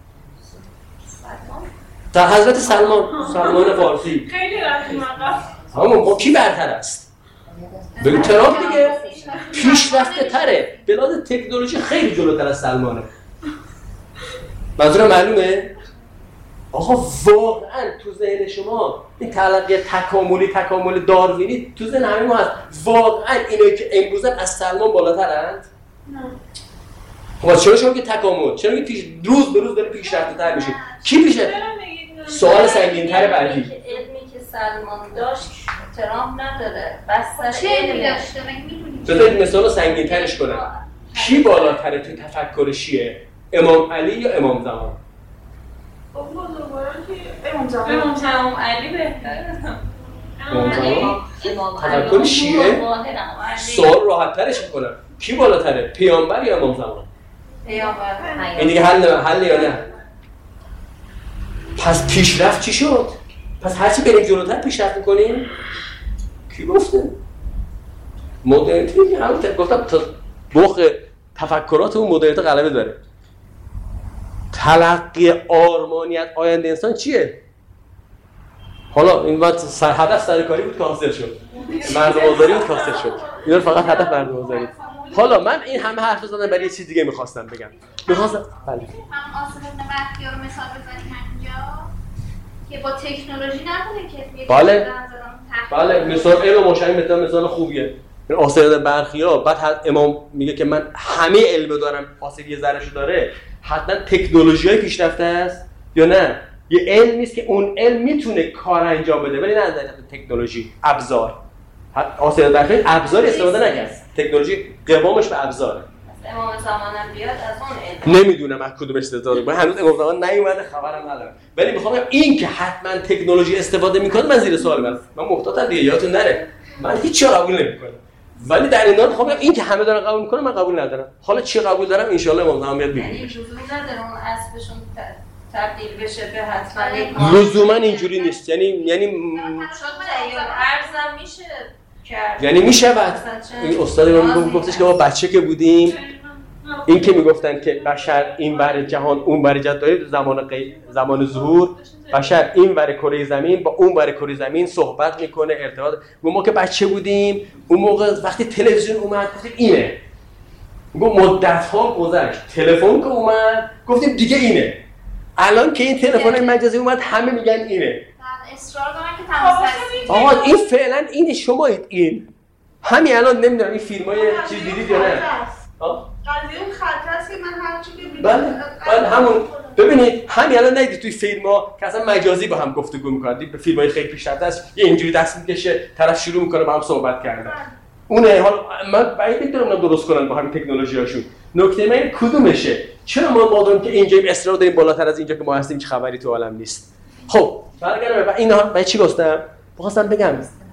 در حضرت سلمان، سلمان فارسی. خیلی رفتیم عقب. همون با کی برتر است؟ بگو ترامپ دیگه. پیشرفته تره. به لحاظ تکنولوژی خیلی جلوتر از سلمانه. منظورم معلومه؟ آقا واقعا تو ذهن شما این تلقی تکاملی تکامل داروینی تو ذهن همه ما هست. واقعا اینایی که امروزن از سلمان بالاترند؟ نه. خب چرا شما که تکامل؟ چرا که پیش روز به روز داره پیشرفته‌تر میشه؟ کی پیشه؟ سوال سنگین‌تر بعدی. علمی که سلمان داشت ترامپ نداره. بس چه علمی داشته مگه می‌دونی؟ بذارید مثالو سنگین‌ترش کنم. کی بالاتره تو تفکر شیعه؟ امام علی یا امام زمان؟ امام زمان. امام زمان علی بهتره. امام زمان؟ امام تفکر شیعه سوال راحت‌ترش می‌کنم. کی بالاتره؟ پیامبر یا امام زمان؟ پیامبر. این دیگه حل حل یا نه؟ پس پیشرفت چی شد؟ پس هرچی بریم جلوتر پیشرفت می‌کنیم؟ کی گفته؟ مدرنیته همون گفتم تا بخ تفکرات اون مدرنیته غلبه داره. تلقی آرمانیت آینده انسان چیه؟ حالا این وقت سر هدف سرکاری بود که حاصل شد. مردم آزاری بود که حاصل شد. اینا فقط هدف مردم آزاری. حالا من این همه حرف زدم برای یه چیز دیگه می‌خواستم بگم. می‌خواستم بله. هم آسمان مخفی‌ها رو مثال بزنیم همینجا که با تکنولوژی نبوده که یه بله. بله مثال علم مشاهده مثال مثال خوبیه. این آسیاد برخیا بعد امام میگه که من همه علم دارم آسیب یه ذره‌شو داره. حتما تکنولوژی‌های پیشرفته است یا نه؟ یه علمی است که اون علم میتونه کار انجام بده ولی نه از نظر تکنولوژی ابزار. آسیاد برخیا ابزار استفاده نکرد. تکنولوژی قوامش به ابزاره. امام زمانم بیاد از اون علم نمیدونم از کدوم استفاده کنه. هنوز امام زمان نیومده خبرم ندارم. ولی میخوام بگم این که حتما تکنولوژی استفاده میکنه من زیر سوال میبرم. من محتاطم دیگه یادتون نره. من هیچ چیزی قبول نمیکنم. ولی در این حال میخوام بگم این که همه دارن قبول میکنن من قبول ندارم. حالا چی قبول دارم ان شاء الله امام زمان میاد میگه. یعنی لزومی نداره اون اسبشون تبدیل بشه به حتما لزوما اینجوری نیست. یعنی یعنی ارزم میشه کرد. یعنی میشود. این استاد ما میگفتش که ما بچه که بودیم این که میگفتن که بشر این ور جهان اون ور جهان داره زمان قی... زمان ظهور بشر این ور کره زمین با اون ور کره زمین صحبت میکنه ارتباط. ما که بچه بودیم اون موقع وقتی تلویزیون اومد گفتیم اینه. میگم مدت ها گذشت تلفن که اومد گفتیم دیگه اینه. الان که این تلفن مجازی اومد همه میگن اینه. اصرار دارن که تماس آقا این فعلا اینه شمایید این. همین الان نمیدونم این فیلمای چیز دیدید یا نه؟ قضیه اون خط هست که من هر چی که می‌بینم بله بله همون. ببینید همین الان ندید توی فیلم‌ها که اصلا مجازی با هم گفتگو می‌کنن. به فیلم‌های خیلی پیشرفته است یه اینجوری دست می‌کشه طرف شروع می‌کنه با هم صحبت کردن. اونه حالا من بعید می‌دونم اونا درست کنن با همین تکنولوژی‌هاشون. نکته من کدومشه؟ چرا ما مادام که اینجا اصرار داریم بالاتر از اینجا که ما هستیم چه خبری تو عالم نیست؟ خب برگردم به اینا برای چی گفتم؟ می‌خواستم بگم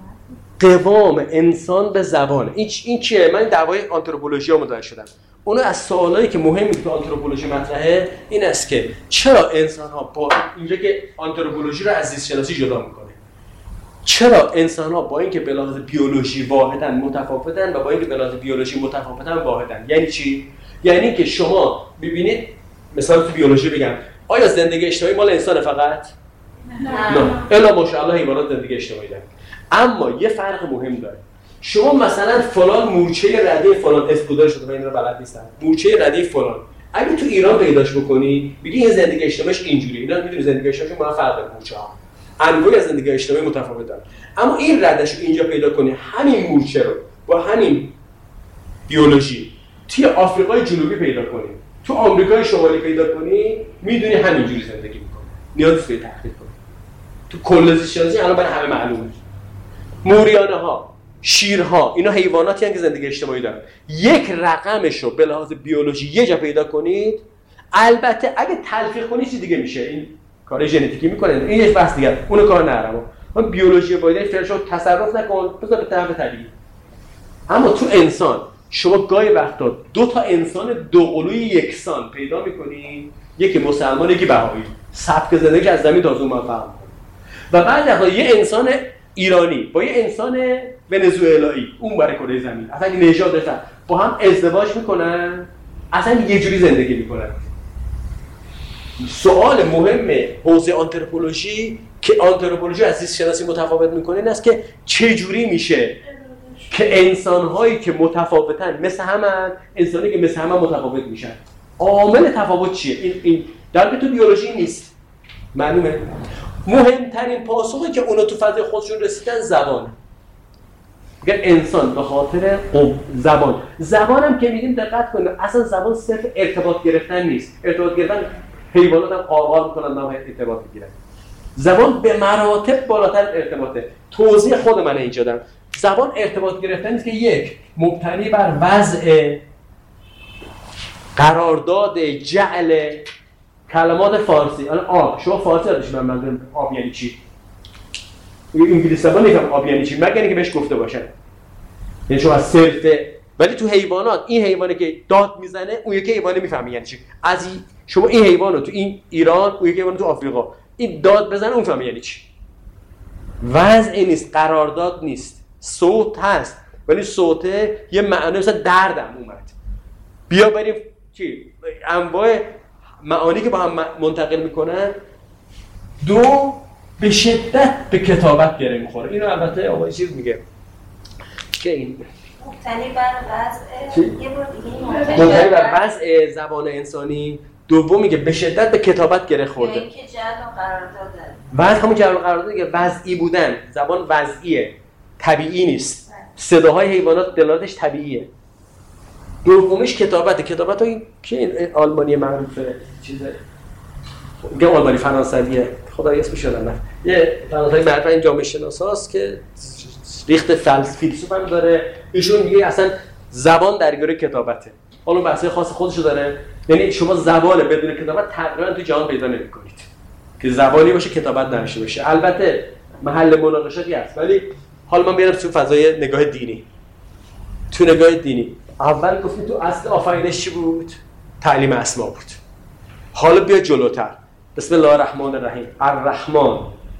قوام انسان به زبان. این این چیه؟ من دعوای آنتروپولوژی ها متوجه شدم. اونو از سوالایی که مهمی تو آنتروپولوژی مطرحه این است که چرا انسان ها با اینجا که آنتروپولوژی رو از زیست شناسی جدا میکنه، چرا انسان ها با اینکه به لحاظ بیولوژی واحدن متفاوتن و با اینکه به لحاظ بیولوژی متفاوتن واحدن؟ یعنی چی؟ یعنی که شما ببینید مثلا تو بیولوژی بگم آیا زندگی اجتماعی مال انسان فقط؟ نه. نه. الا ماشاءالله حیوانات زندگی اجتماعی دارن. اما یه فرق مهم داره. شما مثلا فلان مورچه رده فلان اسپودر شده، من این رو بلد نیستم، مورچه رده فلان اگه تو ایران پیداش بکنی میگی این زندگی اجتماعیش اینجوریه. اینا میدونی زندگی اجتماعی با فرق داره. مورچه‌ها انواعی از زندگی اجتماعی متفاوت دارن. اما این ردش رو اینجا پیدا کنی همین مورچه رو با همین بیولوژی توی آفریقای جنوبی پیدا کنی، تو آمریکای شمالی پیدا کنی، میدونی همینجوری زندگی میکنه. نیاز نیست تحقیق کنی. تو کل زیست شناسی الان برای همه معلومه. موریانه ها، شیرها، اینا حیواناتی هستند که زندگی اجتماعی دارن. یک رقمش رو به لحاظ بیولوژی یه جا پیدا کنید، البته اگه تلفیق کنی چیز دیگه میشه. این کار ژنتیکی میکنن، این یک بحث دیگه، اون کار ندارم. من بیولوژی باید فرشو تصرف نکن، بذار به طرف طبیعی. اما تو انسان شما گاهی وقتا دو تا انسان دوقلوی یکسان پیدا میکنی، یکی مسلمان یکی بهایی، سبک زندگی از زمین تا از اون من فهم کنم. و بعد وقتا یه انسان ایرانی با یه انسان ونزوئلایی اون برای کره زمین اصلا این نژاد داشتن با هم ازدواج میکنن، اصلا یه جوری زندگی میکنن. سوال مهم حوزه آنتروپولوژی که آنتروپولوژی از زیست شناسی متفاوت میکنه این است که چه جوری میشه که انسان‌هایی که متفاوتن مثل همن، انسانی که مثل همن متفاوت میشن. عامل تفاوت چیه؟ این این در تو بیولوژی نیست. معلومه؟ مهمترین پاسخی که اونا تو فضای خودشون رسیدن زبان. میگن انسان به خاطر زبان. زبانم که میگیم دقت کنید اصلا زبان صرف ارتباط گرفتن نیست. ارتباط گرفتن حیوانات هم قارقار میکنن نه ارتباط بگیرن. زبان به مراتب بالاتر ارتباطه. توضیح خود من اینجا دارم. زبان ارتباط گرفتن نیست که یک مبتنی بر وضع قرارداد جعل کلمات فارسی. الان آب شما فارسی داشتید من منظورم آب یعنی چی؟ انگلیسی زبان نمی‌فهم آب یعنی چی مگر اینکه بهش گفته باشن. یعنی شما صرفه ولی تو حیوانات این حیوانی که داد میزنه اون یکی حیوان میفهمه یعنی چی. از این شما این حیوانو تو این ایران اون یکی حیوان تو آفریقا این داد بزنه اون فهمه یعنی چی. وضعی نیست، قرارداد نیست. صوت هست ولی صوت یه معنی مثلا دردم اومد. بیا بریم چی انواع معانی که با هم منتقل میکنن. دو به شدت به کتابت گره میخوره. اینو البته آقای چیز میگه که این مبتنی بر وضع یه بار دیگه مبتنی بر وضع زبان انسانی. دوم میگه به شدت به کتابت گره خورده. اینکه جعل و قرارداد داره. وضع همون جعل و قرارداد دیگه، وضعی بودن. زبان وضعیه، طبیعی نیست. صداهای حیوانات دلالتش طبیعیه. دومیش کتابته. کتابت ها این که این آلمانی معروفه چیزه میگم آلمانی فرانسویه خدای اسمش یادم رفت. یه فرانسوی معروف این جامعه شناساست که ریخت فیلسوف هم داره. ایشون میگه اصلا زبان درگیر کتابته. حالا بحث خاص خودشو داره. یعنی شما زبان بدون کتابت تقریبا تو جهان پیدا نمی‌کنید که زبانی باشه کتابت نشه باشه. البته محل مناقشاتی هست ولی حالا من بیارم تو فضای نگاه دینی. تو نگاه دینی اول گفتیم تو اصل آفرینش چی بود؟ تعلیم اسما بود. حالا بیا جلوتر. بسم الله الرحمن الرحیم. الرحمن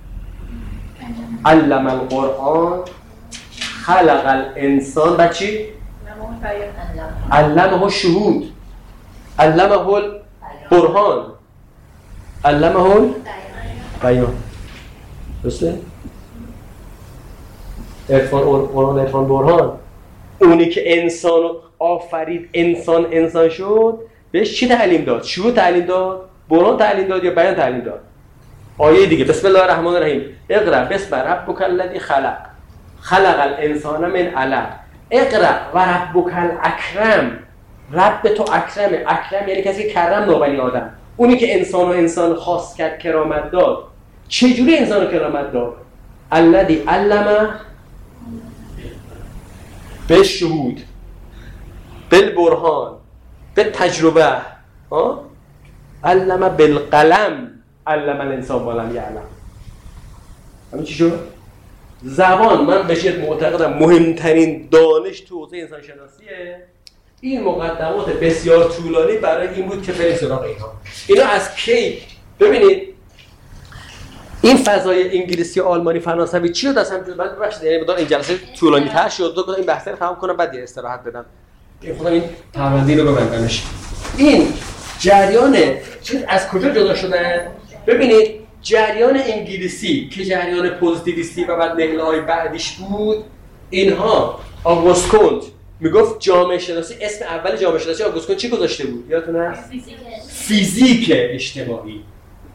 علم القرآن خلق الانسان و چی؟ علمه الشهود، علمه البرهان، علمه البیان. درسته؟ عرفان قرآن، عرفان برهان. اونی که انسان رو آفرید، انسان انسان شد، بهش چی تعلیم داد؟ شهود تعلیم داد؟ برهان تعلیم داد یا بیان تعلیم داد؟ آیه دیگه بسم الله الرحمن الرحیم. اقرأ بسم ربک الذی خلق خلق الانسان من علق. اقرأ و ربک الاکرم. رب تو اکرمه. اکرم یعنی کسی که کرم نابنی آدم، اونی که انسان و انسان خاص کرد، کرامت داد. چجوری انسان رو کرامت داد؟ الذی علم بالشهود بالبرهان بالتجربه، ها، علم بالقلم علم الانسان ما لم یعلم. همین چی شد؟ زبان، من به شدت معتقدم مهمترین دانش تو حوزه انسان شناسیه. این مقدمات بسیار طولانی برای این بود که بریم سراغ اینها. اینا از کی؟ ببینید این فضای انگلیسی و آلمانی فرانسوی چی رو دستم جد من ببخشید یعنی بدون این جلسه طولانی تر شد، دو این بحثا رو تمام کنم بعد یه استراحت بدم. این خودم این پرونده رو ببندمش. این جریان چیز از کجا جدا شدن؟ ببینید جریان انگلیسی که جریان پوزیتیویستی و بعد نقل‌های بعدیش بود، اینها آگوست کونت میگفت جامعه شناسی، اسم اول جامعه شناسی آگوست کونت چی گذاشته بود؟ یادتونه؟ فیزیک. فیزیک اجتماعی.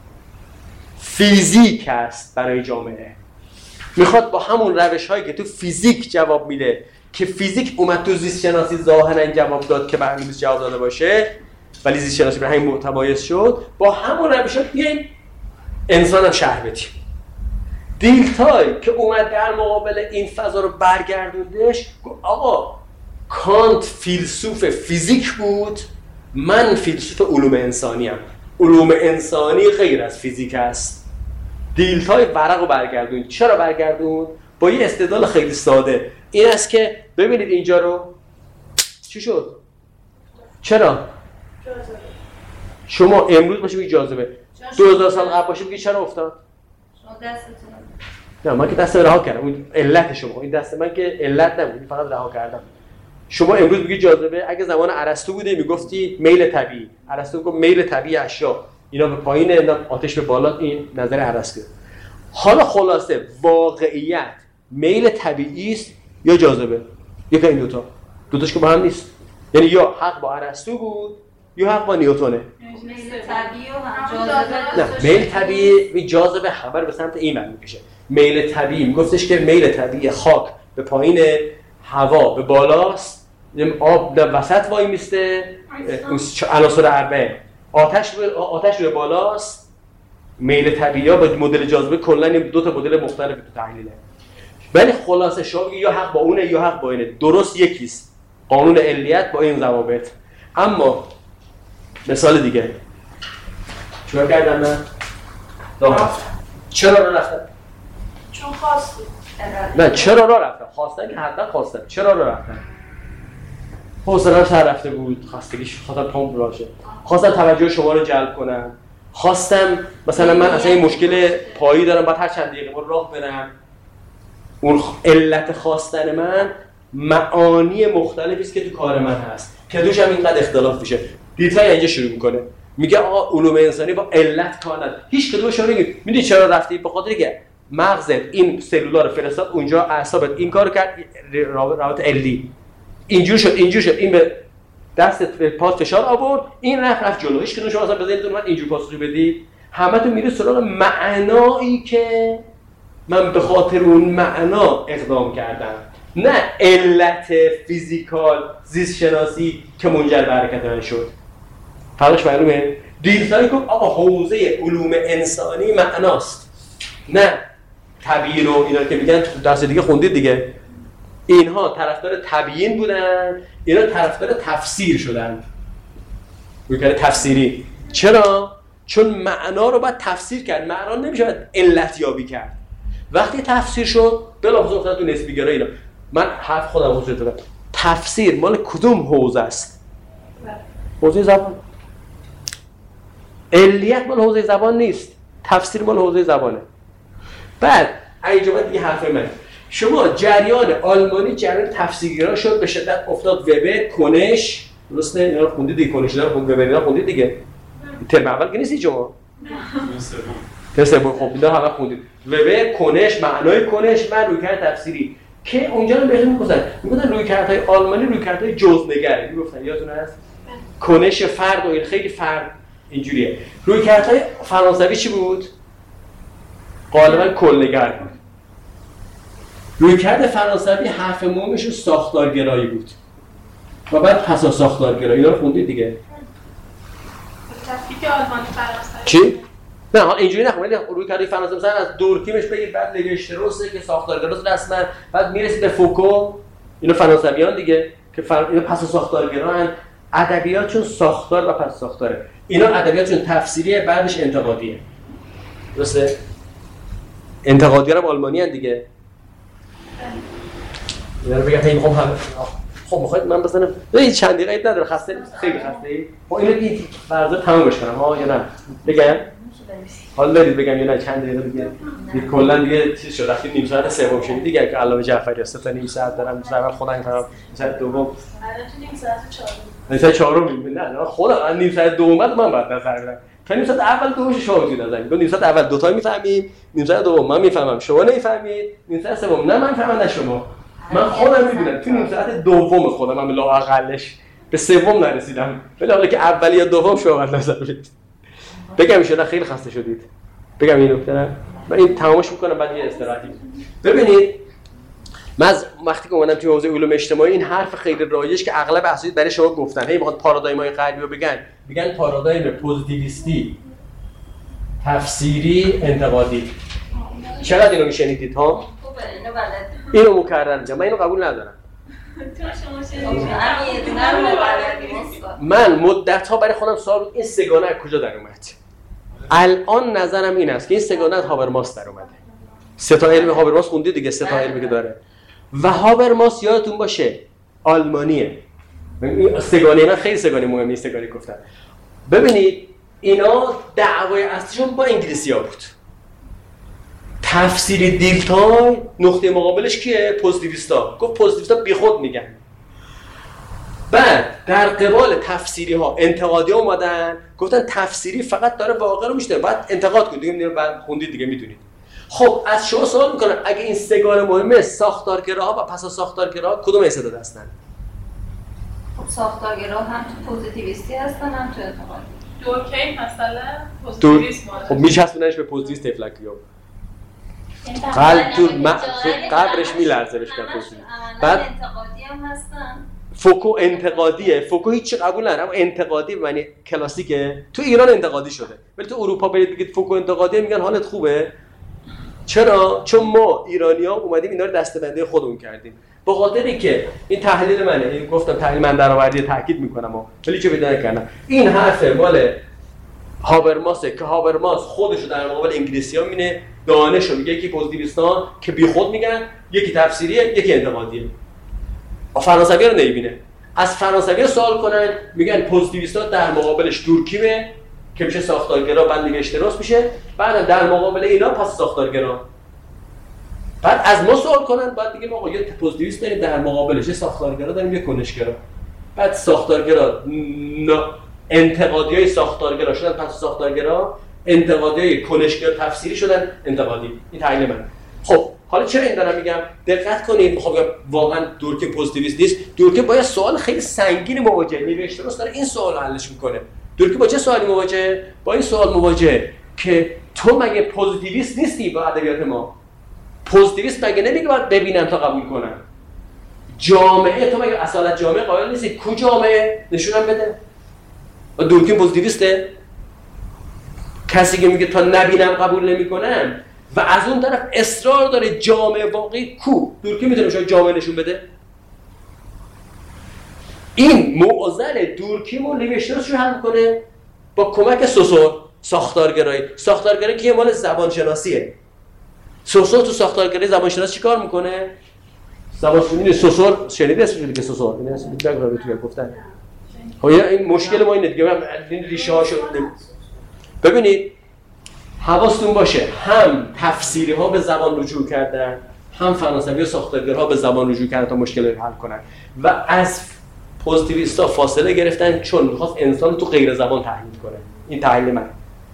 فیزیک است برای جامعه. میخواد با همون روش‌هایی که تو فیزیک جواب میده که فیزیک اومد تو زیست شناسی ظاهراً جواب داد که برای نیست جواب داده باشه، ولی زیست شناسی به همین متمایز شد، با همون روش‌ها بیاین انسان هم شهر بدیم. دیلتای که اومد در مقابل این فضا رو برگردوندش، آقا کانت فیلسوف فیزیک بود، من فیلسوف علوم انسانی ام. علوم انسانی غیر از فیزیک است. دیلتای ورق رو برگردوند. چرا برگردوند؟ با یه استدلال خیلی ساده. این است که ببینید اینجا رو چی شد؟ چرا؟ شما امروز باشه بگید جاذبه، دو هزار سال قبل باشه بگید چرا افتاد؟ نه من که دست رها کردم، اون علت شما، این دست من که علت نبود، فقط رها کردم. شما امروز بگید جاذبه، اگه زمان ارسطو بوده میگفتی میل طبیعی. ارسطو میگفت میل طبیعی اشیا، اینا به پایین، اینا آتش به بالا، این نظر ارسطو. حالا خلاصه واقعیت میل طبیعی است یا جاذبه؟ یک این دوتا، دوتاش که با هم نیست. یعنی یا حق با ارسطو بود یا حق با نیوتونه. میل طبیعی و هم جاذبه. نه میل طبیعی و جاذبه خبر به سمت این من میکشه. میل طبیعی میگفتش که میل طبیعی خاک به پایین، هوا به بالاست، آب در وسط وای میسته، عناصر اربعه، آتش روی آتش روی بالاست. میل طبیعی ها با مدل جاذبه کلا این دو تا مدل مختلف تو تحلیله. ولی خلاصه شما یا حق با اونه یا حق با اینه، درست یکیست. قانون علیت با این ضوابط. اما مثال دیگه چیکار کردم من؟ راه چرا راه رفتم؟ چون خواستی. نه چرا راه رفتم؟ خواستم که حتما خواستم. چرا راه رفتم؟ حوصله‌ام سر رفته بود، خستگیش خاطر پام راشه. خواستم توجه شما رو جلب کنم. خواستم مثلا من اصلا این مشکل پایی دارم، بعد هر چند دقیقه با راه برم. اون علت خواستن من معانی مختلفی است که تو کار من هست که توش هم اینقدر اختلاف میشه. دیتای اینجا شروع میکنه، میگه آقا علوم انسانی با علت کار نداره. هیچ کدومش نمیگه. میدونی چرا رفتی؟ به خاطر که مغزت این سلولا رو فرستاد اونجا، اعصابت این کارو کرد، رابط علی اینجور شد اینجور شد، این به دست پاس فشار آورد، این رفت رفت جلو. هیچ کدوم شما اصلا بذارید من اینجور پاسخ بدید. همتون میره سراغ معنایی که من به خاطر اون معنا اقدام کردم، نه علت فیزیکال زیست شناسی که منجر به حرکت من شد. فرقش معلومه؟ دیلتای گفت آقا حوزه علوم انسانی معناست، نه تبیین و اینا که میگن تو درس دیگه خوندید دیگه. اینها طرفدار تبیین بودن، اینا طرفدار تفسیر شدن. میگن تفسیری. چرا؟ چون معنا رو باید تفسیر کرد. معنا نمیشه باید علت یابی کرد. وقتی تفسیر شد بلافاصله افتاد تو نسبی گرایی. اینا من حرف خودم حوزه دادم. تفسیر مال کدوم حوزه است؟ حوزه زبان. علیت مال حوزه زبان نیست، تفسیر مال حوزه زبانه. بعد اینجا دیگه حرف من، شما جریان آلمانی جریان تفسیرگرا شد، به شدت افتاد وبر، کنش، درسته؟ اینا رو خوندید دیگه، کنش رو خوندید، وبر اینا خوندید دیگه. ترم اول که نیستی شما؟ ترم سوم خب اینا همه خوندید. وبر، کنش، معنای کنش و رویکرد تفسیری که اونجا رو بهتون میگفتن، میگفتن رویکردهای آلمانی رویکردهای جزءنگره، میگفتن یادتون هست؟ کنش فرد و این خیلی فرد اینجوریه. رویکردهای فرانسوی چی بود؟ غالبا کلنگر بود. رویکرد فرانسوی حرف مهمش ساختارگرایی بود و بعد پسا ساختارگرایی. اینا رو خوندید دیگه. تفکیک آلمانی فرانسوی چی؟ نه ها اینجوری نخون، ولی رویکرد فرانسوی مثلا از دورکیمش بگیر، بعد لوی‌اشتروسه که ساختارگراست رسما، بعد میرسید به فوکو. اینا فرانسویان دیگه که فر... اینا پسا ساختارگران. ادبیات چون ساختار و پس ساختاره. اینا ادبیات چون تفسیریه، بعدش انتقادیه. درسته؟ انتقادی هم آلمانی هست دیگه. اینا رو بگم میخوام هم خب میخواید من بزنم؟ نه چند دقیقه نداره، خسته خیلی خسته ای. ما اینو دیگه فرضا تمومش کنم ها یا نه؟ بگم؟ حال دارید بگم یا نه چند دقیقه دیگه؟ دیگه کلا دیگه چیز شد، وقتی نیم ساعت سوم شد دیگه که علامه جعفری است تا نیم ساعت دارم اول خودم میفهمم ساعت دوم. الان تو نیم ساعت چهارم. نیم ساعت چهارم نه نه خودم نیم ساعت دوم بعد من بعد نظر بدم. تا نیم ساعت اول دومش شما میتونید نظر بدید. نیم ساعت اول دو تا میفهمیم، نیم ساعت دوم من میفهمم شما نمیفهمید، نیم ساعت سوم نه من میفهمم نه شما. من خودم میدونم تو نیم ساعت دوم خودم من لااقلش به سوم نرسیدم. ولی حالا که اولی یا دوم شما نظر بدید. بگم شده خیلی خسته شدید. بگم این نکته نه من این تمامش میکنم بعد یه استراحتی. ببینید من از وقتی که اومدم توی حوزه علوم اجتماعی این حرف خیلی رایج که اغلب اساتید برای شما گفتن، هی میخواد پارادایم‌های غربی رو بگن، میگن پارادایم پوزیتیویستی، تفسیری، انتقادی. چقدر اینو میشنیدید ها؟ خوبه اینو بلد. اینو مکرر میگم، من اینو قبول ندارم. تو شما شنیدید؟ همین یه دونه رو بلد نیست. من مدت‌ها برای خودم سوال بود این سگانه از کجا در اومد؟ الان نظرم این است که این سگانه از هابرماس در اومده. سه تا علم هابرماس خوندید دیگه، سه تا علمی که داره. و هابرماس یادتون باشه آلمانیه. سگانه من خیلی سگانه مهمه این سگانه گفتم. ببینید اینا دعوای اصلیشون با انگلیسی‌ها بود. تفسیر دیلتای نقطه مقابلش کیه؟ پوزیتیویستا. گفت پوزیتیویستا بیخود میگن. بعد در قبال تفسیری ها انتقادی اومدن گفتن تفسیری فقط داره واقع رو میشنه، بعد انتقاد کنید دیگه، بعد خوندید دیگه میدونید. خب از شما سوال میکنم اگه این سگان مهمه ساختارگراها و پسا ساختارگراها کدوم استعداد هستن؟ خب ساختارگرا هم تو پوزیتیویستی هستن هم تو انتقادی. دورکیم مثلا دور پوزیتیویسم. خب میچسبوننش به پوزیتیویست تفلکیو. قلب تو قبرش میلرزه بهش میگن پوزیتیویست. بعد انتقادی هم هستن. فوکو انتقادیه. فوکو هیچ قبول نداره اما انتقادی به معنی کلاسیکه. تو ایران انتقادی شده ولی تو اروپا برید بگید فوکو انتقادیه میگن حالت خوبه. چرا؟ چون ما ایرانی‌ها اومدیم اینا رو دسته‌بندی خودمون کردیم. به خاطری که این تحلیل منه، این گفتم تحلیل من درآوردی تاکید میکنم ولی چه پیدا نکردم. این حرف مال هابرماسه که هابرماس خودشو در مقابل انگلیسی‌ها مینه، دانشو میگه یکی پوزیتیویستان که بیخود میگن، یکی تفسیریه، یکی انتقادیه. فرانسوی رو نمیبینه. از فرانسوی سوال کنن میگن پوزیتیویستا در مقابلش دورکیمه که میشه ساختارگرا، بعد لوی‌اشتروس میشه، بعد در مقابل اینا پس ساختارگرا. بعد از ما سوال کنن بعد دیگه ما یه پوزیتیویست داریم در مقابلش، یه ساختارگرا داریم، یه کنشگرا. بعد ساختارگرا انتقادیای ساختارگرا شدن پس ساختارگرا، انتقادیای کنشگر تفسیری شدن انتقادی. این تحلیل من. خب حالا چرا این دارم میگم؟ دقت کنید. خب واقعا دورکیم پوزیتیویست نیست. دورکیم با یه سوال خیلی سنگینی مواجهه. لوی‌اشتروس داره این سوال رو حلش میکنه. دورکیم با چه سوالی مواجهه؟ با این سوال مواجهه که تو مگه پوزیتیویست نیستی با ادبیات ما؟ پوزیتیویست مگه نمیگه باید ببینم تا قبول کنم؟ جامعه تو مگه اصالت جامعه قائل نیستی؟ کو جامعه؟ نشونم بده. و دورکیم پوزیتیویسته؟ کسی که میگه تا نبینم قبول نمیکنم و از اون طرف اصرار داره جامعه واقعی کو؟ دورکیم میتونه شاید جامعه نشون بده؟ این معضل دورکیم و لوی‌اشتروس رو حل میکنه با کمک سوسور. ساختارگرایی. ساختارگرایی که مال زبانشناسیه. سوسور تو ساختارگرایی زبانشناسی چیکار میکنه؟ زبانشناسی سوسور شنیدی اسمش دیگه سوسور. این اسم دیگه رو تو گفتن. خب این مشکل ما اینه دیگه، من این ریشه هاشو ببینید حواستون باشه هم تفسیری ها به زبان رجوع کردن، هم فرانسوی و ساختارگرها به زبان رجوع کردن تا مشکل رو حل کنن و از پوزیتیویستا فاصله گرفتن چون می‌خواست انسان تو غیر زبان تحلیل کنه. این تحلیل من.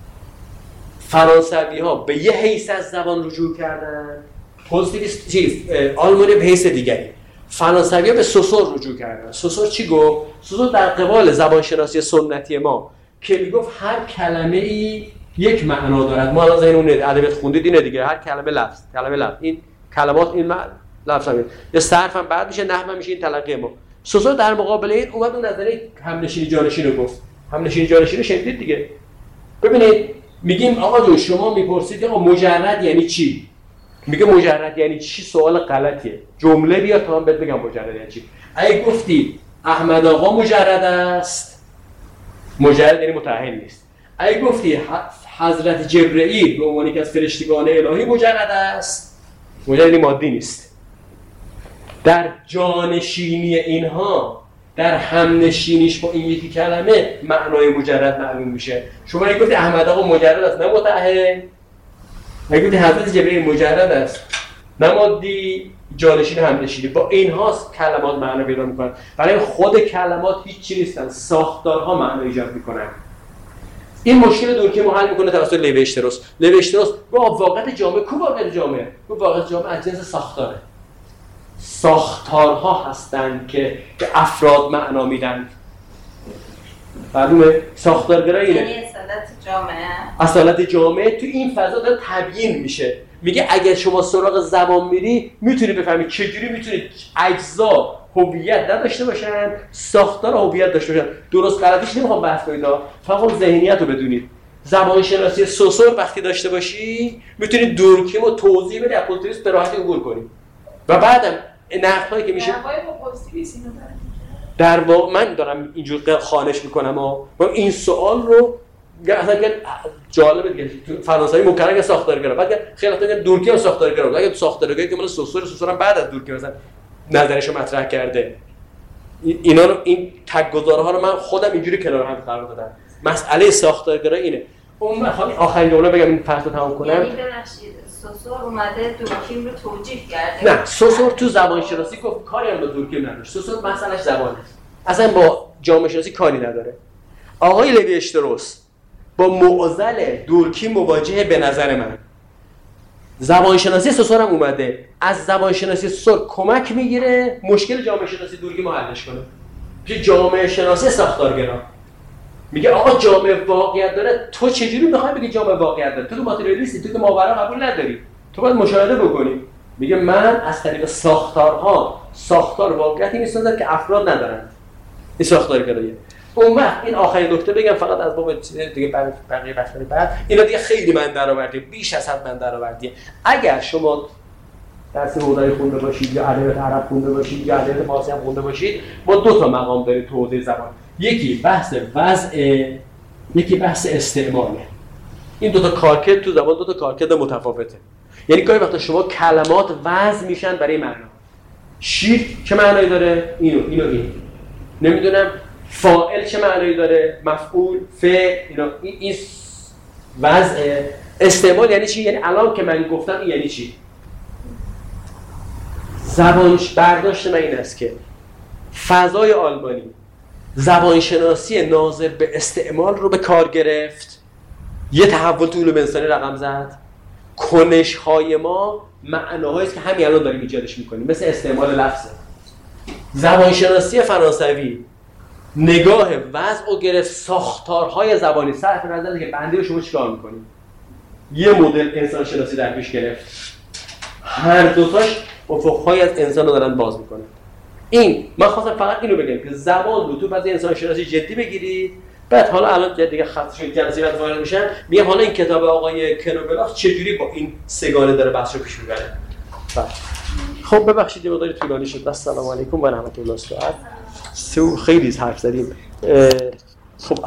فرانسوی ها به یه حیث از زبان رجوع کردن، پوزیتیویست چیز آلمانی به حیث دیگری. فرانسوی ها به سوسور رجوع کردن. سوسور چی گفت؟ سوسور در قبال زبانشناسی سنتی ما که میگفت هر کلمه ای یک معنا دارد. ما الان ذهن اون ادبیات خوندید اینه دیگه، هر کلمه لفظ، کلمه لفظ، این کلمات این معنی لفظ هم یه صرف هم بعد میشه، نحو هم میشه، این تلقی ما. سوسور در مقابل این اومد اون نظریه همنشینی جانشین رو گفت. همنشینی جانشین رو شنیدید دیگه. ببینید میگیم آقا جون شما میپرسید آقا مجرد یعنی چی؟ میگه مجرد یعنی چی؟ سوال غلطیه. جمله بیا تا من بهت بگم مجرد یعنی چی. اگه گفتی احمد آقا مجرد است، مجرد یعنی متأهل نیست. اگه گفتی حضرت جبرئیل به عنوان یکی از فرشتگان الهی مجرد است، مجرد یعنی مادی نیست. در جانشینی اینها، در همنشینیش با این یکی کلمه معنای مجرد معلوم میشه. شما اگه گفتی احمد آقا مجرد است نه متأهل، اگه گفتی حضرت جبرئیل مجرد است نه مادی، جانشین همنشینی، با اینهاست کلمات معنا پیدا میکنن. برای خود کلمات هیچ چیزی نیستن، ساختارها معنا ایجاد میکنن. این مشکل دورکی ما حل میکنه توسط لیوی اشتروس. لیوی اشتروس با واقعیت جامعه کو واقعیت جامعه؟ کو واقعیت جامعه از جنس ساختاره. ساختارها هستند که به افراد معنا میدن. معلومه؟ ساختارگرا اینه. یعنی اصالت جامعه. اصالت جامعه تو این فضا داره تبیین میشه. میگه اگر شما سراغ زبان میری میتونی بفهمی چجوری میتونی اجزا هویت نداشته باشن، ساختار هویت داشته باشن. درست غلطیش نمیخوام بحث کنید، فقط ذهنیت رو بدونید. زبان شناسی سوسور وقتی داشته باشی میتونی دورکیم و توضیح بدی، اپولتریس به راحتی عبور کنی. و بعدم نقدهایی که میشه در واقع من دارم اینجور خوانش میکنم و این سوال رو اصلا جالبه دیگه. فرانسوی مکرر ساختارگرا، بعد خیلی وقتا میگن دورکی هم ساختارگرا. اگه ساختارگرایی که مال سوسور سوسور هم بعد از دورکی مثلا نظرشو مطرح کرده، اینا رو این تگ‌گذارها رو من خودم اینجوری کنار هم قرار دادم. مسئله ساختارگرایی اینه. اون من خواهم آخرین جمله بگم این فصل رو تموم کنم. یعنی ببخشید سوسور اومده دورکیم رو توجیه کرده؟ نه، سوسور تو زبان شناسی گفت کاری هم با دورکیم نداشت. سوسور مسئلهش زبانه، اصلا با جامعه شناسی کاری نداره. آقای لیوی اشتروس با معضل دورکیم مواجهه. به نظر من زبان شناسی سوسور هم اومده از زبان شناسی سوسور کمک میگیره مشکل جامعه شناسی دورکیم رو حلش کنه. که جامعه شناسی ساختارگرا میگه آقا جامعه واقعیت داره، تو چجوری میخوای بگی جامعه واقعیت داره؟ تو که ماتریالیستی، تو که ماورا قبول نداری، تو باید مشاهده بکنی. میگه من از طریق ساختارها ساختار واقعیتی میسازم که افراد ندارن. این ساختارگراییه. اون وقت این آخرین نکته بگم فقط از باب دیگه بقیه بحث‌های بعد، اینا دیگه خیلی من درآوردی، بیش از حد من درآوردی. اگر شما درس حوزه‌ای خونده باشید یا ادبیات عرب خونده باشید یا ادبیات فارسی هم خونده باشید، ما دو تا مقام داریم تو حوزه زبان. یکی بحث وضع، یکی بحث استعماله. این دو تا کارکرد تو زبان دو تا کارکرد متفاوته. یعنی گاهی وقتا شما کلمات وضع میشن برای معنا. شیر چه معنایی داره؟ اینو اینو این. نمیدونم فاعل چه معنایی داره؟ مفعول، فعل، اینا. این این وضع. استعمال یعنی چی؟ یعنی الان که من گفتم این یعنی چی؟ زبانش برداشت من این است که فضای آلمانی زبانشناسی ناظر به استعمال رو به کار گرفت، یه تحول تو علوم انسانی رقم زد. کنش‌های ما معناهایی است که همین الان داریم ایجادش می‌کنیم، مثل استعمال لفظه. زبانشناسی فرانسوی نگاه وضع و گرفت، ساختارهای زبانی صرف نظر که بنده شما چیکار می‌کنید. یه مدل انسان شناسی در پیش گرفت. هر دوتاش افق‌های از انسان رو دارن باز می‌کنن. این من خواستم فقط اینو بگم که زبان رو تو بعضی انسان شناسی جدی بگیرید. بعد حالا الان دیگه خطشون جلسه بعد وارد میشن، میگم حالا این کتاب آقای کنوبلاخ چجوری با این سگانه داره بحث رو پیش میبره. خب ببخشید یه مقدار طولانی شد. السلام علیکم و رحمت الله. سو خیلی حرف زدیم.